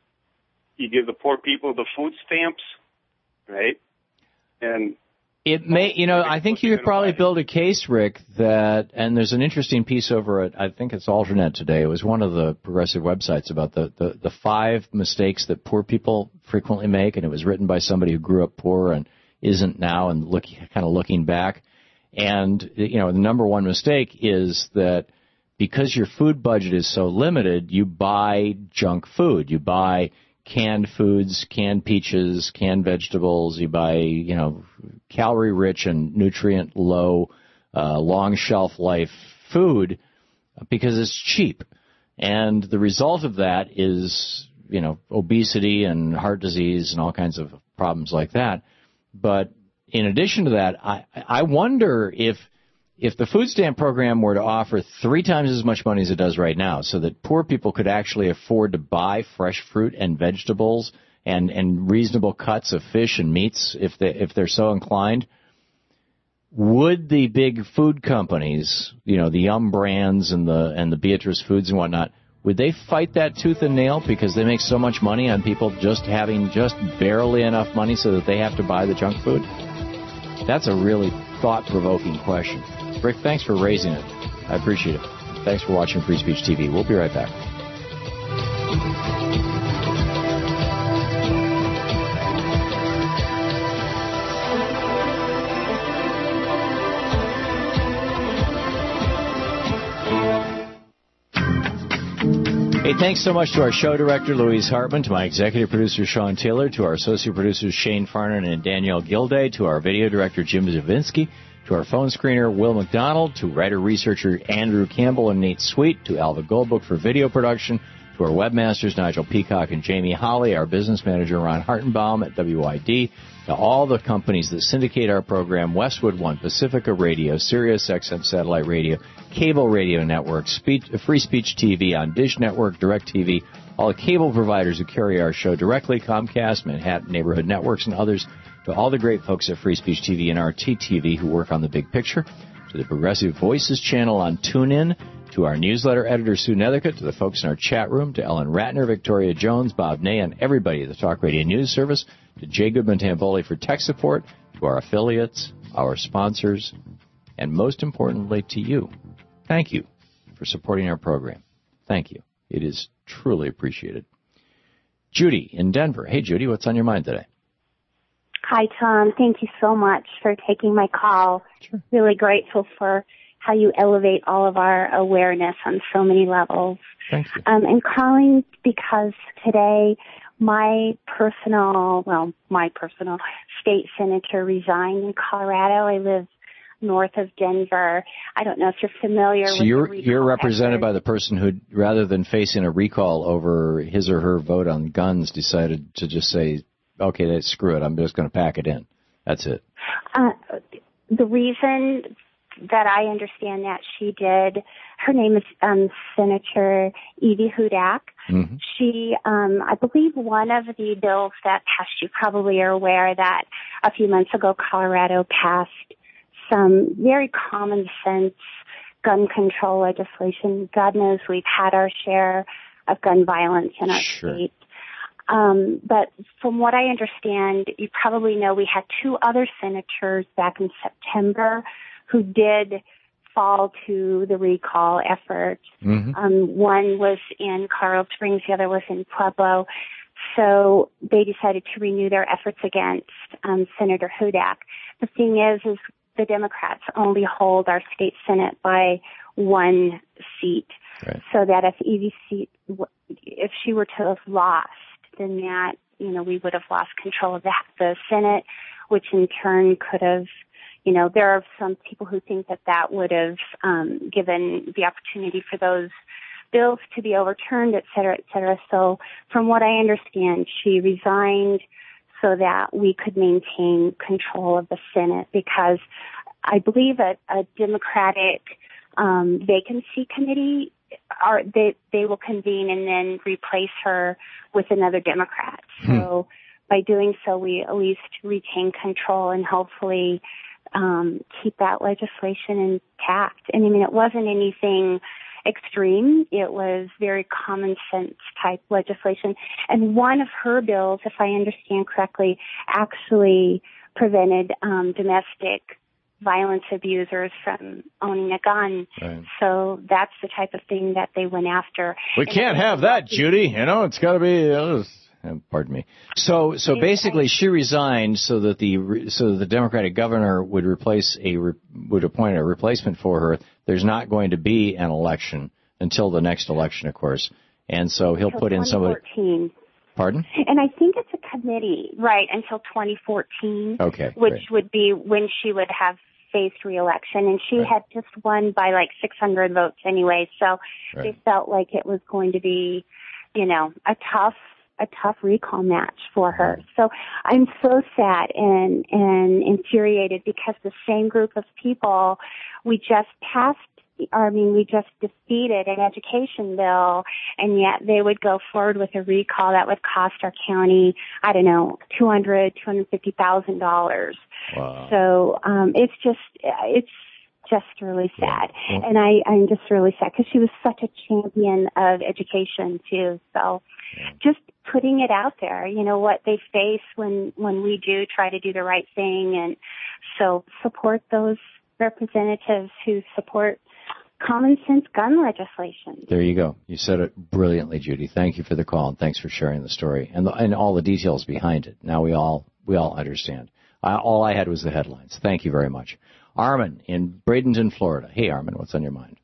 You give the poor people the food stamps, right? And it may, I think you could probably build a case, Rick, and there's an interesting piece over at, I think it's Alternet today. It was one of the progressive websites about the 5 mistakes that poor people frequently make, and it was written by somebody who grew up poor and isn't now, and looking back. And, the number one mistake is that because your food budget is so limited, you buy junk food. You buy canned foods, canned peaches, canned vegetables. You buy, calorie-rich and nutrient-low, long shelf life food because it's cheap. And the result of that is, obesity and heart disease and all kinds of problems like that. But in addition to that, I wonder if the food stamp program were to offer 3 times as much money as it does right now, so that poor people could actually afford to buy fresh fruit and vegetables and reasonable cuts of fish and meats if they're so inclined, would the big food companies, the Yum brands and the Beatrice Foods and whatnot, would they fight that tooth and nail because they make so much money on people just having just barely enough money so that they have to buy the junk food? That's a really thought-provoking question. Rick, thanks for raising it. I appreciate it. Thanks for watching Free Speech TV. We'll be right back. Hey, thanks so much to our show director, Louise Hartman, to my executive producer, Sean Taylor, to our associate producers, Shane Farnan and Danielle Gilday, to our video director, Jim Zavinsky, to our phone screener, Will McDonald, to writer-researcher Andrew Campbell and Nate Sweet, to Alva Goldbook for video production, to our webmasters, Nigel Peacock and Jamie Holly, our business manager, Ron Hartenbaum at WID, to all the companies that syndicate our program, Westwood One, Pacifica Radio, Sirius XM Satellite Radio, Cable Radio Network, Free Speech TV on Dish Network, DirecTV, all the cable providers who carry our show directly, Comcast, Manhattan Neighborhood Networks, and others, to all the great folks at Free Speech TV and RTTV who work on the big picture, to the Progressive Voices channel on TuneIn, to our newsletter editor, Sue Nethercutt, to the folks in our chat room, to Ellen Ratner, Victoria Jones, Bob Ney, and everybody at the Talk Radio News Service, to Jay Goodman-Tamboli for tech support, to our affiliates, our sponsors, and most importantly, to you. Thank you for supporting our program. Thank you. It is truly appreciated. Judy in Denver. Hey, Judy, what's on your mind today? Hi, Tom. Thank you so much for taking my call. Sure. Really grateful for how you elevate all of our awareness on so many levels. Thank you. I'm calling because today my personal state senator resigned in Colorado. I live north of Denver. I don't know if you're familiar with the recall. So you're represented by the person who, rather than facing a recall over his or her vote on guns, decided to just say, okay, screw it, I'm just going to pack it in. That's it. The reason that I understand that she did, her name is Senator Evie Hudak. Mm-hmm. She, I believe one of the bills that passed, you probably are aware that a few months ago Colorado passed some very common sense gun control legislation. God knows we've had our share of gun violence in our state. But from what I understand, you probably know we had two other senators back in September who did fall to the recall effort. Mm-hmm. One was in Colorado Springs, the other was in Pueblo. So they decided to renew their efforts against Senator Hudak. The thing is the Democrats only hold our state Senate by one seat. Right. So that if Evie's seat, if she were to have lost, then that, we would have lost control of the Senate, which in turn could have, there are some people who think that would have given the opportunity for those bills to be overturned, et cetera, et cetera. So from what I understand, she resigned so that we could maintain control of the Senate, because I believe a Democratic vacancy committee they will convene and then replace her with another Democrat. So by doing so, we at least retain control and hopefully keep that legislation intact. And I mean, it wasn't anything extreme. It was very common sense type legislation. And one of her bills, if I understand correctly, actually prevented domestic violence abusers from owning a gun. Right. So that's the type of thing that they went after. We can't have that, Judy. It's got to be. Pardon me. So basically, she resigned so that the Democratic governor would appoint a replacement for her. There's not going to be an election until the next election, of course, and so he'll put in somebody. 2014. Pardon? And I think it's a committee, right, until 2014. Okay. Which would be when she would have faced re-election. And she had just won by like 600 votes anyway. So they felt like it was going to be, a tough recall match for her. So I'm so sad and infuriated because the same group of people we just defeated an education bill, and yet they would go forward with a recall that would cost our county, I don't know, $250,000. Wow. So it's just really sad, and I'm just really sad because she was such a champion of education too. So just putting it out there, what they face when we do try to do the right thing, and so support those representatives who support common sense gun legislation. There you go. You said it brilliantly, Judy. Thank you for the call, and thanks for sharing the story and all the details behind it. Now we all understand. All I had was the headlines. Thank you very much. Armin in Bradenton, Florida. Hey, Armin, what's on your mind?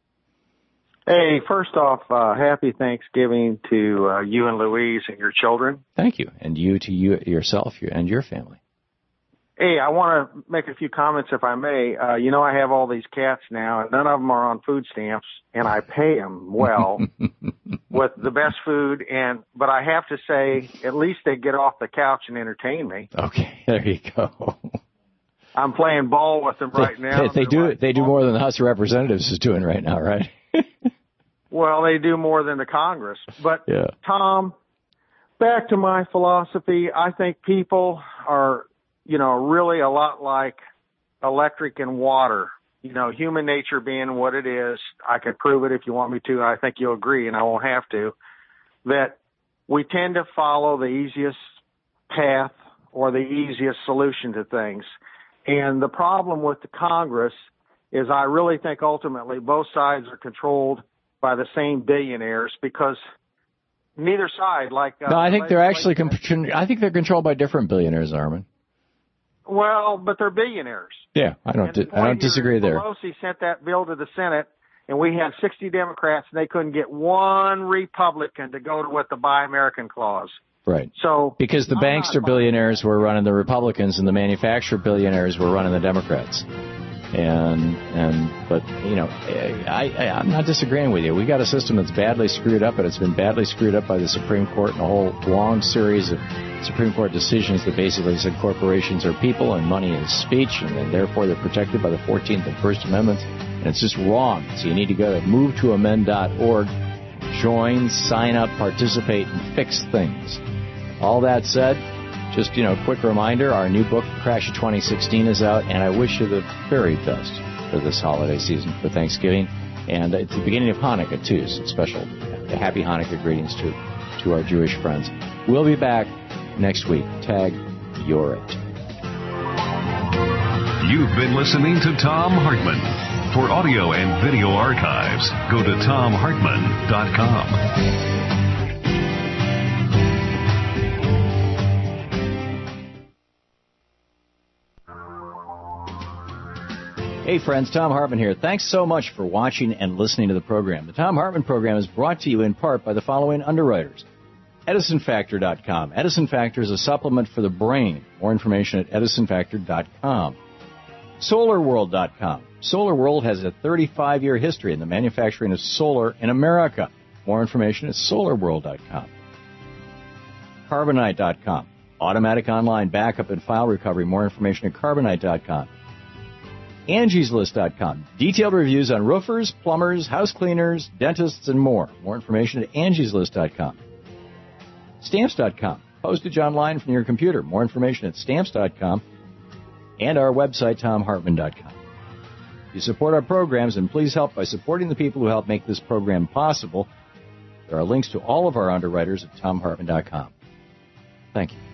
Hey, first off, happy Thanksgiving to you and Louise and your children. Thank you, and you to yourself and your family. Hey, I want to make a few comments, if I may. I have all these cats now, and none of them are on food stamps, and I pay them well with the best food. But I have to say, at least they get off the couch and entertain me. Okay, there you go. I'm playing ball with them right now. They do more than the House of Representatives is doing right now, right? Well, they do more than the Congress. But, Tom, back to my philosophy, I think people are really a lot like electric and water. Human nature being what it is, I could prove it if you want me to, and I think you'll agree, and I won't have to, that we tend to follow the easiest path or the easiest solution to things. And the problem with the Congress is I really think ultimately both sides are controlled by the same billionaires, because neither side, no, I think they're actually I think they're controlled by different billionaires, Armin. Well, but they're billionaires. Yeah, I don't disagree there. Pelosi sent that bill to the Senate, and we had 60 Democrats, and they couldn't get one Republican to go with the Buy American clause. Right. So because the bankster billionaires were running the Republicans, and the manufacturer billionaires were running the Democrats. But I'm not disagreeing with you. We got a system that's badly screwed up, and it's been badly screwed up by the Supreme Court and a whole long series of Supreme Court decisions that basically said corporations are people and money is speech, and therefore they're protected by the 14th and First Amendments. And it's just wrong. So you need to go to movetoamend.org, join, sign up, participate, and fix things. All that said, just, a quick reminder, our new book, Crash of 2016, is out, and I wish you the very best for this holiday season, for Thanksgiving. And it's the beginning of Hanukkah, too, so special happy Hanukkah greetings to our Jewish friends. We'll be back next week. Tag, you're it. You've been listening to Thom Hartmann. For audio and video archives, go to ThomHartmann.com. Hey friends, Thom Hartmann here. Thanks so much for watching and listening to the program. The Thom Hartmann program is brought to you in part by the following underwriters. EdisonFactor.com. Edison Factor is a supplement for the brain. More information at EdisonFactor.com. SolarWorld.com. SolarWorld has a 35-year history in the manufacturing of solar in America. More information at SolarWorld.com. Carbonite.com. Automatic online backup and file recovery. More information at Carbonite.com. AngiesList.com. Detailed reviews on roofers, plumbers, house cleaners, dentists, and more. More information at AngiesList.com. Stamps.com. Postage online from your computer. More information at Stamps.com. And our website, ThomHartmann.com. You support our programs, and please help by supporting the people who help make this program possible. There are links to all of our underwriters at ThomHartmann.com. Thank you.